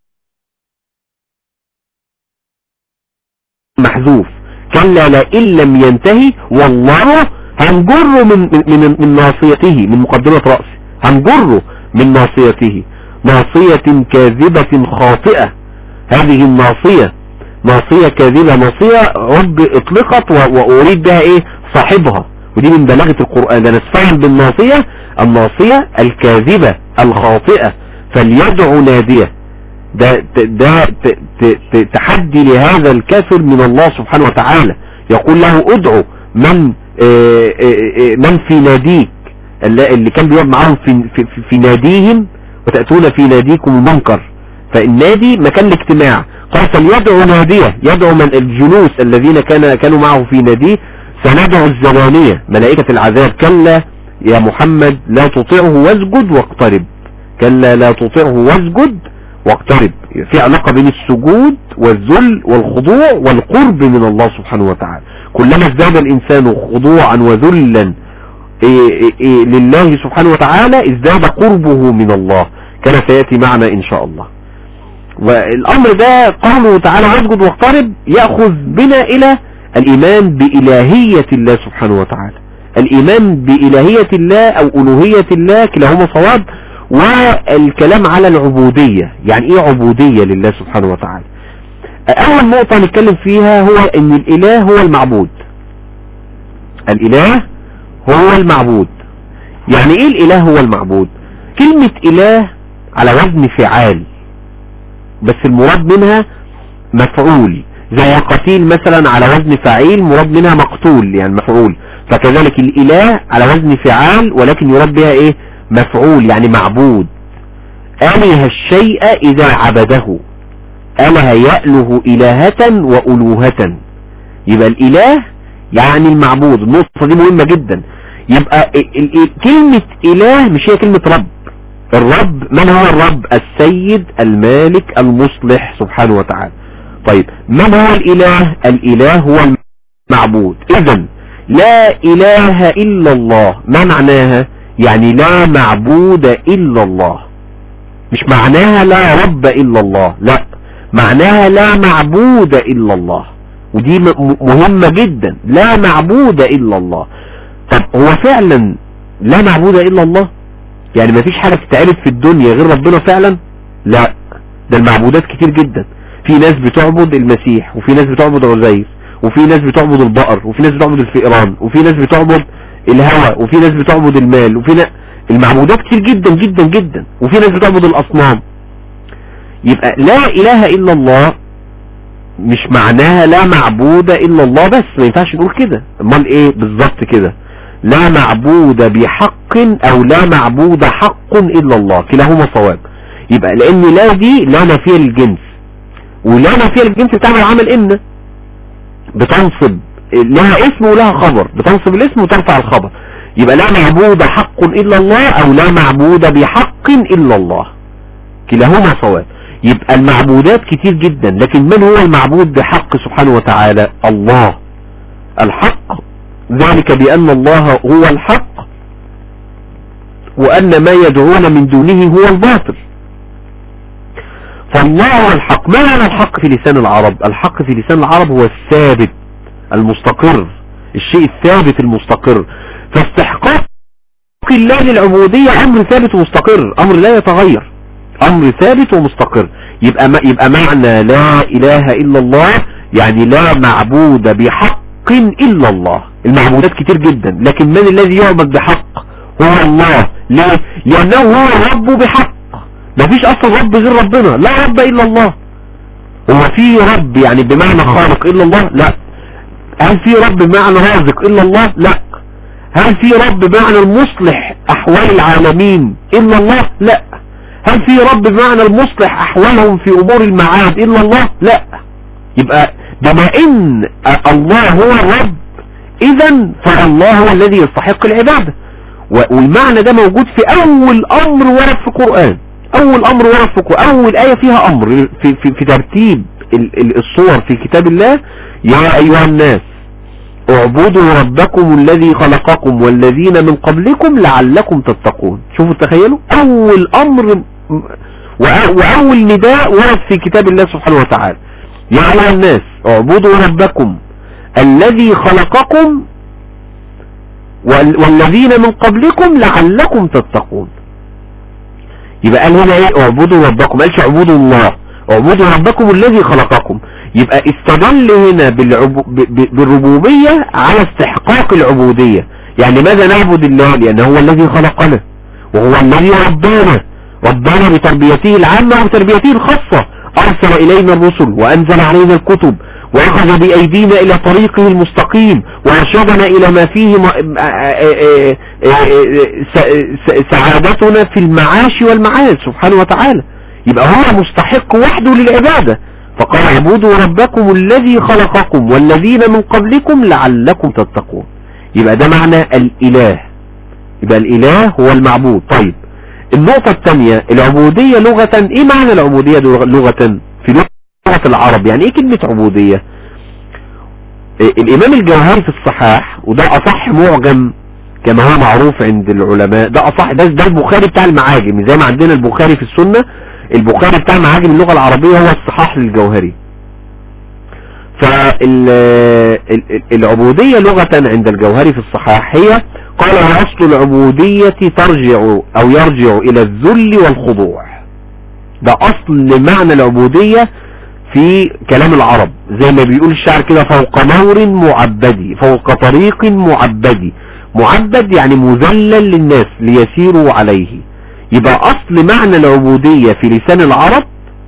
S5: محذوف. كلا لئن لم ينتهي والله هنجره من ناصيته، من مقدمة رأسه، هنجره من ناصيته. ناصية كاذبة خاطئة. هذه الناصية ناصية كاذبة، ناصية عب اطلقت واريد بها ايه صاحبها، ودي من بلاغة القرآن. نستعين بالناصية، الناصية الكاذبة الخاطئة. فليدعو نادية. ده تحدي لهذا الكافر من الله سبحانه وتعالى. يقول له ادعو من في ناديك، اللي كان بيقعد معاهم في ناديهم، وتأتون في ناديكم المنكر. فالنادي مكان الاجتماع. قال فليدعو نادية، يدعو من الجلوس الذين كانوا معه في ناديه. سندعو الزبانية ملائكة العذاب. كلا يا محمد لا تطيعه واسجد واقترب. كلا لا تطيعه واسجد واقترب. في علاقة بين السجود والذل والخضوع والقرب من الله سبحانه وتعالى. كلما ازداد الإنسان خضوعا وذلا لله سبحانه وتعالى ازداد قربه من الله، كما سيأتي معنا إن شاء الله. والأمر ده قوله تعالى واسجد واقترب يأخذ بنا إلى الإيمان بإلهية الله سبحانه وتعالى. الإيمان بإلهية الله أو ألوهية الله كلاهما صواب. والكلام على العبودية، يعني إيه عبودية لله سبحانه وتعالى؟ أول نقطة نتكلم فيها هو أن الإله هو المعبود. الإله هو المعبود. يعني إيه الإله هو المعبود؟ كلمة إله على وزن فعال، بس المراد منها مفعول. زي قتيل مثلا على وزن فعيل، مراد منها مقتول يعني مفعول. فكذلك الإله على وزن فعال ولكن يراد بها إيه؟ مفعول، يعني معبود. أله الشيء إذا عبده. أله يأله إلهة وألوهة. يبقى الإله يعني المعبود. النقطة دي مهمة جدا. يبقى كلمة إله مش هي كلمة رب. الرب من هو الرب؟ السيد المالك المصلح سبحانه وتعالى. طيب من هو الإله؟ الإله هو المعبود. إذن لا إله إلا الله ما معناها؟ يعني لا معبود إلا الله. مش معناها لا رب إلا الله، لا، معناها لا معبود إلا الله. ودي مهمة جدا. لا معبود إلا الله. طب هو فعلا لا معبود إلا الله؟ يعني ما فيش حاجة تتعرف في الدنيا غير ربنا فعلا؟ لا، ده المعبودات كتير جدا. في ناس بتعبد المسيح، وفي ناس بتعبد عزيز، وفي ناس بتعبد البقر، وفي ناس بتعبد الفئران، وفي ناس بتعبد الهوى، وفي ناس بتعبد المال، وفي ناس المعبودات كتير جدا جدا جدا، وفي ناس بتعبد الأصنام. يبقى لا إله إلا الله مش معناها لا معبود إلا الله بس، ما ينفعش نقول كده. امال ايه بالظبط كده؟ لا معبود بحق او لا معبود حق الا الله، كلاهما صواب. يبقى لان لا دي لا نافية للجنس، ولا نافية للجنس بتعمل عمل ان، بتنصب لها اسم ولها خبر، بتنصب الاسم وترفع الخبر. يبقى لا معبود حق الا الله او لا معبود بحق الا الله، كلاهما صواب. يبقى المعبودات كتير جدا، لكن من هو المعبود بحق سبحانه وتعالى؟ الله الحق، ذلك بأن الله هو الحق وأن ما يدعون من دونه هو الباطل. فالله الحق. ما معنى الحق في لسان العرب؟ الحق في لسان العرب هو الثابت المستقر، الشيء الثابت المستقر. فاستحقاق الله للعبودية أمر ثابت ومستقر، أمر لا يتغير، أمر ثابت ومستقر. يبقى معنى لا إله إلا الله يعني لا معبود بحق إلا الله. المعبودات كتير جدا، لكن من الذي يعبد بحق؟ هو الله. ليه؟ لأنه هو الرب بحق. مفيش أصلا رب غير ربنا، لا رب إلا الله. هو في رب يعني بمعنى خالق إلا الله؟ لا. هل في رب بمعنى رازق إلا الله؟ لا. هل في رب بمعنى المصلح أحوال العالمين إلا الله؟ لا. هل في رب بمعنى المصلح أحوالهم في أمور المعاد إلا الله؟ لا. يبقى بما إن الله هو الرب، إذن فالله هو الذي يستحق العبادة. والمعنى ده موجود في أول أمر ورد في القرآن. أول أمر ورد في القرآن، أول آية فيها أمر في ترتيب الصور في كتاب الله. يا أيها الناس اعبدوا ربكم الذي خلقكم والذين من قبلكم لعلكم تتقون. شوفوا تخيلوا، أول أمر وأول نداء ورد في كتاب الله سبحانه وتعالى. يا أيها الناس اعبدوا ربكم الذي خلقكم والذين من قبلكم لعلكم تتقون. يبقى قال هنا ايه؟ اعبدوا ربكم، قالش اعبدوا الله، اعبدوا ربكم الذي خلقكم. يبقى استدل هنا بالربوبية على استحقاق العبودية. يعني ماذا نعبد الله؟ لأنه هو الذي خلقنا وهو الذي ربنا بتربيته العامة وتربيته الخاصة. أرسل إلينا الرسل وأنزل علينا الكتب وأخذ بأيدينا إلى طريقه المستقيم وأرشدنا إلى ما فيه سعادتنا في المعاش والمعاد سبحانه وتعالى. يبقى هو مستحق وحده للعبادة. فقال اعبدوا ربكم الذي خلقكم والذين من قبلكم لعلكم تتقون. يبقى ده معنى الإله. يبقى الإله هو المعبود. طيب النقطة الثانية، العبودية لغة. ايه معنى العبودية لغة في لغة العرب؟ يعني ايه كلمة عبودية؟ الامام الجوهري في الصحاح، وده اصح معجم كما هو معروف عند العلماء، ده اصح، ده البخاري بتاع المعاجم. زي ما عندنا البخاري في السنة، البخاري بتاع معاجم اللغة العربية هو الصحاح للجوهري. فالعبودية لغة عند الجوهري في الصحاح هي، قال أصل العبودية يرجع إلى الذل والخضوع. ده أصل معنى العبودية في كلام العرب، زي ما بيقول الشاعر كده، فوق نور معبدي، فوق طريق معبدي. معبد يعني مذلل للناس ليسيروا عليه. يبقى أصل معنى العبودية في لسان العرب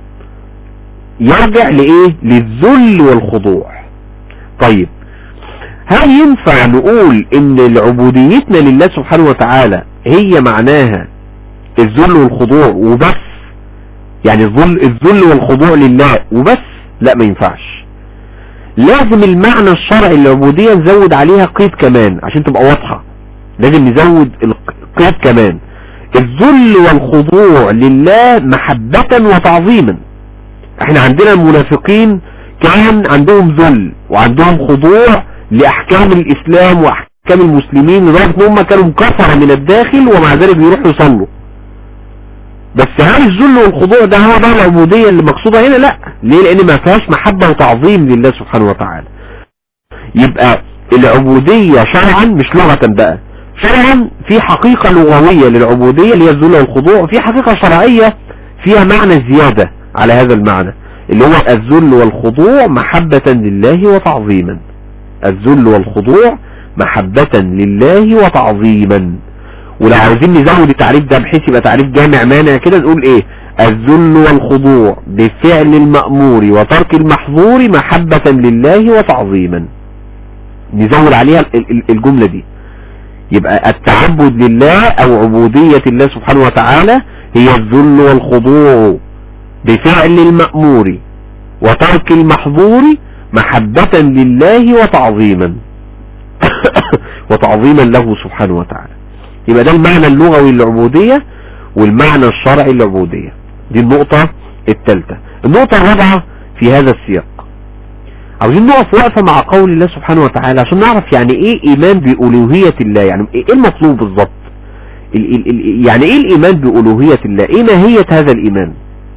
S5: يرجع لإيه؟ للذل والخضوع. طيب هل ينفع نقول ان العبوديتنا لله سبحانه وتعالى هي معناها الذل والخضوع وبس؟ يعني الذل والخضوع لله وبس؟ لا، ما ينفعش. لازم المعنى الشرعي للعبودية نزود عليها قيد كمان عشان تبقى واضحة. لازم نزود القيد كمان. الذل والخضوع لله محبة وتعظيما. احنا عندنا المنافقين كان عندهم ذل وعندهم خضوع لأحكام الإسلام وأحكام المسلمين، لدرجة ان هم كانوا مكفرة من الداخل ومع ذلك بيروحوا يصلوا. بس هل الذل والخضوع ده هو ده العبودية اللي مقصودة هنا؟ لا. ليه؟ لأن ما فيهاش محبة وتعظيم لله سبحانه وتعالى. يبقى العبودية شرعا مش لغة بقى، شرعا في حقيقة لغوية للعبودية اللي هي الذل والخضوع، وفي حقيقة شرعية فيها معنى زيادة على هذا المعنى اللي هو الذل والخضوع محبة لله وتعظيما. الذل والخضوع محبة لله وتعظيما. ولو عاوزين نزود التعريف ده بحيث يبقى تعريف جامع مانع كده، نقول ايه؟ الذل والخضوع بفعل المأمور وترك المحظور محبة لله وتعظيما. نزود عليها الجملة دي. يبقى التعبد لله او عبودية الله سبحانه وتعالى هي الذل والخضوع بفعل المأمور وترك المحظور محبة لله وتعظيما وتعظيما له سبحانه وتعالى. يبقى ده المعنى اللغوي للعبودية والمعنى الشرعي للعبودية. دي النقطة الثالثة. النقطة الرابعة في هذا السياق، عاوزين نقف وقفة مع قول الله سبحانه وتعالى عشان نعرف يعني ايه ايمان بألوهية الله. يعني ايه المطلوب بالظبط؟ يعني ايه الايمان بألوهية الله؟ ايه ماهية هذا الايمان؟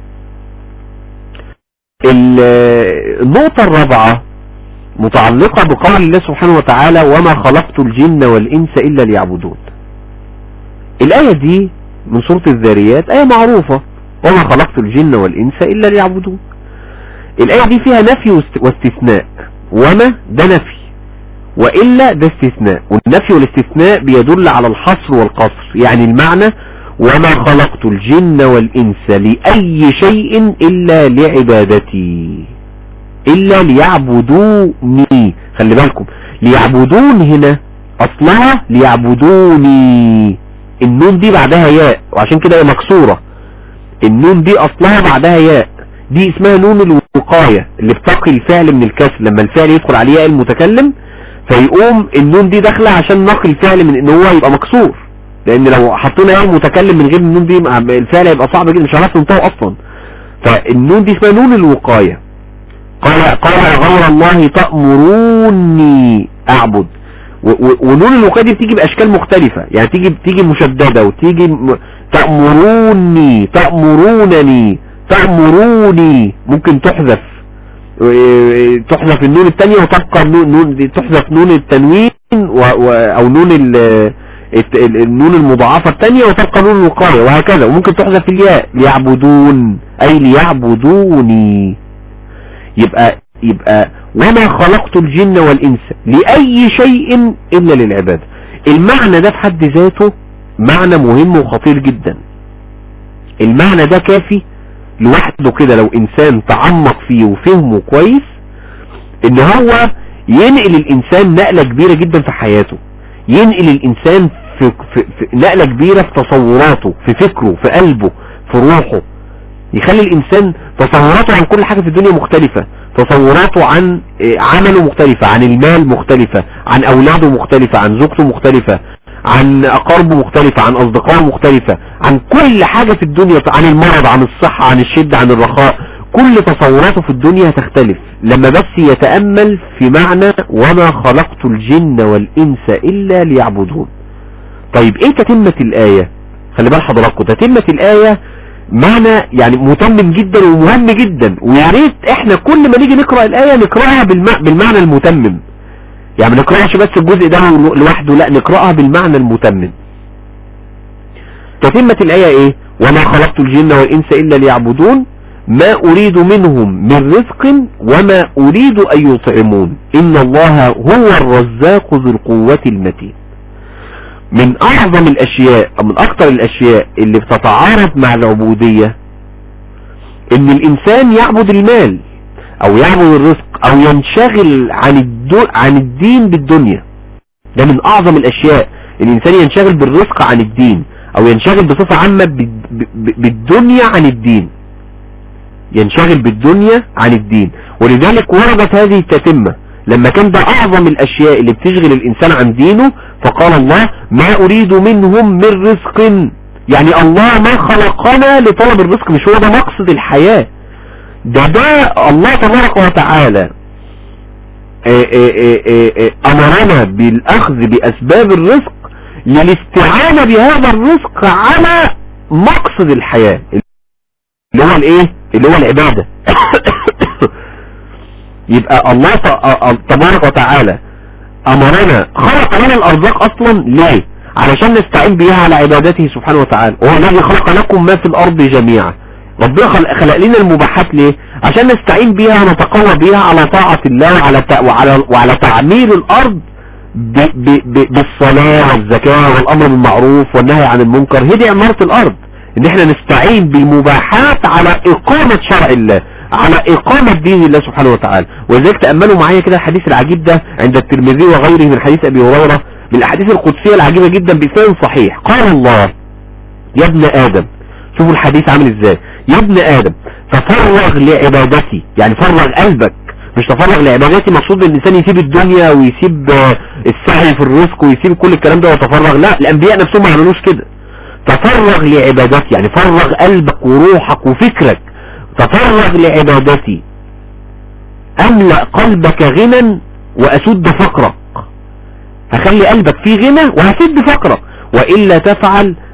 S5: النقطة الرابعة متعلقة بقول الله سبحانه وتعالى وما خلقت الجن والانس الا ليعبدون. الآية دي من سورة الذاريات آية معروفة، وما خلقت الجن والانس الا ليعبدون. الآية دي فيها نفي واستثناء، وما ده نفي وإلا ده استثناء، والنفي والاستثناء بيدل على الحصر والقصر. يعني المعنى وما خلقت الجن والإنس لأي شيء إلا لعبادتي، إلا ليعبدوني. خلي بالكم ليعبدون هنا أصلها ليعبدوني، النون دي بعدها ياء وعشان كده هي مكسورة. النون دي أصلها بعدها ياء، دي اسمها نون الوقاية اللي بتقي الفعل من الكسر. لما الفعل يدخل عليه ياء المتكلم فيقوم النون دي داخله عشان نقي الفعل من ان هو يبقى مكسور، لان لو حطينا ياء المتكلم من غير النون دي الفعل هيبقى صعب جدا، مش هنعرف ننطقه اصلا. فالنون دي اسمها نون الوقايه. قال غير الله تأمروني اعبد، ونون الوقايه دي بتيجي باشكال مختلفه، يعني تيجي مشدده وتيجي تأمروني، تأمرونني، تأمروني، ممكن تحذف النون الثانية وتبقى تحذف نون التنوين او النون المضاعفة الثانية وتبقى نون الوقاية، وهكذا. وممكن تحذف الياء ليعبدون اي ليعبدوني. يبقى وما خلقت الجن والانس لأي شيء الا للعبادة. المعنى ده في حد ذاته معنى مهم وخطير جدا. المعنى ده كافي لوحده كده لو انسان تعمق فيه وفهمه كويس، ان هو ينقل الانسان نقلة كبيرة جدا في حياته، ينقل الانسان في نقلة كبيرة في تصوراته، في فكره، في قلبه، في روحه. يخلي الانسان تصوراته عن كل حاجة في الدنيا مختلفة، تصوراته عن عمله مختلفة، عن المال مختلفة، عن اولاده مختلفة، عن زوجته مختلفة، عن اقاربه مختلفة، عن اصدقائه مختلفة، عن كل حاجة في الدنيا، عن المرض، عن الصحة، عن الشدة، عن الرخاء. كل تصوراته في الدنيا هتختلف لما بس يتأمل في معنى وما خلقت الجن والانس الا ليعبدون. طيب ايه تتمة الآية؟ خلي بال حضراتكم، تتمة الآية معنى يعني متمم جدا ومهم جدا، ويا ريت احنا كل ما نيجي نقرأ الآية نقرأها بالمعنى المتمم. يعني ما نقرأش بس الجزء ده لوحده، لا نقرأها بالمعنى المتمم. تتمة الآية ايه؟ وما خلقت الجن والإنس إلا ليعبدون ما أريد منهم من رزق وما أريد أن يطعمون إن الله هو الرزاق ذو القوة المتين. من أعظم الأشياء أو من أكثر الأشياء اللي بتتعارض مع العبودية إن الإنسان يعبد المال أو يعبد الرزق أو ينشغل عن الدين بالدنيا. ده من أعظم الأشياء، الإنسان ينشغل بالرزق عن الدين أو ينشغل بصفة عامة بالدنيا عن الدين، ينشغل بالدنيا عن الدين. ولذلك وردت هذه التتمة لما كان ده أعظم الأشياء اللي بتشغل الإنسان عن دينه، فقال الله ما أريد منهم من رزق. يعني الله ما خلقنا لطلب الرزق، مش هو ده مقصد الحياة. ده الله تبارك وتعالى أمرنا بالأخذ بأسباب الرزق للاستعانة بهذا الرزق على مقصد الحياة اللي هو الايه؟ اللي هو العبادة. يبقى الله تبارك وتعالى أمرنا، خلق لنا الأرزاق أصلا ليه؟ علشان نستعين بها على عبادته سبحانه وتعالى. وهو الذي خلق لكم ما في الأرض جميعا. ربنا خلق لنا المباحات ليه؟ عشان نستعين بها ونتقوى بها على طاعة الله وعلى تعمير الأرض بالصلاة والزكاة والأمر بالمعروف والنهي عن المنكر. هي عمارة الأرض، ان احنا نستعين بالمباحات على إقامة شرع الله، على إقامة دين الله سبحانه وتعالى. ولذلك تأملوا معايا كده الحديث العجيب ده عند الترمذي وغيره من حديث أبي هريرة، من الأحاديث القدسية العجيبة جدا بإسناد صحيح. قال الله يا ابن آدم، شوفوا الحديث عامل ازاي، يا ابن آدم تفرغ لعبادتي، يعني فرغ قلبك، مش تفرغ لعبادتي مقصود الإنسان يسيب الدنيا ويسيب السعي في الرزق ويسيب كل الكلام ده وتفرغ، لا، الأنبياء نفسهم ما عملوش كده. تفرغ لعبادتي يعني فرغ قلبك وروحك وفكرك، تفرغ لعبادتي أملأ قلبك غنى وأسد فقرك. هخلي قلبك فيه غنى وهسد فقرك، وإلا تفعل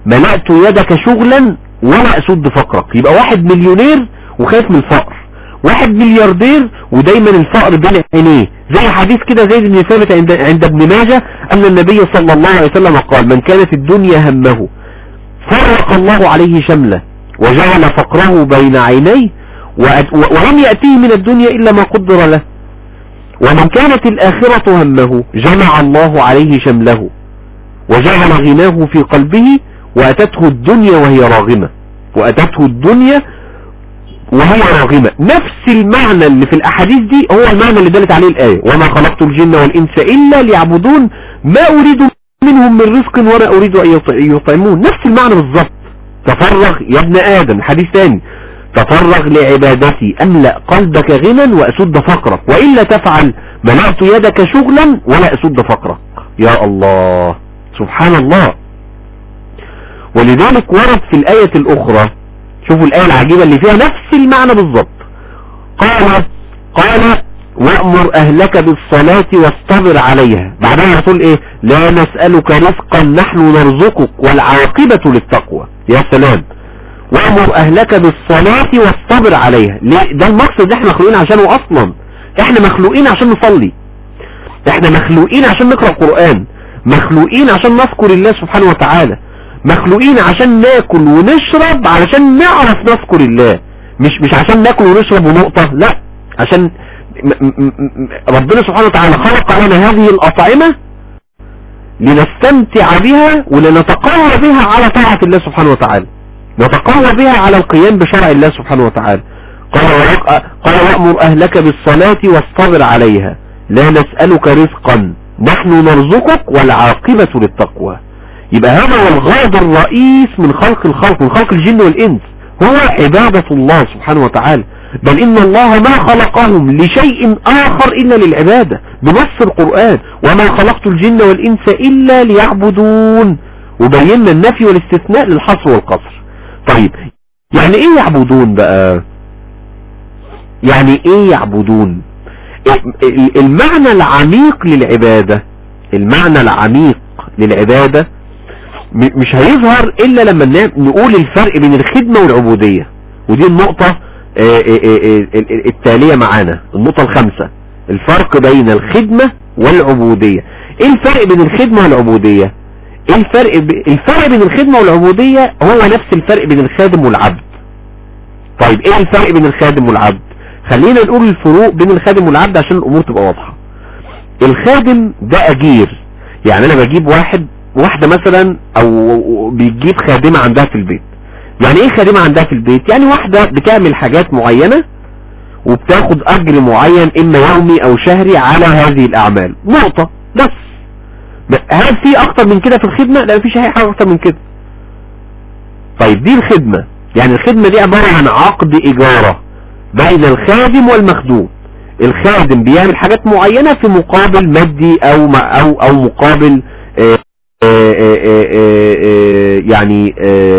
S5: ملأت يدك شغلا ولا أسد فقرك. يبقى واحد مليونير وخايف من الفقر، واحد ملياردير ودايما الفقر بين عينيه، زي حديث كده زيد بن ثابت عند ابن ماجه أن النبي صلى الله عليه وسلم قال: من كانت الدنيا همه فرق الله عليه شمله وجعل فقره بين عينيه ولم يأتيه من الدنيا إلا ما قدر له. ومن كانت الآخرة همه جمع الله عليه شمله وجعل غناه في قلبه وأتته الدنيا وهي راغمة، وأتته الدنيا وهي راغمة. نفس المعنى اللي في الأحاديث دي هو المعنى اللي دلت عليه الآية: وما خلقت الجن والإنس إلا ليعبدون ما أريد منهم من رزق ولا أريد أن يطعمون. نفس المعنى بالظبط. تفرغ يا ابن آدم، حديث ثاني: تفرغ لعبادتي أملأ قلبك غنى وأسد فقرك، وإلا تفعل ملأت يدك شغلا ولا أسد فقرك. يا الله، سبحان الله. ولذلك ورد في الآية الأخرى، شوفوا الآية العجيبة اللي فيها نفس المعنى بالظبط: قال وأمر أهلك بالصلاة واصطبر عليها. بعدها يقول إيه؟ لا نسألك رزقا نحن نرزقك والعاقبة للتقوى. يا سلام. وأمر أهلك بالصلاة واصطبر عليها. ليه؟ ده المقصد احنا مخلوقين عشانه أصلا. احنا مخلوقين عشان نصلي، احنا مخلوقين عشان نقرأ قرآن، مخلوقين عشان نذكر الله سبحانه وتعالى، مخلوقين عشان ناكل ونشرب علشان نعرف نذكر الله، مش عشان ناكل ونشرب ونقطة، لا، عشان ربنا سبحانه وتعالى خلق لنا هذه الأطعمة لنستمتع بها ولنتقوى بها على طاعة الله سبحانه وتعالى، نتقوى بها على القيام بشرع الله سبحانه وتعالى. قال وأمر أهلك بالصلاة واصطبر عليها لا نسألك رزقا نحن نرزقك والعاقبة للتقوى. يبقى هذا هو الغرض الرئيس من خلق الخلق، من خلق الجن والإنس، هو عبادة الله سبحانه وتعالى. بل إن الله ما خلقهم لشيء آخر إلا للعبادة، بنص القرآن: وما خلقت الجن والإنس إلا ليعبدون. وبينا النفي والاستثناء للحصر والقصر. طيب يعني إيه يعبدون بقى؟ يعني إيه يعبدون؟ المعنى العميق للعبادة، المعنى العميق للعبادة مش هيظهر إلا لما نقول الفرق بين الخدمة والعبودية. ودي النقطة التالية معانا، النقطة الخامسة: الفرق بين الخدمة والعبودية. ايه الفرق بين الخدمة والعبودية؟ الفرق بين الخدمة والعبودية هو نفس الفرق بين الخادم والعبد. طيب ايه الفرق بين الخادم والعبد؟ خلينا نقول الفروق بين الخادم والعبد عشان الامور تبقى واضحة. الخادم ده اجير، يعني انا بجيب واحدة مثلا، او بيجيب خادمة عندها في البيت. يعني ايه خادمة عندها في البيت؟ يعني واحدة بتعمل حاجات معينة وبتاخد اجر معين اما يومي او شهري على هذه الاعمال، نقطة بس. هل في اكتر من كده في الخدمة؟ لا، مفيش اي حاجة اكتر من كده. طيب دي الخدمة. يعني الخدمة دي عبارة عن عقد اجارة بين الخادم والمخدوم. الخادم بيعمل حاجات معينة في مقابل مادي او مقابل يعني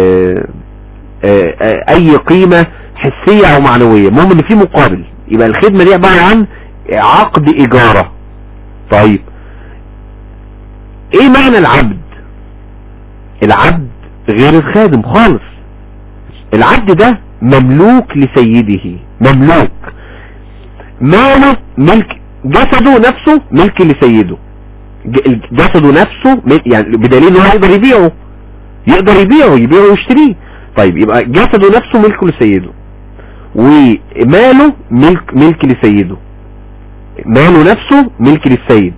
S5: اي قيمة حسية او معنوية، المهم ان في مقابل. يبقى الخدمة دي عبارة عن عقد اجارة. طيب ايه معنى العبد؟ العبد غير الخادم خالص. العبد ده مملوك لسيده، مملوك، ماله ملك، جسده نفسه ملك لسيده، جسده نفسه يعني بدليل انه يقدر يبيعه ويشتريه. طيب يبقى جسده نفسه ملك لسيده، وماله ملك لسيده، ماله نفسه ملك للسيد،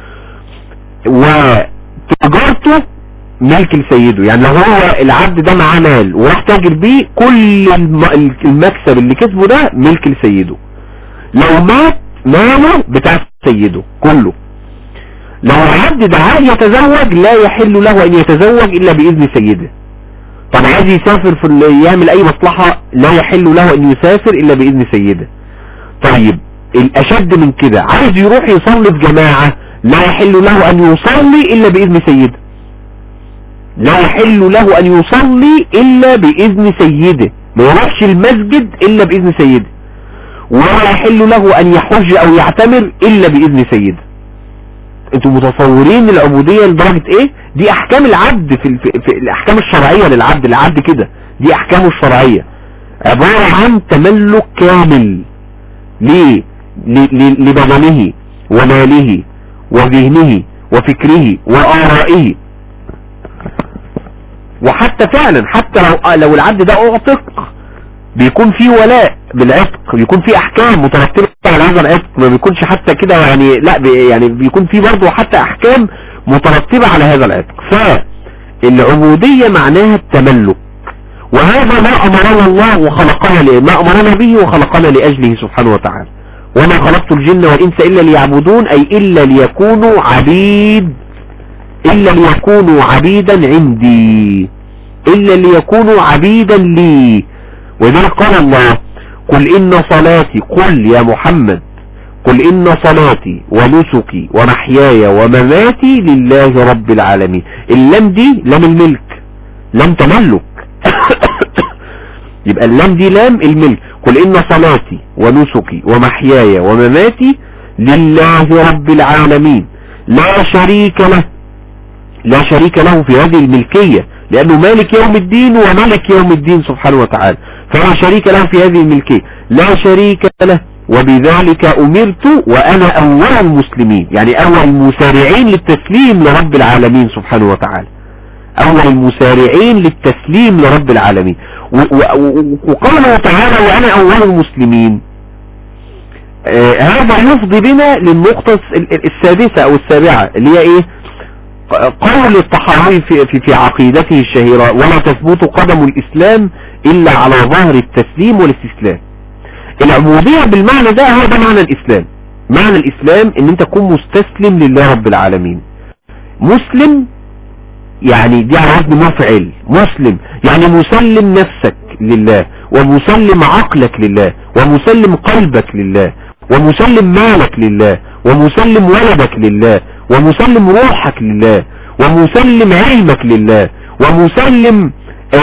S5: وتجارته ملك لسيده. يعني لو هو العبد ده معاه مال وراح تاجر بيه، كل المكسب اللي كسبه ده ملك لسيده. لو مات ماله بتاع سيده كله. لو العبد ده عايز يتزوج لا يحل له ان يتزوج الا باذن سيده. طب عايز يسافر يعمل اي مصلحة لا يحل له ان يسافر الا باذن سيده. طيب الاشد من كده، عايز يروح يصلي في جماعة لا يحل له ان يصلي الا باذن سيده. لا يحل له ان يصلي الا باذن سيده، ما يروحش المسجد الا باذن سيده، ولا يحل له ان يحج او يعتمر الا باذن سيده. انتوا متصورين العبودية لدرجة ايه؟ دي احكام العبد في الاحكام الشرعية للعبد. العبد كده دي احكامه الشرعية عبارة عن تملك كامل لبدنه وماله وذهنه وفكره وآرائه. وحتى فعلا حتى لو العبد ده اعتق بيكون فيه ولاء بالعتق، بيكون فيه احكام مترتبة على هذا العتق، ما بيكونش حتى كده يعني لا يعني بيكون فيه برضه حتى احكام مترتبة على هذا العتق. فالعبودية معناها التملك، وهذا ما امرنا الله وخلقنا ما امرنا به وخلقنا لاجله سبحانه وتعالى. وما خلقت الجن والانس الا ليعبدون، اي الا ليكونوا عبيدا عندي، الا ليكونوا عبيدا لي. وذلك قال الله قل ان صلاتي، قل يا محمد قل ان صلاتي ونسكي ومحياي ومماتي لله رب العالمين. اللام دي لام الملك، لام تملك يبقى اللام دي لام الملك. قل ان صلاتي ونسكي ومحياي ومماتي لله رب العالمين لا شريك له في هذه الملكية، لانه مالك يوم الدين وملك يوم الدين سبحانه وتعالى، فلا شريك له في هذه الملكية، لا شريك له. وبذلك امرت وانا اول المسلمين، يعني اول المسارعين للتسليم لرب العالمين سبحانه وتعالى، اول المسارعين للتسليم لرب العالمين. وقال تعالى وانا اول المسلمين. هذا يفضي بنا للنقطة السادسة او السابعة اللي هي ايه؟ قول الطحاوي في عقيدته الشهيرة ولا تثبت قدم الاسلام الا على ظهر التسليم والاستسلام. العبودية بالمعنى ده هو ده معنى الاسلام. معنى الاسلام ان انت تكون مستسلم لله رب العالمين. مسلم يعني دي على وزن مفعل، مسلم يعني مسلم نفسك لله، ومسلم عقلك لله، ومسلم قلبك لله، ومسلم مالك لله، ومسلم ولدك لله، ومسلم روحك لله، ومسلم علمك لله، ومسلم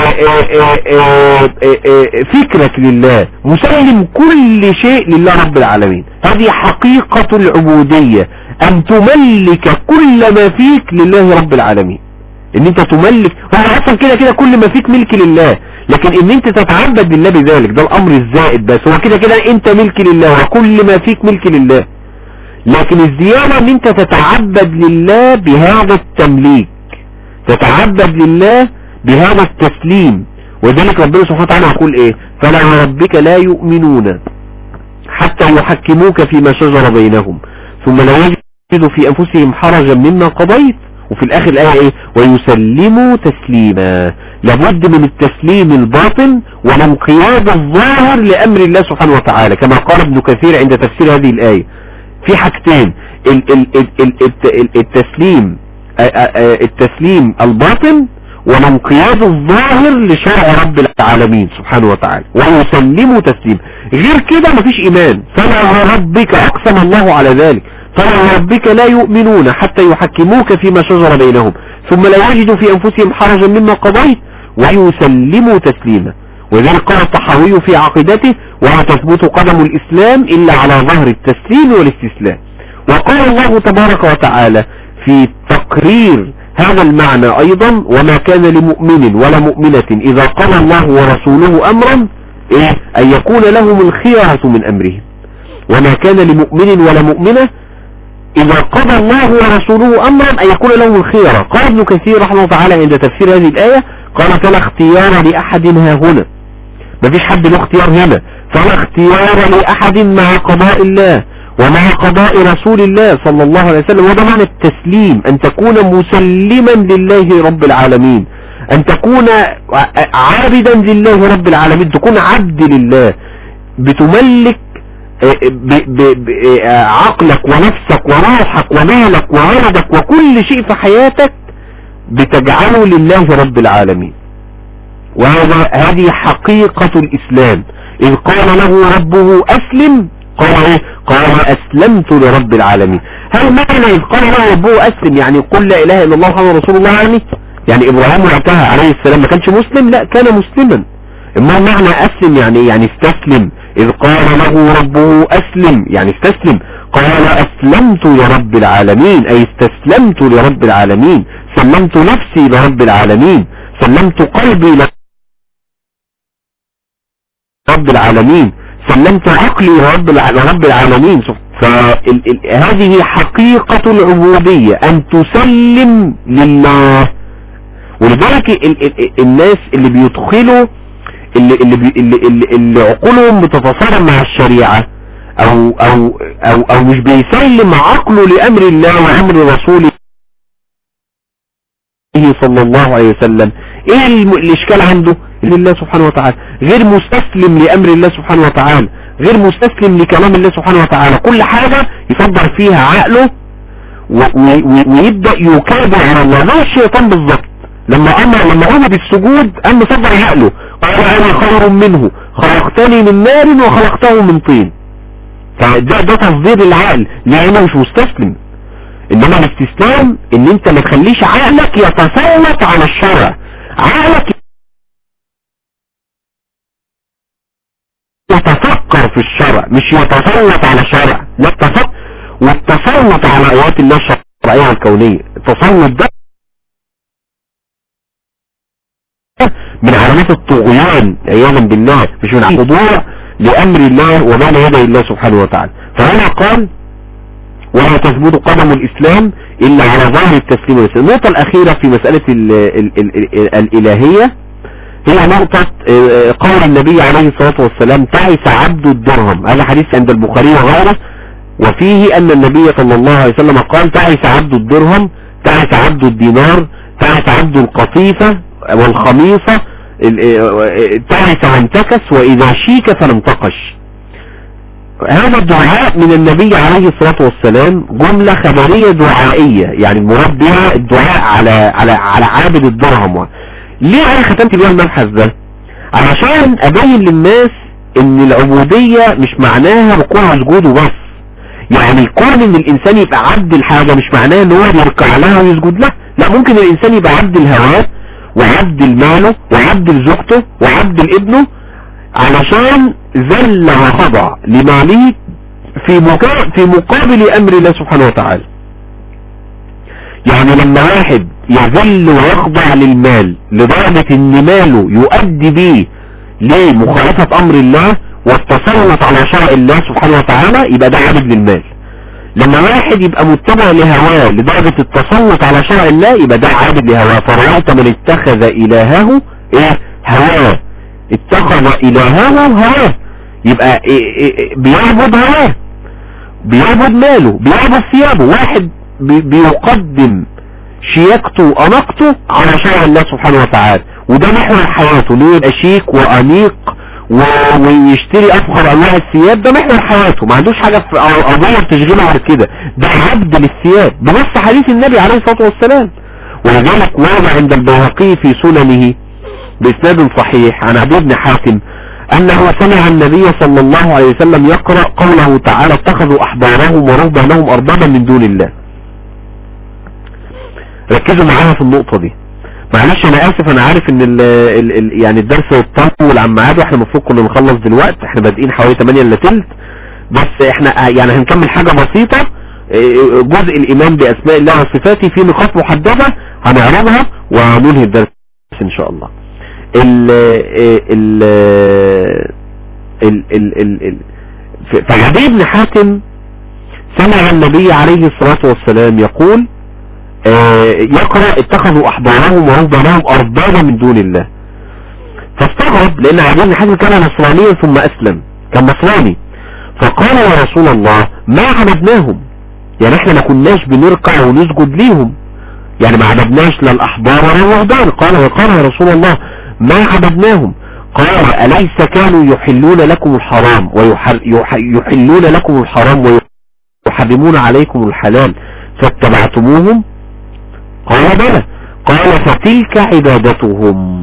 S5: فكرك لله، مسلم كل شيء لله رب العالمين. هذه حقيقة العبودية، أن تملك كل ما فيك لله رب العالمين. ان انت تملك، هو اصلا كده كل ما فيك ملك لله، لكن ان انت تتعبد لله بذلك ده الامر الزائد. بس هو كده انت ملك لله وكل ما فيك ملك لله، لكن الزيادة ان انت تتعبد لله بهذا التمليك، تتعبد لله بهذا التسليم. وذلك ربنا سبحانه وتعالى يقول ايه؟ فلا وربك لا يؤمنون حتى يحكموك فيما شجر بينهم ثم لا يجدوا في انفسهم حرجا مما قضيت. وفي الاخر الايه ايه؟ ويسلموا تسليما. لابد من التسليم الباطن والانقياد الظاهر لامر الله سبحانه وتعالى، كما قال ابن كثير عند تفسير هذه الايه في حاجتين: التسليم الباطن والانقياد الظاهر لشرع رب العالمين سبحانه وتعالى. ويسلموا تسليما، غير كده مفيش ايمان. فلا ربك اقسم الله على ذلك، فلا ربك لا يؤمنون حتى يحكموك فيما شجر بينهم ثم لا يجدوا في انفسهم حرجا مما قضيت ويسلموا تسليما. وذلك قال الطحاوي في عقيدته ولا تثبت قدم الاسلام الا على ظهر التسليم والاستسلام. وقال الله تبارك وتعالى في تقرير هذا المعنى ايضا: وما كان لمؤمن ولا مؤمنة اذا قال الله ورسوله امرا ان يكون لهم الخيرة من امرهم. وما كان لمؤمن ولا مؤمنة إذا قضى الله ورسوله أمرا أن يكون لهم الخيرة. قال ابن كثير رحمه الله تعالى عند تفسير هذه الآية قال: فلا اختيار لأحد ها هنا، مفيش حد له اختيار هنا. فلا اختيار لأحد مع قضاء الله ومع قضاء رسول الله صلى الله عليه وسلم. وده معنى التسليم، أن تكون مسلما لله رب العالمين، أن تكون عابدا لله رب العالمين، تكون عبد لله، بتملك عقلك ونفسك وروحك ومالك وولدك وكل شيء في حياتك بتجعله لله رب العالمين. وهذه حقيقة الإسلام. إذ قال له ربه أسلم قال إيه؟ قال أسلمت لرب العالمين. هل معنى إذ قال له ربه أسلم يعني قل لا إله إلا الله محمد رسول الله؟ يعني إبراهيم وقتها عليه السلام ما كانش مسلم؟ لا، كان مسلما. اما معنى اسلم يعني استسلم. اذ قال له ربه اسلم يعني استسلم. قال اسلمت لرب العالمين اي استسلمت لرب العالمين، سلمت نفسي لرب العالمين، سلمت قلبي لرب العالمين، سلمت عقلي لرب العالمين. فهذه حقيقة العبودية، ان تسلم لله. ولذلك الناس اللي بيدخلوا اللي عقولهم بتتصارع مع الشريعة او مش بيسلم عقله لامر الله وامر رسوله صلى الله عليه وسلم، ايه الاشكال عنده؟ لله سبحانه وتعالى، غير مستسلم لامر الله سبحانه وتعالى، غير مستسلم لكلام الله سبحانه وتعالى. كل حاجة يفضل فيها عقله ويبدأ يكابر على الله، زي الشيطان بالظبط. لما امر بالسجود قام مصدر عقله، قال انا خير منه خلقتني من نار وخلقته من طين. فده تصدير العقل لانه مش مستسلم. انما الاستسلام ان انت ما تخليش عقلك يتسلط على الشرع، عقلك يتفكر في الشرع مش يتسلط على الشرع، لا يتفكر والتسلط على ايات الله الشرعية الكونية. التسلط ده من علامات الطغيان عياذا بالله، مش من الخضوع لامر الله وما لا يدعي الله سبحانه وتعالى. فهنا قال ولا تثبت قدم الاسلام الا على ظاهر التسليم والاسلام. النقطة الاخيرة في مسألة الالهية هي نقطة قول النبي عليه الصلاة والسلام تعس عبد الدرهم. هذا حديث عند البخاري وغيره، وفيه ان النبي صلى الله عليه وسلم قال تعس عبد الدرهم، تعس عبد الدينار، تعس عبد القطيفة والخميصة، تعس وانتكس واذا شيك فلم تقش. هذا الدعاء من النبي عليه الصلاة والسلام جملة خبرية دعائية، يعني المراد بها الدعاء على عابد الدرهم. ليه انا ختمت بيها المبحث ده؟ علشان ابين للناس ان العبودية مش معناها ركوع وسجود وبس. يعني كون ان الانسان يبقى عبد الحاجة مش معناها ان هو يركع لها ويسجد لها، لا، ممكن الانسان يبقى عبد الهوى وعبد المال وعبد لزوجته وعبد لابنه علشان ذل وخضع لماله في مقابل امر الله سبحانه وتعالى. يعني لما واحد يذل ويخضع للمال لدرجة ان ماله يؤدي به لمخالفة امر الله والتسلط على شرع الله سبحانه وتعالى، يبقى ده عبد للمال. لما واحد يبقى متبع لهواه لدرجة التسلط على شرع الله، يبقى ده عابد لهواه. فرأيت من اتخذ الهه هواه، اتخذ الهه هواه، يبقى بيعبد هواه، بيعبد ماله، بيعبد ثيابه. واحد بيقدم شياكته واناقته على شرع الله سبحانه وتعالى، وده محور حياته. ليه يبقى شيك وانيق ويشتري افخر انواع الثياب؟ ده محور حياته، ما عندوش حاجة في قضية بتشغله على كده، ده عبد للثياب بنص حديث النبي عليه الصلاة والسلام. ولذلك ورد عند البيهقي في سننه بإسناد صحيح عن عدي بن حاتم أنه سمع النبي صلى الله عليه وسلم يقرأ قوله تعالى اتخذوا أحبارهم ورهبانهم أربابا من دون الله. ركزوا معاها في النقطة دي. معلش انا اسف، انا عارف ان يعني الدرس والطلب والعماد واحنا المفروض كنا نخلص دلوقتي، احنا بادئين حوالي 8 الا تلت، بس احنا يعني هنكمل حاجة بسيطة. جزء الايمان باسماء الله وصفاته في نقاط محددة هنعرضها وننهي الدرس ان شاء الله. فعدي بن حاتم سمع النبي عليه الصلاة والسلام يقول يقرأ اتخذوا احبارهم ورهبانهم اربابا من دون الله. فاستغرب لان عدي بن حاتم كان نصرانيا ثم اسلم، كان نصراني. فقال يا رسول الله ما عبدناهم، يعني احنا ما كناش بنركع ونسجد ليهم، يعني ما عبدناش لا الاحبار ولا الرهبان. قال يا رسول الله ما عبدناهم. قال أليس كانوا يحلون لكم الحرام ويحلون لكم الحرام ويحرمون عليكم الحلال فاتبعتموهم؟ قال بلى. قال فتلك عبادتهم.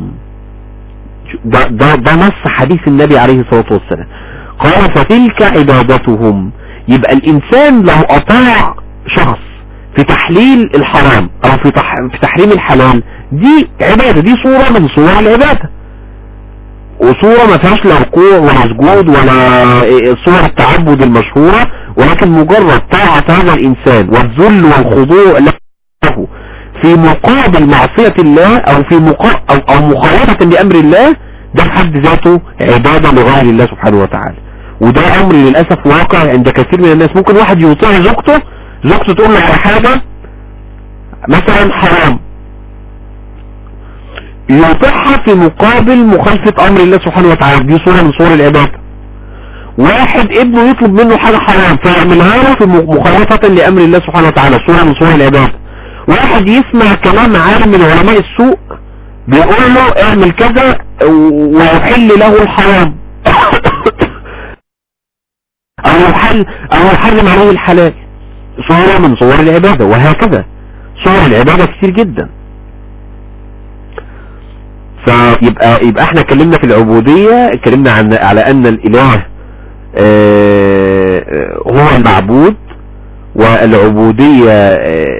S5: ده نص حديث النبي عليه الصلاة والسلام. قال فتلك عبادتهم. يبقى الإنسان لو أطاع شخص في تحليل الحرام أو في تحريم الحلال، دي عبادة، دي صورة من صور العبادة. وصورة ما فيهاش لا ركوع ولا سجود ولا صور التعبد المشهورة، ولكن مجرد طاعة هذا الإنسان والذل والخضوع له في مقابل معصية الله أو في أو مخالفة لأمر الله، ده في حد ذاته عبادة لغير الله سبحانه وتعالى. وده أمر للأسف واقع عند كثير من الناس. ممكن واحد يطيع زوجته تقول له على حاجة مثلا حرام، يطيعها في مقابل مخالفة أمر الله سبحانه وتعالى، دي صورة من صور العبادة. واحد ابنه يطلب منه حاجة حرام فيعملها له في مخالفة لأمر الله سبحانه وتعالى، صورة من صور العبادة. واحد يسمع كلام عالم من علماء السوء بيقول له اعمل كذا ويحل له الحرام او يحرم عليه الحلال، صورة من صور العبادة. وهكذا صور العبادة كتير جدا. فيبقى احنا اتكلمنا في العبودية، اتكلمنا على ان الاله هو المعبود، والعبودية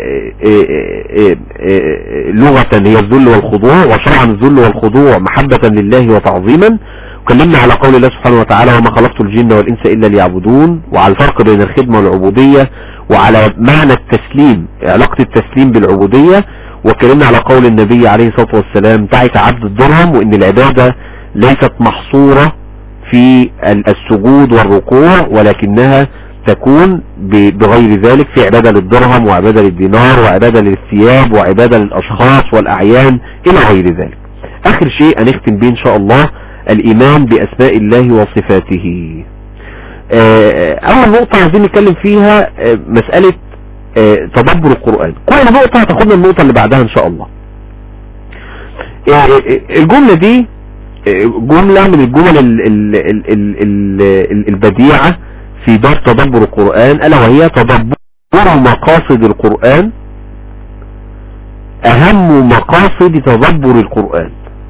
S5: لغة هي الذل والخضوع، وشرعا الذل والخضوع محبة لله وتعظيما. وكلمنا على قول الله سبحانه وتعالى وما خلقت الجن والإنس إلا ليعبدون، وعلى الفرق بين الخدمة والعبودية، وعلى معنى التسليم، علاقة التسليم بالعبودية. وكلمنا على قول النبي عليه الصلاة والسلام تعس عبد الدرهم، وإن العبادة ليست محصورة في السجود والركوع، ولكنها تكون بغير ذلك، في عبادة للدرهم وعبادة للدينار وعبادة للثياب وعبادة للأشخاص والأعيان إلى غير ذلك. آخر شيء هنختم به إن شاء الله الإيمان بأسماء الله وصفاته. أول نقطة عايزين نتكلم فيها مسألة تدبر القرآن. كل نقطة هتاخدنا النقطة اللي بعدها إن شاء الله. الجملة دي جملة من الجمل البديعة في باب تدبر القرآن، ألا وهي تدبر مقاصد القرآن أهم مقاصد تدبر القرآن.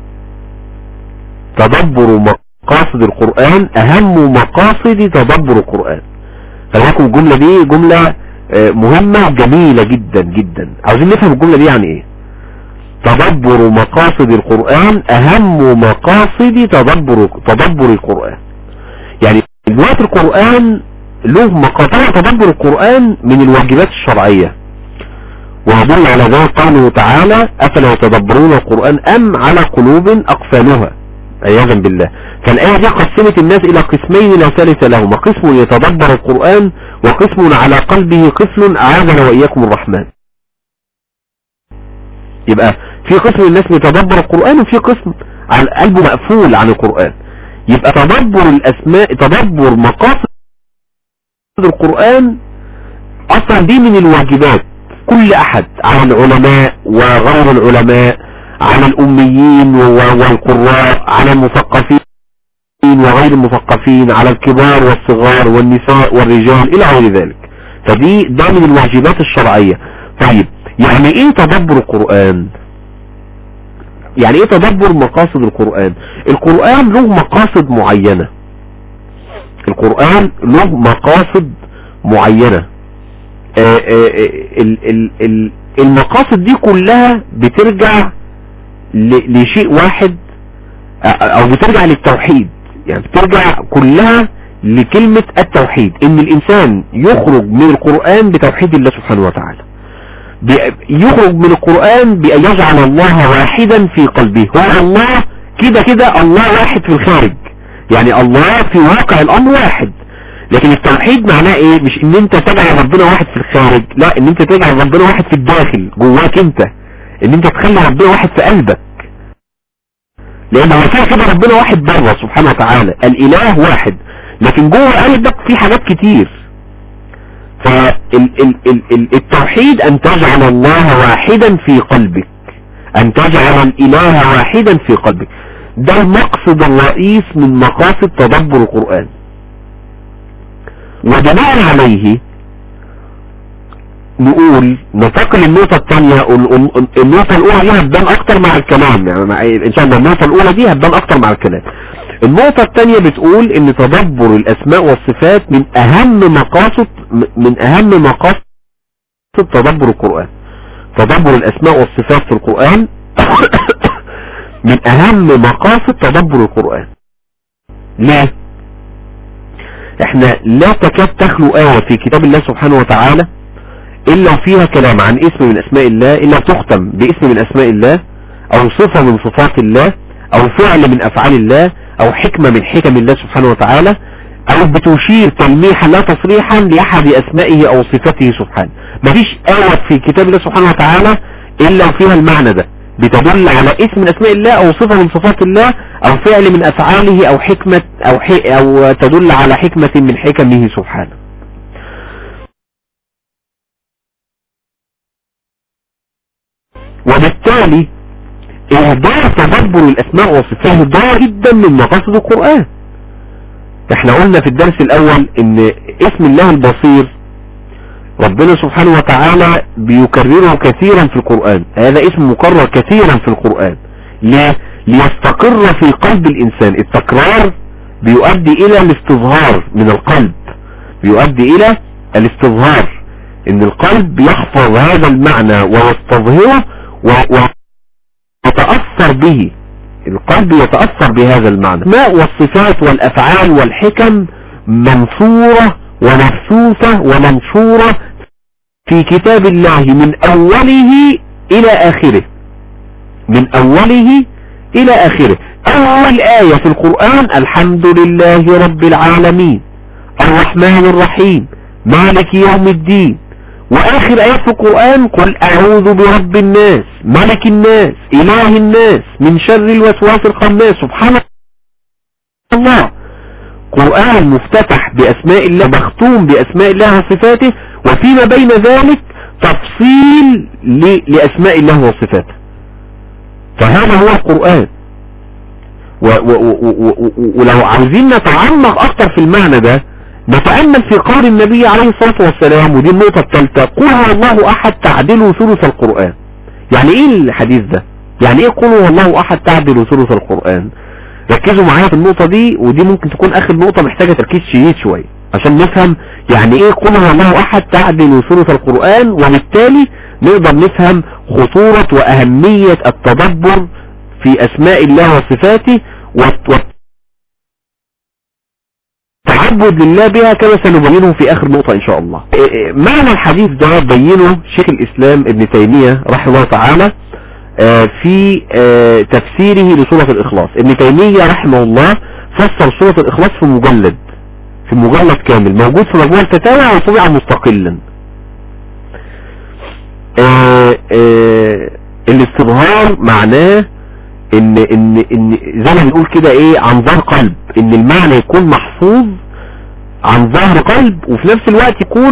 S5: تدبر مقاصد القرآن أهم مقاصد تدبر القرآن. فلكم الجملة دي جملة مهمة جميلة جدا جدا. عاوزين نفهم الجملة دي يعني ايه. تدبر مقاصد القرآن أهم مقاصد تدبر القرآن. يعني دلوقتي القرآن له مقاصد. تدبر القرآن من الواجبات الشرعية، ويدل على ذلك قوله تعالى أفلا يتدبرون القرآن أم على قلوب أقفالها، عياذا بالله. فالآية دي قسمت الناس إلى قسمين لا ثالث لهما، قسم يتدبر القرآن وقسم على قلبه قفل أعاذنا وإياكم الرحمن. يبقى في قسم الناس يتدبر القرآن، وفي قسم على قلبه مقفول عن القرآن. يبقى تدبر الأسماء، تدبر مقاصد القرآن أصلا دي من الواجبات كل أحد، على العلماء وغير العلماء، على الأميين والقراء، على المثقفين وغير المثقفين، على الكبار والصغار والنساء والرجال إلى غير ذلك. ده من الواجبات الشرعية. طيب يعني ايه تدبر القرآن؟ يعني ايه تدبر مقاصد القرآن؟ القرآن له مقاصد معينة. القرآن له مقاصد معينة. المقاصد دي كلها بترجع لشيء واحد، او بترجع للتوحيد. يعني بترجع كلها لكلمة التوحيد، ان الانسان يخرج من القرآن بتوحيد الله سبحانه وتعالى، يخرج من القرآن بأن يجعل الله واحدا في قلبه. هو الله كده الله واحد في الخارج، يعني الله في واقع الامر واحد، لكن التوحيد معناه ايه؟ مش ان انت تجعل ربنا واحد في الخارج، لا، ان انت تجعل ربنا واحد في الداخل جواك انت، ان انت تخلي ربنا واحد في قلبك، لان هو كده ربنا واحد بره سبحانه وتعالى، الاله واحد، لكن جوه قلبك في حاجات كتير. فالتوحيد ان تجعل الله واحدا في قلبك، ان تجعل الاله واحدا في قلبك، ده المقصد الرئيس من مقاصد تدبر القرآن. وبناء عليه نقول ننتقل للنقطة الثانية. النقطة الأولى دي هتبان أكتر مع الكلام، يعني إن شاء الله النقطة الأولى دي هتبان أكتر مع الكلام. النقطة الثانية بتقول إن تدبر الأسماء والصفات من أهم مقاصد تدبر القرآن. تدبر الأسماء والصفات في القرآن من أهم مقاصد تدبر القرآن. ليه؟ احنا لا تكاد تخلو آية في كتاب الله سبحانه وتعالى إلا فيها كلام عن اسم من أسماء الله، إلا تختم باسم من أسماء الله، أو صفة من صفات الله، أو فعل من أفعال الله، أو حكمة من حكم الله سبحانه وتعالى، أو بتشير تلميحا لا تصريحا لأحد أسمائه أو صفاته سبحانه. مفيش آية في كتاب الله سبحانه وتعالى إلا فيها المعنى ده، بتدل على اسم من أسماء الله أو صفة من صفات الله أو فعل من أفعاله أو حكمة أو تدل على حكمة من حكمه سبحانه. وبالتالي إهدار تدبر الأسماء والصفات ضار جدا من مقاصد القرآن. احنا قلنا في الدرس الأول إن اسم الله البصير ربنا سبحانه وتعالى بيكرره كثيرا في القرآن، هذا اسم مكرر كثيرا في القرآن. ليه؟ ليستقر في قلب الإنسان. التكرار بيؤدي إلى الاستظهار من القلب، بيؤدي إلى الاستظهار إن القلب يحفظ هذا المعنى ويستظهره ويتأثر به. القلب يتأثر بهذا المعنى. ما والصفات والأفعال والحكم منصورة ومبثوثة ومنشورة في كتاب الله من أوله إلى آخره، من أوله إلى آخره. أول آية في القرآن الحمد لله رب العالمين الرحمن الرحيم مالك يوم الدين. وآخر آية في القرآن قل أعوذ برب الناس ملك الناس إله الناس من شر الوسواس الخناس. سبحان الله، قرآن مفتتح بأسماء الله مختوم بأسماء الله وصفاته، وفيما بين ذلك تفصيل لأسماء الله وصفاته. فهذا هو القرآن. ولو عاوزين نتعمق أكتر في المعنى ده نتأمل في قول النبي عليه الصلاة والسلام، ودي النقطة الثالثة، قل هو الله أحد تعدلوا ثلث القرآن. يعني ايه الحديث ده؟ يعني ايه قل هو الله أحد تعدلوا ثلث القرآن؟ ركزوا معايا في النقطة دي، ودي ممكن تكون آخر نقطة محتاجة تركيز شديد شوية عشان نفهم يعني ايه قل هو الله أحد تعدلوا ثلث القرآن، وبالتالي نقدر نفهم خطورة وأهمية التدبر في أسماء الله وصفاته والتعبد لله بها كما سنبينه في آخر نقطة إن شاء الله. معنى الحديث ده بينه شيخ الإسلام ابن تيمية رحمه الله تعالى في تفسيره لسورة الإخلاص. ابن تيمية رحمه الله فسر سورة الإخلاص في مجلد كامل موجود في مجموع الفتاوى وطبع مستقلا. الاستظهار معناه ان زي ما بنقول كده ايه، عن ظهر قلب، ان المعنى يكون محفوظ عن ظهر قلب، وفي نفس الوقت يكون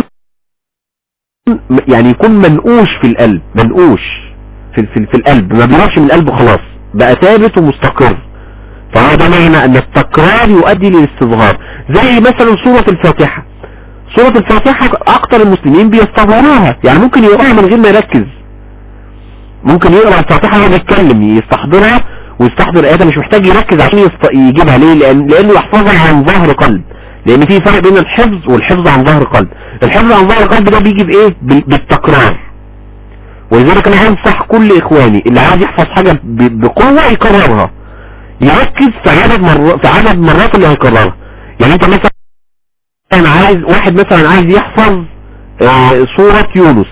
S5: منقوش في القلب، منقوش في القلب، ما بيروحش من القلب خلاص، بقى ثابت ومستقر. فهذا معنى ان التكرار يؤدي للاستظهار. زي مثلا سورة الفاتحة. سورة الفاتحة اكتر المسلمين بيستظهروها، يعني ممكن يقرأها من غير ما يركز، ممكن يقرأ الفاتحة وهو بيتكلم يستحضرها ويستحضر آياتها، مش محتاج يركز عشان يجيبها. ليه؟ لأنه يحفظها عن ظهر قلب، لأن في فرق بين الحفظ والحفظ عن ظهر قلب. الحفظ عن ظهر قلب ده بيجي بإيه؟ بالتكرار. ولذلك أنا أنصح كل إخواني اللي عايز يحفظ حاجة بقوة يكررها، يركز في عدد مرات اللي هيكررها. يعني أنت مثلا واحد مثلا عايز يحفظ سورة يونس،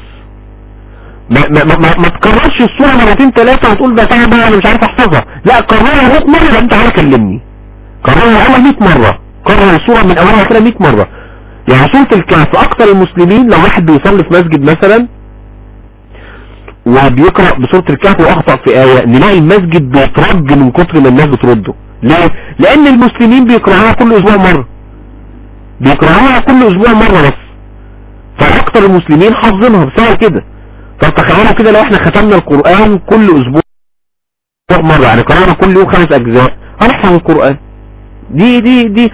S5: ما تكررش الصورة مرتين ثلاثة وتقول بقى انا مش عارف احفظها. لا، كررها 100 مرة. انت تعالى كلمني، كررها اول 100 مرة، كرر الصورة من اولها كده 100 مرة. يعني سورة الكهف اكتر المسلمين، لو واحد بيصلي في مسجد مثلا وبيقرأ بسورة الكهف واخطأ في آية، نلاقي المسجد بيترج من كتر ما الناس بترده. ليه؟ لان المسلمين بيقرأوها كل اسبوع مرة، بيقرأوها كل اسبوع مرة بس، فاكتر المسلمين حافظينها بسبب كده. طب تخيلوا كده لو احنا ختمنا القرآن كل اسبوع مرة، يعني قرأنا كل يوم 5 اجزاء، هنحفظ القرآن. دي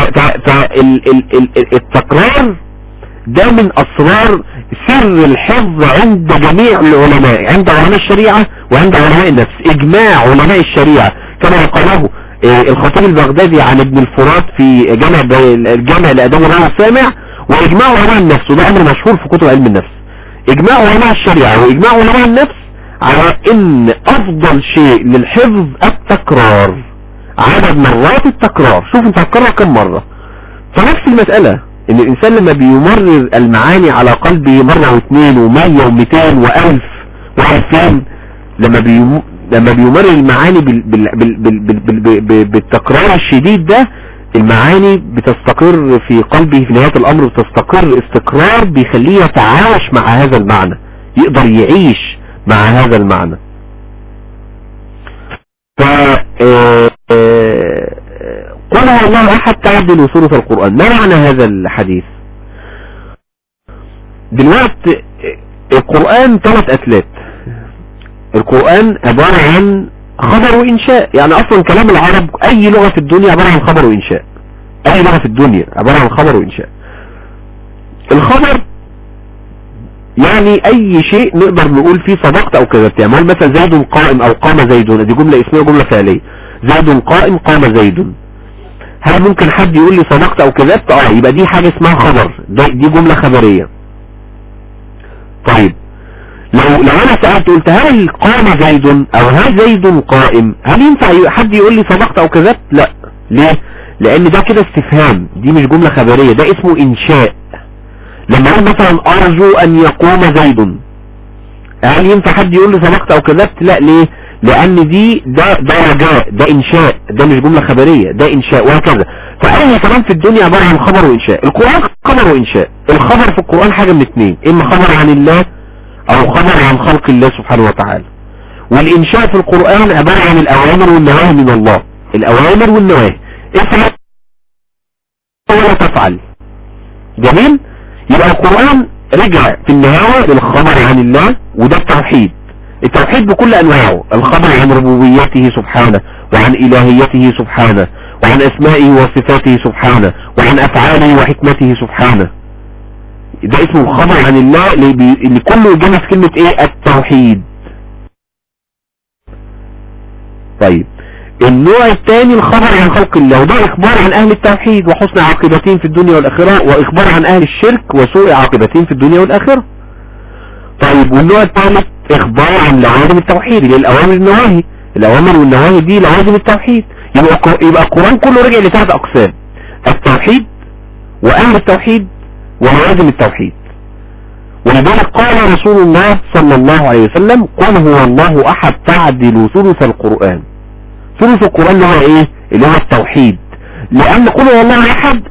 S5: التكرار ده من اسرار سر الحفظ عند جميع العلماء، عند علماء الشريعة وعند علماء النفس. اجماع علماء الشريعة كما قاله الخطيب البغدادي عن ابن الفرات في الجامع لآداب الرأي السامع، واجماع علماء النفس، وده امر مشهور في كتب علم النفس. اجماع علماء الشريعة واجماع علماء النفس على ان افضل شيء للحفظ التكرار، عدد مرات التكرار. شوف انت هتكرر كم مرة. فنفس المسألة ان الانسان لما بيمرر المعاني على قلبه مرة واثنين ومية ومئتين وألف وألفين، لما بيمرر المعاني بالتكرار الشديد ده، المعاني بتستقر في قلبه في نهاية الامر، بتستقر استقرار بيخليه يتعايش مع هذا المعنى، يقدر يعيش مع هذا المعنى. قل هو الله احد تعدل ثلث القرآن. ما معنى هذا الحديث؟ دلوقتي القرآن 3 أتلات. القرآن عبارة عن خبر وإنشاء، يعني أصلا كلام العرب أي لغة في الدنيا عبارة عن خبر وإنشاء. أي لغة في الدنيا عبارة عن خبر وإنشاء. الخبر يعني أي شيء نقدر نقول فيه صدقت أو كذبت. يعني مثلا زيد قائم أو قام زيد، دي جملة اسمية وجملة فعلية. زيد قائم قام زيد. هل ممكن حد يقول لي صدقت أو كذبت؟ يبقى دي حاجة اسمها خبر، دي جملة خبرية. طيب لو انا سألت قلت هل قام زيد او هل زيد قائم، هل ينفع حد يقول لي صدقت او كذبت؟ لا. ليه؟ لان ده كده استفهام، دي مش جملة خبرية، ده اسمه انشاء. لما اقول مثلا ارجو ان يقوم زيد، هل ينفع حد يقول لي صدقت او كذبت؟ لا. ليه؟ لان ده رجاء، ده انشاء، ده مش جملة خبرية، ده انشاء، وهكذا. فاي كلام في الدنيا عبارة عن خبر وانشاء. القرآن خبر وانشاء. الخبر في القرآن حاجة من اتنين، اما خبر عن الله او خبر عن خلق الله سبحانه وتعالى. والانشاء في القرآن عبارة عن الاوامر والنواهي من الله. الاوامر والنواهي، افعل ولا تفعل. جميل. يبقى القرآن رجع في النهاية للخبر عن الله، وده التوحيد. التوحيد بكل انواعه، الخبر عن ربوبيته سبحانه وعن الهيته سبحانه وعن اسمائه وصفاته سبحانه وعن افعاله وحكمته سبحانه. ده اسمه الخبر عن الله اللي كله يجمع في كلمة ايه؟ التوحيد. طيب النوع الثاني الخبر عن خلق الله، وده اخبار عن اهل التوحيد وحسن عاقبتهم في الدنيا والاخرة، واخبار عن اهل الشرك وسوء عاقبتهم في الدنيا والاخرة. طيب والنوع الثالث اخبار عن لوازم التوحيد، اللي الاوامر والنواهي. الاوامر والنواهي دي لوازم التوحيد. يبقى القرآن كله رجع ل3 اقسام: التوحيد واهل التوحيد ولوازم التوحيد. ولذلك قال رسول الله صلى الله عليه وسلم: قل هو الله احد تعدل ثلث القرآن. ثلث القرآن اللي هو ايه؟ اللي هو التوحيد. لان قل هو الله احد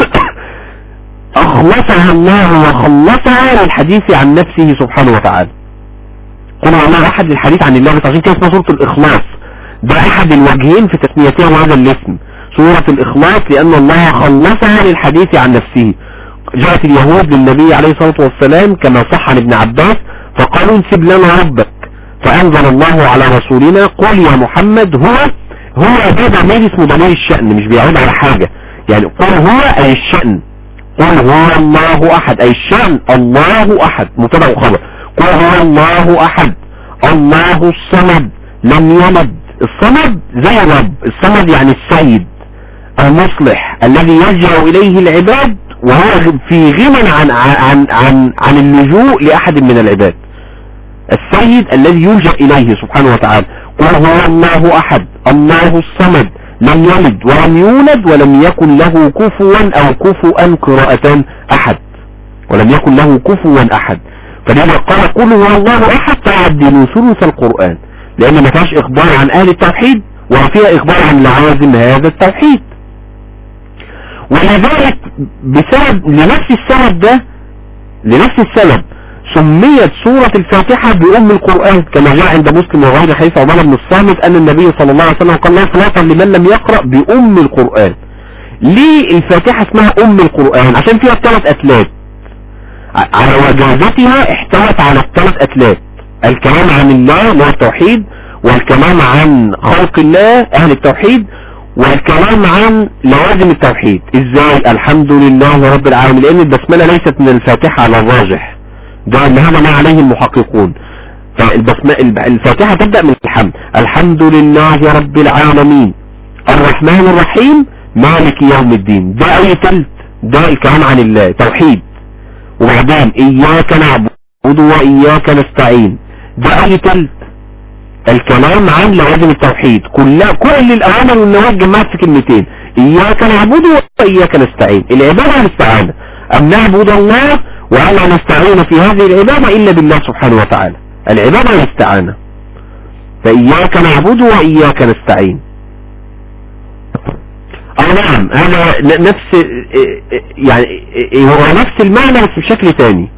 S5: اخلصها الله وخلصها للحديث عن نفسه سبحانه وتعالى. قل هو الله احد للحديث عن الله، عشان كده اسمها سورة الاخلاص. ده احد الوجهين في تسميتها هذا الاسم، سورة الاخلاص، لان الله خلصها للحديث عن نفسه. جاءت اليهود للنبي عليه الصلاة والسلام كما صح عن ابن عباس فقالوا انسب لنا ربك، فأنزل الله على رسولنا: قل يا محمد هو ده ضمير اسمه ضمير الشأن، مش بيعود على حاجة. يعني قل هو أي الشأن، قل هو الله أحد أي الشأن، الله أحد مبتدأ وخبر. قل هو الله أحد الله الصمد لم يلد. الصمد زي الرب، الصمد يعني السيد المصلح الذي يلجأ إليه العباد، وهو في غنى عن اللجوء لأحد من العباد. السيد الذي يلجأ إليه سبحانه وتعالى. قل هو الله أحد الله الصمد لم يلد ولم يولد ولم يكن له كفوا أو كفوا قراءتان أحد، ولم يكن له كفوا أحد. فلذا قال قل هو الله أحد تعدل ثلث القرآن، لأن ما فيهاش إخبار عن أهل التوحيد وفيها إخبار عن لوازم هذا التوحيد. ولذلك لنفس السبب سميت سورة الفاتحة بأم القرآن، كما جاء عند مسلم وغيره حديث عبادة بن الصامت أن النبي صلى الله عليه وسلم قال: لا صلاة لمن لم يقرأ بأم القرآن. ليه الفاتحة اسمها أم القرآن؟ عشان فيها 3 أتلات، على وجازتها احتوت على 3 أتلات: الكلام عن الله اللي هو التوحيد، والكلام عن خلق الله أهل التوحيد، والكلام عن لوازم التوحيد. ازاي؟ الحمد لله رب العالمين، لان البسملة ليست من الفاتحة على الراجح، ده هذا ما عليه المحققون. فالفاتحة تبدأ من الحمد، الحمد لله رب العالمين الرحمن الرحيم مالك يوم الدين. ده اي تلت، ده الكلام عن الله توحيد. وبعدين اياك نعبد واياك نستعين، ده اي تلت، الكلام عن لوازم التوحيد كل الأوامر والنواهي جمعت في كلمتين: إياك نعبد وإياك نستعين. العبادة والاستعانة، أن نعبد الله وألا نستعين في هذه العبادة إلا بالله سبحانه وتعالى. العبادة والاستعانة، فإياك نعبد وإياك نستعين. نعم، هذا نفس يعني هو نفس المعنى بس بشكل تاني.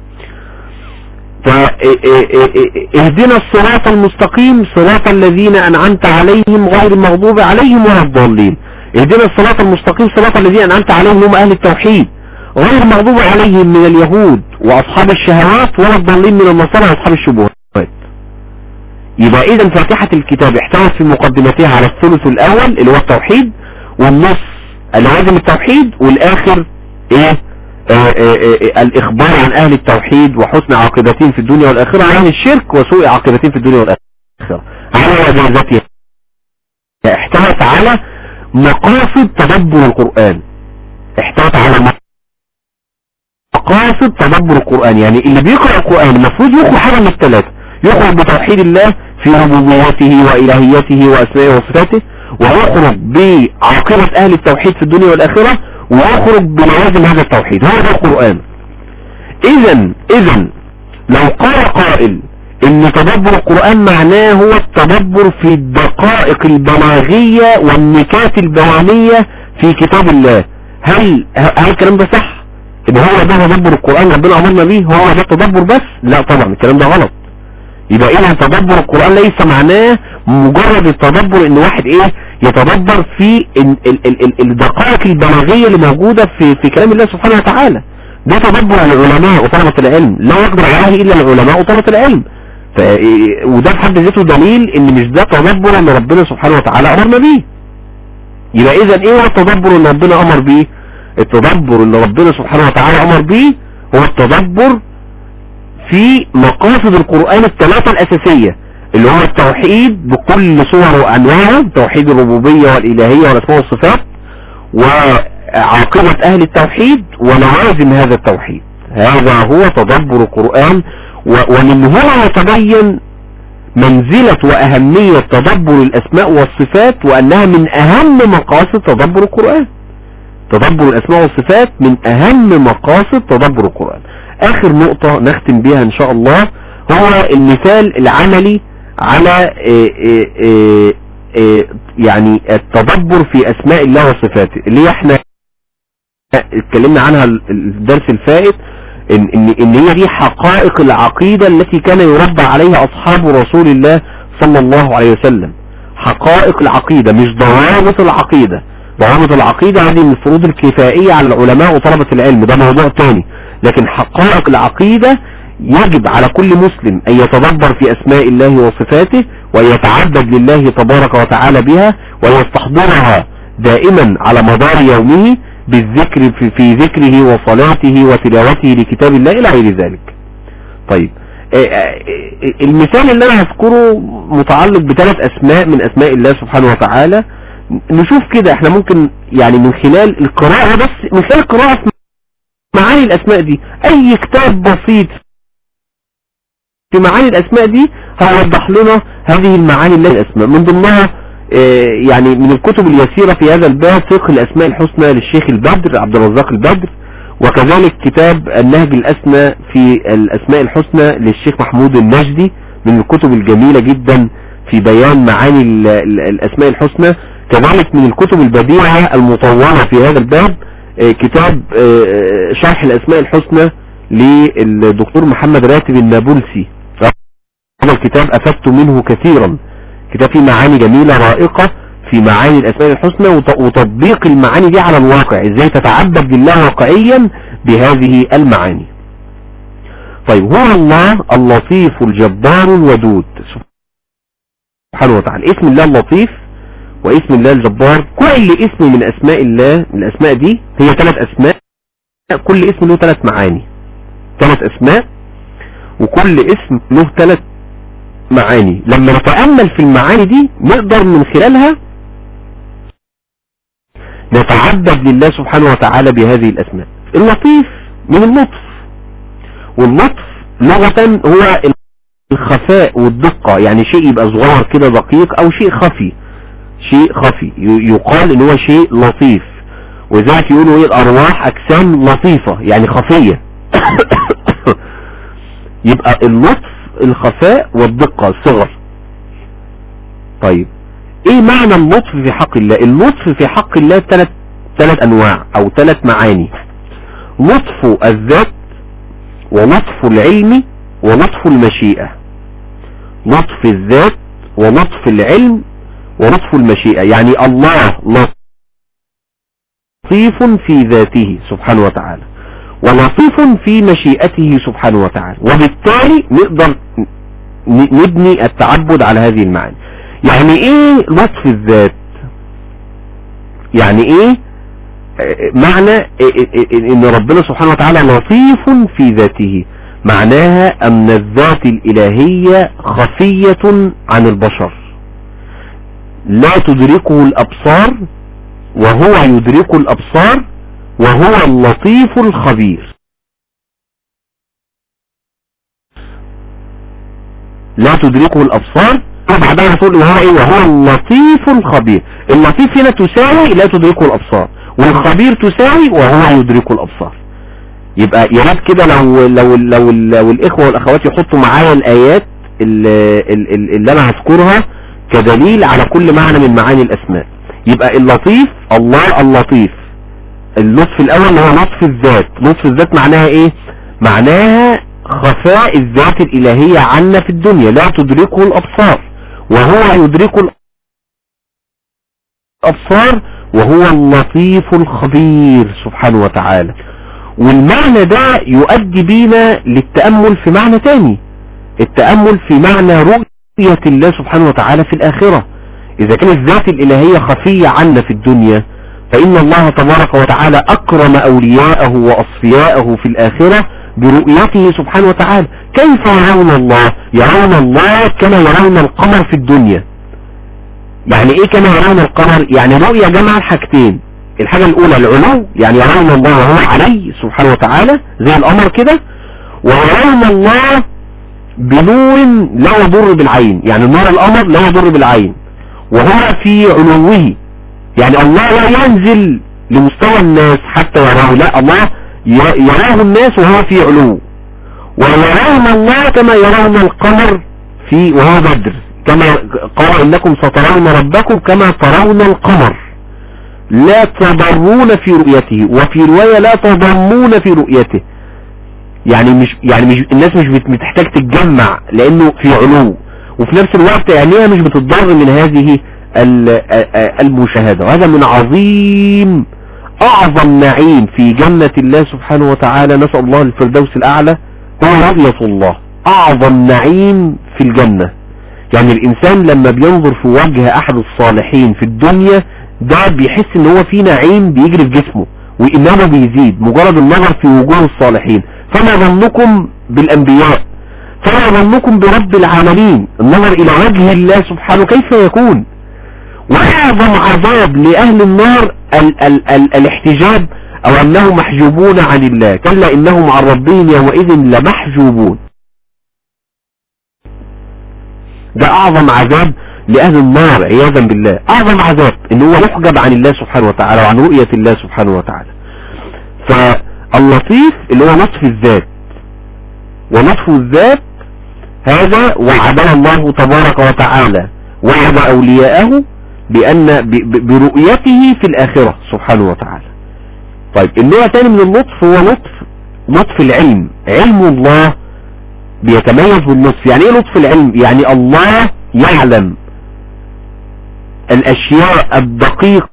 S5: اهدنا الصراط المستقيم صراط الذين أنعمت عليهم غير المغضوب عليهم ولا الضالين. اهدنا الصراط المستقيم صراط الذين أنعمت عليهم هم أهل التوحيد، غير المغضوب عليهم من اليهود وأصحاب الشهوات ولا الضالين من النصارى وأصحاب الشبهات. يبقى إذا فاتحة الكتاب احتوت في مقدمتها على الثلث الأول اللي هو التوحيد، والنص لوازم التوحيد، والآخر الإخبار عن أهل التوحيد وحسن عاقبتهم في الدنيا والآخرة، عن أهل الشرك وسوء عاقبتهم في الدنيا والآخرة. على ذاتها احتوت على مقاصد تدبر القرآن، احتوت على مقاصد تدبر القرآن. يعني اللي بيقرأ القرآن المفروض يخرج حاجة من الثلاثة: يخرج بتوحيد الله في ربوبيته وإلهيته وأسمائه وصفاته، ويخرج بعاقبة أهل التوحيد في الدنيا والآخرة، ويخرج بلوازم هذا التوحيد. هذا القرآن. إذن لو قال قائل إن تدبر القرآن معناه هو التدبر في الدقائق البلاغية والنكات البيانية في كتاب الله، هل الكلام ده صح؟ إن هو ده تدبر القرآن ربنا أمرنا به؟ هو ده التدبر بس؟ لا طبعا، الكلام ده غلط. يبقى إذا تدبر القرآن ليس معناه مجرد التدبر إن واحد يتدبر في الدقائق البلاغية اللي موجودة في كلام الله سبحانه وتعالى. ده تدبر العلماء وطلبة العلم، لا يقدر عليه إلا العلماء وطلبة العلم. وده بحد ذاته دليل إن مش ده تدبر اللي ربنا سبحانه وتعالى أمرنا به. يبقى إذا إيه هو التدبر اللي ربنا أمر به؟ التدبر اللي ربنا سبحانه وتعالى أمر به هو التدبر في مقاصد القرآن الثلاثة الأساسية، اللي هو التوحيد بكل صور وأنواعه، توحيد الربوبية والإلهية والأسماء والصفات، وعاقبة أهل التوحيد ولوازم هذا التوحيد. هذا هو تدبر القرآن. ومن هنا يتبين منزلة وأهمية تدبر الأسماء والصفات، وأنها من أهم مقاصد تدبر القرآن. تدبر الأسماء والصفات من أهم مقاصد تدبر القرآن. آخر نقطة نختم بها إن شاء الله هو المثال العملي على يعني التدبر في أسماء الله وصفاته، اللي احنا اتكلمنا عنها الدرس الفائت، إن هي دي حقائق العقيدة التي كان يربى عليها أصحاب رسول الله صلى الله عليه وسلم. حقائق العقيدة مش ضوابط العقيدة. ضوابط العقيدة هذه من الفروض الكفائية على العلماء وطلبة العلم، ده موضوع تاني. لكن حقائق العقيدة يجب على كل مسلم أن يتدبر في أسماء الله وصفاته، ويتعبد لله تبارك وتعالى بها، ويستحضرها دائما على مدار يومه بالذكر في ذكره وصلاته وتلاوته لكتاب الله إلى غير ذلك. طيب، المثال اللي أنا هذكره متعلق بثلاث أسماء من أسماء الله سبحانه وتعالى. نشوف كده احنا ممكن يعني من خلال القراءة، بس من خلال القراءة معاني الأسماء دي، أي كتاب بسيط في معاني الأسماء دي هيوضح لنا هذه المعاني اللي الأسماء. من ضمنها يعني من الكتب اليسيرة في هذا الباب فقه الأسماء الحسنى للشيخ البدر عبد الرزاق البدر، وكذلك كتاب النهج الأسنى في الأسماء الحسنى للشيخ محمود النجدي، من الكتب الجميلة جدا في بيان معاني الأسماء الحسنى. كذلك من الكتب البديعة المطورة في هذا الباب كتاب شرح الأسماء الحسنى للدكتور محمد راتب النابلسي. هذا الكتاب أفدت منه كثيرا، كتاب فيه معاني جميلة رائقة في معاني الأسماء الحسنى وتطبيق المعاني دي على الواقع، ازاي تتعبد لله واقعيا بهذه المعاني. طيب، هو الله اللطيف الجبار الودود سبحانه وتعالى. اسم الله اللطيف واسم الله الجبار، كل اسم من أسماء الله من الأسماء دي هي ثلاث أسماء، كل اسم له ثلاث معاني، ثلاث أسماء وكل اسم له ثلاث معاني. لما نتأمل في المعاني دي نقدر من خلالها نتعبد لله سبحانه وتعالى بهذه الأسماء. اللطيف من اللطف، واللطف لغة هو الخفاء والدقة، يعني شيء يبقى صغير كده دقيق او شيء خفي، شيء خفي يقال ان هو شيء لطيف. وذلك يقولوا ايه الارواح اجسام لطيفة يعني خفية. يبقى اللطف الخفاء والدقة الصغر. طيب ايه معنى اللطف في حق الله؟ اللطف في حق الله ثلاث انواع او ثلاث معاني: لطف الذات ولطف العلم ولطف المشيئة. لطف الذات ولطف العلم ولطف المشيئة، يعني الله لطيف في ذاته سبحانه وتعالى ولطيف في مشيئته سبحانه وتعالى، وبالتالي نقدر نبني التعبد على هذه المعاني. يعني ايه لطف الذات؟ يعني ايه معنى ان ربنا سبحانه وتعالى لطيف في ذاته؟ معناها ان الذات الالهية خفية عن البشر، لا تدركه الابصار وهو يدرك الابصار، وهو اللطيف الخبير. لا تدركه الابصار وبعدها تقول وهو ايه؟ وهو اللطيف الخبير. اللطيف هنا تساوي لا تدركه الابصار، والخبير تساوي وهو يدرك الابصار. يبقى يا ريت كده لو الاخوه والاخوات يحطوا معايا الايات اللي انا هذكرها كدليل على كل معنى من معاني الاسماء. يبقى اللطيف الله اللطيف. اللطف الاول هو لطف الذات. لطف الذات معناها ايه؟ معناها خفاء الذات الالهية عنا في الدنيا، لا تدركه الابصار وهو يدرك الابصار، وهو اللطيف الخبير سبحانه وتعالى. والمعنى ده يؤدي بينا للتأمل في معنى تاني، التأمل في معنى رؤية الله سبحانه وتعالى في الآخرة. إذا كانت الذات الإلهية خفية عنا في الدنيا، فإن الله تبارك وتعالى أكرم أولياءه وأصفياءه في الآخرة برؤيته سبحانه وتعالى. كيف يرون الله؟ يرون الله كما يرون القمر في الدنيا. يعني إيه كما يرون القمر؟ يعني رؤية جمع حاجتين. الحاجة الأولى العلو، يعني يرون الله وهو علي سبحانه وتعالى زي القمر كده، ويرون الله بنور لا يضر بالعين، يعني نور القمر لا يضر بالعين وهو في علوه، يعني الله لا ينزل لمستوى الناس حتى يراه، لا الله يراه الناس وهو في علو. ويرون الله كما يرون القمر في وهو بدر، كما قال إنكم سترون ربكم كما ترون القمر لا تضرون في رؤيته، وفي رواية لا تضمون في رؤيته. يعني مش الناس مش بتحتاج تتجمع لانه في علو، وفي نفس الوقت عينيها مش بتتضر من هذه المشاهدة. وهذا من اعظم نعيم في جنة الله سبحانه وتعالى، نسأل الله الفردوس الاعلى، هو رؤية الله. اعظم نعيم في الجنة. يعني الانسان لما بينظر في وجه احد الصالحين في الدنيا ده بيحس ان هو في نعيم بيجري في جسمه وإيمانه بيزيد مجرد النظر في وجوه الصالحين. فما ظنكم بالأنبياء؟ فما ظنكم برب العالمين؟ النظر إلى وجه الله سبحانه كيف يكون؟ وأعظم عذاب لأهل النار الاحتجاب، أو أنهم محجوبون عن الله. كلا إنهم عن ربهم يومئذ لمحجوبون. ده أعظم عذاب لأهل النار عياذا بالله، أعظم عذاب إن هو يحجب عن الله سبحانه وتعالى وعن رؤية الله سبحانه وتعالى. فاللطيف اللي هو لطف الذات، ولطف الذات هذا وعدنا الله تبارك وتعالى وعد أولياءه برؤيته في الآخرة سبحانه وتعالى. طيب النوع الثاني من اللطف هو لطف العلم. علم الله بيتميز باللطف. يعني ايه لطف العلم؟ يعني الله يعلم الأشياء الدقيقة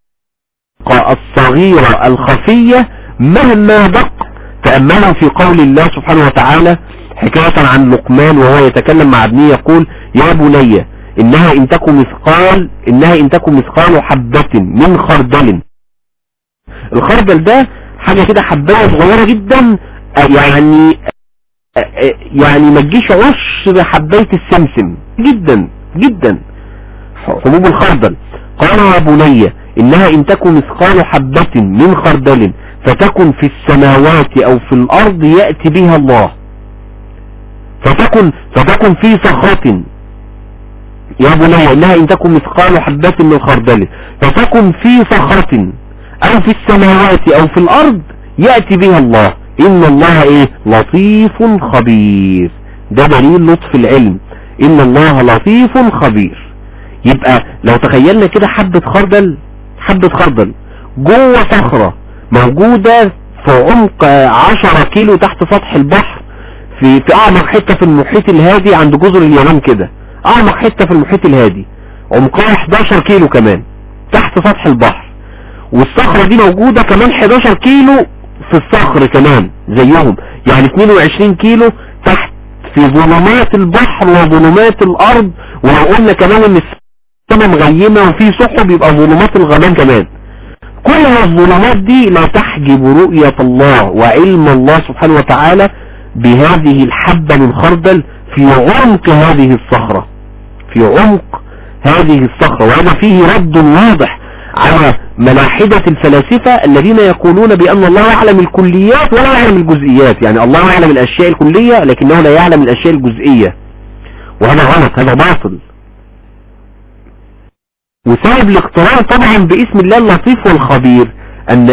S5: الصغيرة الخفية مهما دق. تأملوا في قول الله سبحانه وتعالى حكاية عن لقمان وهو يتكلم مع ابنه يقول يا بني إنها إن تكن مثقال حبة من خردل. الخردل ده حاجة كده حباية صغيرة جدا، يعني ما تجيش عشر حباية السمسم جدا جدا حبوب الخردل. قال يا بني إنها إن تكن مثقال حبة من خردل فتكن في السماوات أو في الأرض يأتي بها الله. فتكن في صخرة يا بني انها ان تكن مثقال حبة من خردل فتكن في صخرة او في السماوات او في الارض يأتي بها الله. ان الله ايه؟ لطيف خبير. ده دليل لطف العلم، ان الله لطيف خبير. يبقى لو تخيلنا كده حبة خردل جوه صخرة موجودة في عمق 10 كيلو تحت سطح البحر، في اعمق حتة في المحيط الهادي عند جزر اليمن كده، اعمق حتة في المحيط الهادي عمقها 11 كيلو كمان تحت سطح البحر، والصخرة دي موجودة كمان 11 كيلو في الصخر كمان زيهم، يعني 22 كيلو تحت في ظلمات البحر وظلمات الارض. ولو قلنا كمان ان السماء مغيمة وفي سحب يبقى ظلمات الغمام كمان. كل الظلمات دي لا تحجب رؤية الله وعلم الله سبحانه وتعالى بهذه الحبة من خردل في عمق هذه الصخرة، في عمق هذه الصخرة. وهذا فيه رد واضح على ملاحدة الفلاسفة الذين يقولون بأن الله يعلم الكليات ولا يعلم الجزئيات، يعني الله يعلم الأشياء الكلية لكنه لا يعلم الأشياء الجزئية، وهذا غلط، هذا باطل. وسبب الاقتران طبعا باسم الله اللطيف والخبير ان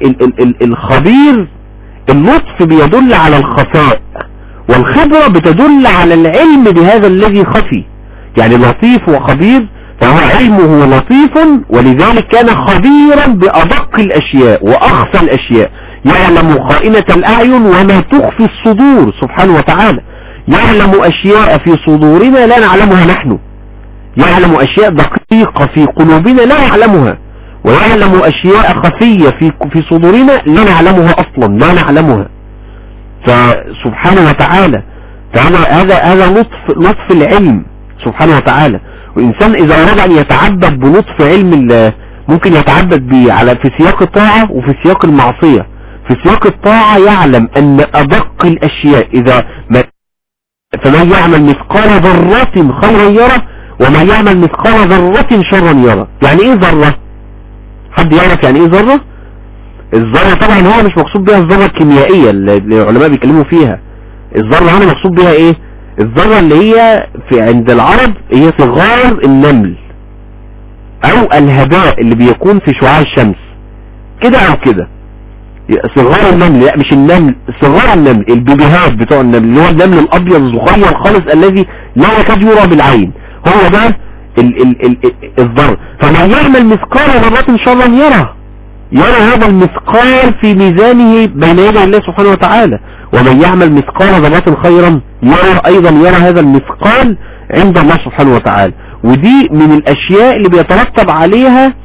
S5: الخبير اللطف بيدل على الخفاء، والخبرة بتدل على العلم بهذا الذي خفي. يعني لطيف وخبير، فهو علمه لطيف ولذلك كان خبيرا بأدق الأشياء وأخفى الأشياء، يعلم خائنة الأعين وما تخفي الصدور سبحانه وتعالى، يعلم أشياء في صدورنا لا نعلمها نحن، يعلم أشياء دقيقة في قلوبنا لا يعلمها، ويعلم أشياء خفية في صدورنا لا نعلمها أصلا، لا نعلمها. فسبحانه وتعالى هذا لطف العلم سبحانه وتعالى. وإنسان إذا أراد أن يتعبد بلطف علم الله ممكن يتعبد به في سياق الطاعة وفي سياق المعصية. في سياق الطاعة يعلم أن أدق الأشياء فمن يعمل مثقال ذرة خيرا يره ومن يعمل مثقال ذرة شرا يره. يعني ايه ذرة؟ حد يعرف يعني ايه ذرة؟ الذرة طبعا هو مش مقصود بها الذرة الكيميائية اللي العلماء بيتكلموا فيها. الذرة هنا مقصود بها ايه؟ الذرة اللي هي عند العرب هي صغار النمل او الهباء اللي بيكون في شعاع الشمس كده او كده. صغار النمل، لا مش النمل، صغار النمل، البيبيهات بتوع النمل اللي هو النمل الابيض الصغير خالص الذي لا يكاد يرى بالعين، هو ده الذر. فمن يعمل مثقال ذرة شرا يرى هذا المثقال في ميزانه بين يدي الله سبحانه وتعالى، ومن يعمل مثقال ذرة خيرا يرى هذا المثقال عند الله سبحانه وتعالى. ودي من الاشياء اللي بيترتب عليها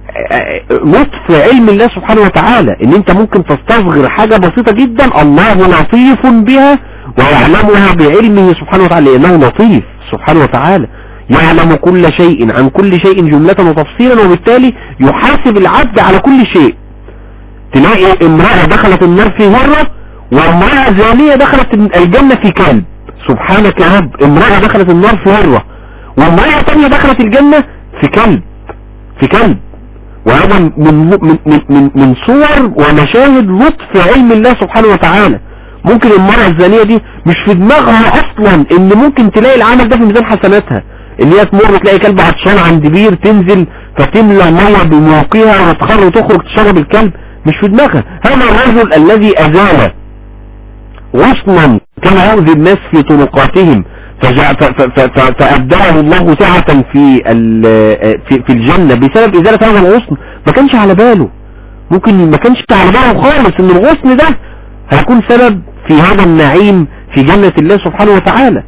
S5: لطف علم الله سبحانه وتعالى، ان انت ممكن تستصغر حاجة بسيطة جدا الله لطيف بها ويعلمها بعلمه سبحانه وتعالى، لانه لطيف سبحانه وتعالى يعلم كل شيء عن كل شيء جملة وتفصيلا، وبالتالي يحاسب العبد على كل شيء. تلاقي امرأة دخلت النار في هرة وامرأة زانية دخلت الجنة في كلب، سبحانك يا رب. امرأة دخلت النار في هرة وامرأة تانية دخلت الجنة في كلب. وهذا من صور ومشاهد لطف علم الله سبحانه وتعالى. ممكن المرأة الزانية دي مش في دماغها اصلا ان ممكن تلاقي العمل ده في ميزان حسناتها، اللي هي تمر تلاقي كلب عطشان عند بير تنزل فتملى ميه بموقيها وتخر وتخرج تشرب الكلب، مش في دماغها. هذا الرجل الذي ازال غصنا كان يؤذي الناس في طرقاتهم فأبدله الله سعة في الجنة بسبب ازالة هذا الغصن، ما كانش على باله، ممكن ما كانش على باله خالص ان الغصن ده هيكون سبب في هذا النعيم في جنة الله سبحانه وتعالى.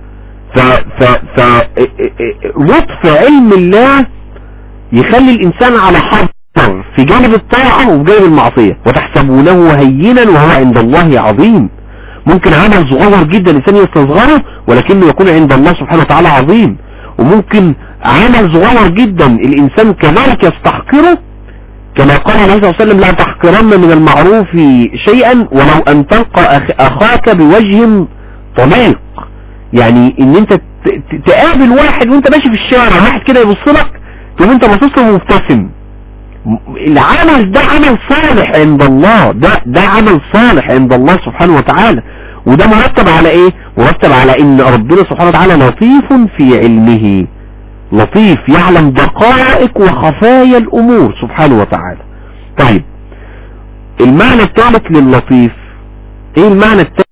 S5: لطف علم الله يخلي الانسان على حذر في جانب الطاعة وفي جانب المعصية. وتحسبونه هينا وهو عند الله عظيم. ممكن عمل صغير جدا الانسان يستصغره ولكنه يكون عند الله سبحانه وتعالى عظيم، وممكن عمل صغير جدا الانسان كذلك يستحقره، كما قال عليه الصلاة والسلام لا تحقرن من المعروف شيئا ولو ان تلقى اخاك بوجه طليق. يعني ان انت تقابل واحد وانت ماشي في الشارع، واحد كده يبص لك تقوم انت باصص له مبتسم، العمل ده عمل صالح عند الله، ده عمل صالح عند الله سبحانه وتعالى. وده مرتب على ايه؟ مرتب على ان ربنا سبحانه وتعالى لطيف في علمه، لطيف يعلم دقائق وخفايا الامور سبحانه وتعالى. طيب المعنى الثالث للطيف، ايه المعنى الثالث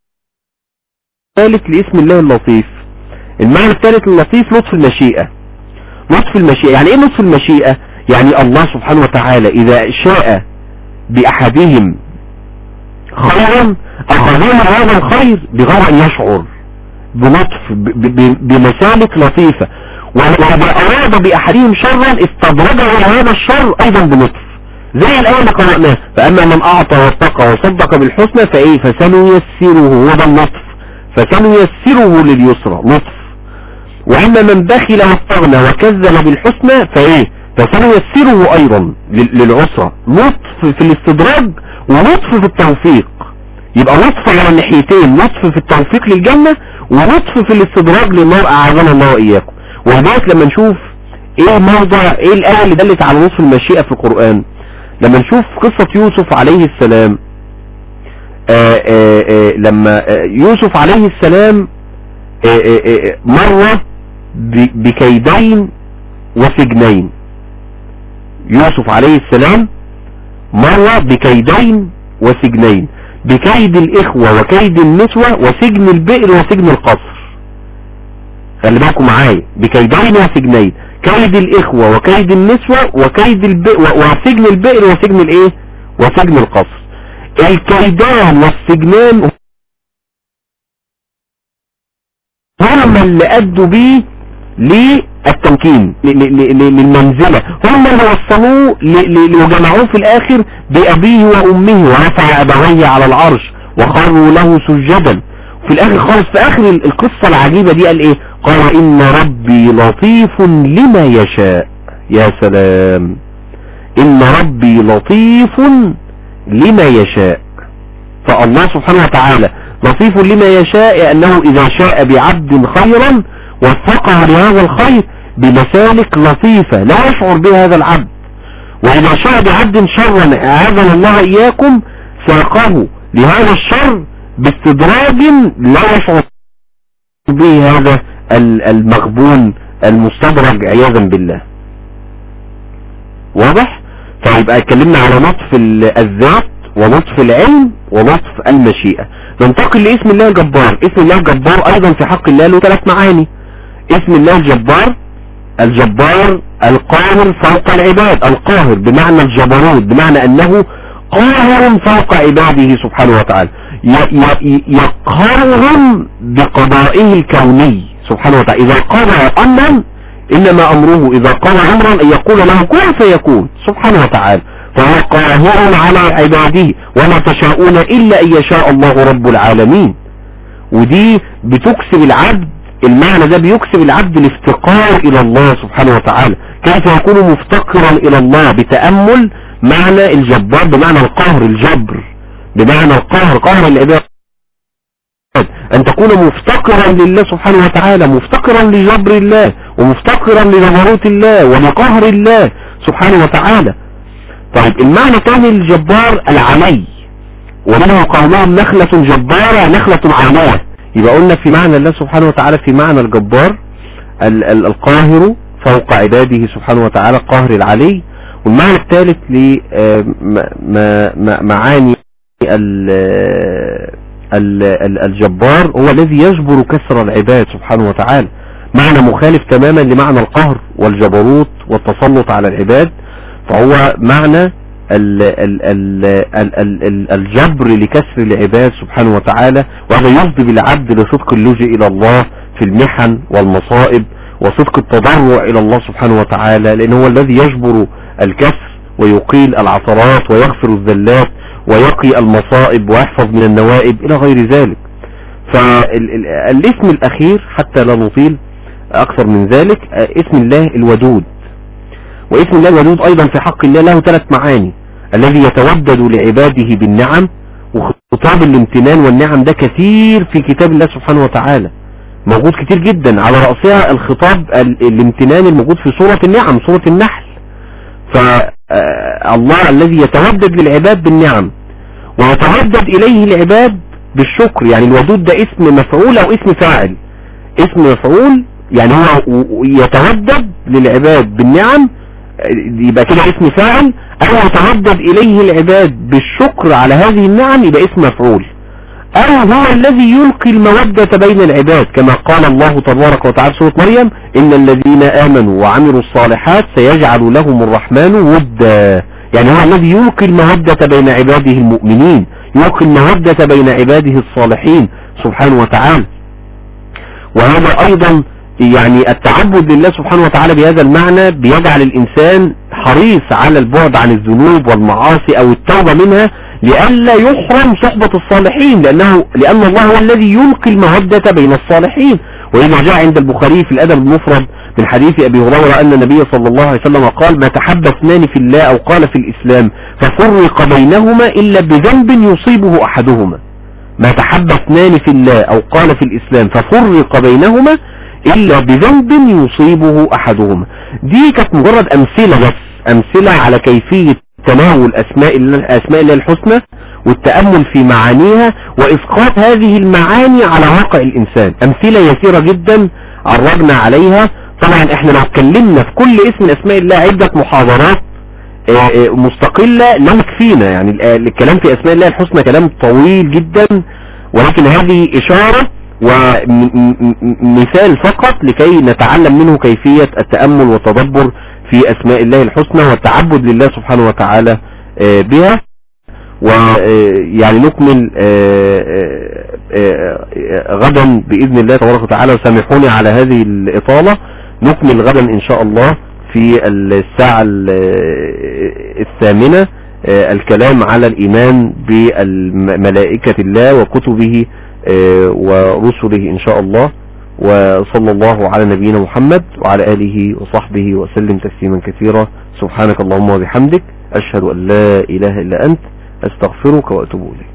S5: لاسم الله اللطيف؟ المعنى الثالث للطيف لطف المشيئة. لطف المشيئة يعني ايه لطف المشيئة؟ يعني الله سبحانه وتعالى اذا شاء باحدهم خيرا اخذهم هذا الخير بغير ان يشعر، بلطف بمسالك لطيفة، واذا اراد باحدهم شرا استدرجه هذا الشر ايضا بلطف، زي الآية اللي قرأناها فاما من اعطى واتقى وصدق بالحسنى فايه فسنيسره، هو ده اللطف، فسنيسره لليسرى لطف. واما من بخل واستغنى وكذب بالحسنى فايه فسنيسره ايضا للعسرى، لطف في الاستدراج ولطف في التوفيق. يبقى لطف على الناحيتين، لطف في التوفيق للجنة ولطف في الاستدراج للنار، اعاذنا الله واياكم. وهذا لما نشوف ايه موضع ايه الآية اللي دلت على لطف المشيئة في القرآن، لما نشوف قصة يوسف عليه السلام. لما يوسف عليه السلام مر بكيدين وسجنين، يوسف عليه السلام مر بكيدين وسجنين، بكيد الإخوة وكيد النسوة وسجن البئر وسجن القصر. خلي بالكم معايا، بكيدين وسجنين، كيد الإخوة وكيد النسوة وكيد البئر وسجن البئر وسجن الايه وسجن القصر. الكيدان والسجنان هم اللي أدوا بيه للتمكين للمنزلة، هم اللي وصلوه وجمعوه في الآخر بأبيه وأمه، ورفع أبويه على العرش وخروا له سجدا. في الآخر خالص في آخر القصة العجيبة دي قال إيه؟ قال إن ربي لطيف لما يشاء. يا سلام، إن ربي لطيف لما يشاء. فالله سبحانه وتعالى لطيف لما يشاء، أنه إذا شاء بعبد خيرا وفقه لهذا الخير بمسالك لطيفة لا يشعر بها هذا العبد، وإذا شاء بعبد شرا أعاذنا الله إياكم ساقه لهذا الشر باستدراج لا يشعر به هذا المغبون المستدرج عياذا بالله. واضح؟ فيبقى اتكلمنا على لطف الذات ولطف العلم ولطف المشيئة. ننتقل لاسم الله الجبار. اسم الله الجبار ايضا في حق الله له 3 معاني. اسم الله الجبار، الجبار القاهر فوق العباد، القاهر بمعنى الجبروت، بمعنى انه قاهر فوق عباده سبحانه وتعالى، يقهرهم بقضائه الكوني سبحانه وتعالى. اذا قضى امرا انما امره اذا قضى امرا ان يقول له كن فيكون سبحانه وتعالى، فهو قاهر على عباده وما تشاءون الا ان يشاء الله رب العالمين. ودي بتكسب العبد، المعنى ده بيكسب العبد الافتقار الى الله سبحانه وتعالى، كيف يكون مفتقرا الى الله بتأمل معنى الجبار بمعنى القهر، الجبر بمعنى القهر، قهر العباد، ان تكون مفتقرا لله سبحانه وتعالى، مفتقرا لجبر الله ومفتقرا لجبروت الله ولقهر الله سبحانه وتعالى. طيب المعنى الثاني للجبار العلي، ومنه قولهم نخلة جبارة نخلة عماه. يبقى قلنا في معنى الله سبحانه وتعالى في معنى الجبار القاهر فوق عباده سبحانه وتعالى، القاهر العلي. والمعنى الثالث لمعاني الجبار هو الذي يجبر كسر العباد سبحانه وتعالى، معنى مخالف تماما لمعنى القهر والجبروت والتسلط على العباد، فهو معنى الجبر لكسر العباد سبحانه وتعالى. وهذا يفضي بالعبد لصدق اللجوء الى الله في المحن والمصائب وصدق التضرع الى الله سبحانه وتعالى، لانه هو الذي يجبر الكسر ويقيل العثرات ويغفر الذلات ويقي المصائب ويحفظ من النوائب الى غير ذلك. فالاسم الاخير حتى لا نطيل اكثر من ذلك اسم الله الودود. واسم الله الودود ايضا في حق الله له 3 معاني، الذي يتودد لعباده بالنعم، وخطاب الامتنان والنعم ده كثير في كتاب الله سبحانه وتعالى، موجود كتير جدا، على رأسها الخطاب الامتنان الموجود في سورة النعم، سورة النحل. فالله الذي يتودد للعباد بالنعم ويتودد إليه العباد بالشكر. يعني الودود ده اسم مفعول او اسم فاعل. اسم مفعول يعني هو يتودد للعباد بالنعم، يبقى كده اسم فاعل، او يتودد اليه العباد بالشكر على هذه النعم يبقى اسم مفعول. او هو الذي يلقي المودة بين العباد كما قال الله تبارك وتعالى سورة مريم ان الذين امنوا وعملوا الصالحات سيجعل لهم الرحمن ودا. يعني هو الذي يلقي المودة بين عباده المؤمنين، يلقي المودة بين عباده الصالحين سبحانه وتعالى. وهذا ايضا يعني التعبد لله سبحانه وتعالى بهذا المعنى بيجعل الانسان حريص على البعد عن الذنوب والمعاصي او التوبة منها لئلا يحرم صحبة الصالحين، لأن الله هو الذي يلقي المودة بين الصالحين. وإذا جاء عند البخاري في الأدب المفرد من حديث أبي هريرة أن النبي صلى الله عليه وسلم قال ما تحب اثنان في الله أو قال في الإسلام ففرق بينهما إلا بذنب يصيبه أحدهما. ما تحب اثنان في الله أو قال في الإسلام ففرق بينهما إلا بذنب يصيبه أحدهما. دي كانت مجرد أمثلة بس، أمثلة على كيفية تناول أسماء الله الحسنى والتأمل في معانيها وإسقاط هذه المعاني على واقع الإنسان. أمثلة يسيرة جدا عرضنا عليها. طبعا احنا لو اتكلمنا في كل اسم من أسماء الله عدة محاضرات مستقلة لا يكفينا. يعني الكلام في أسماء الله الحسنى كلام طويل جدا، ولكن هذه إشارة ومثال فقط لكي نتعلم منه كيفية التأمل والتدبر في أسماء الله الحسنى والتعبد لله سبحانه وتعالى بها. ويعني نكمل غدا بإذن الله تبارك وتعالى، وسامحوني على هذه الإطالة. نكمل غدا إن شاء الله في الساعة 8 الكلام على الإيمان بملائكة الله وكتبه ورسله إن شاء الله. وصلى الله على نبينا محمد وعلى آله وصحبه وسلم تسليما كثيرا. سبحانك اللهم وبحمدك أشهد أن لا إله إلا أنت أستغفرك وأتوب إليك.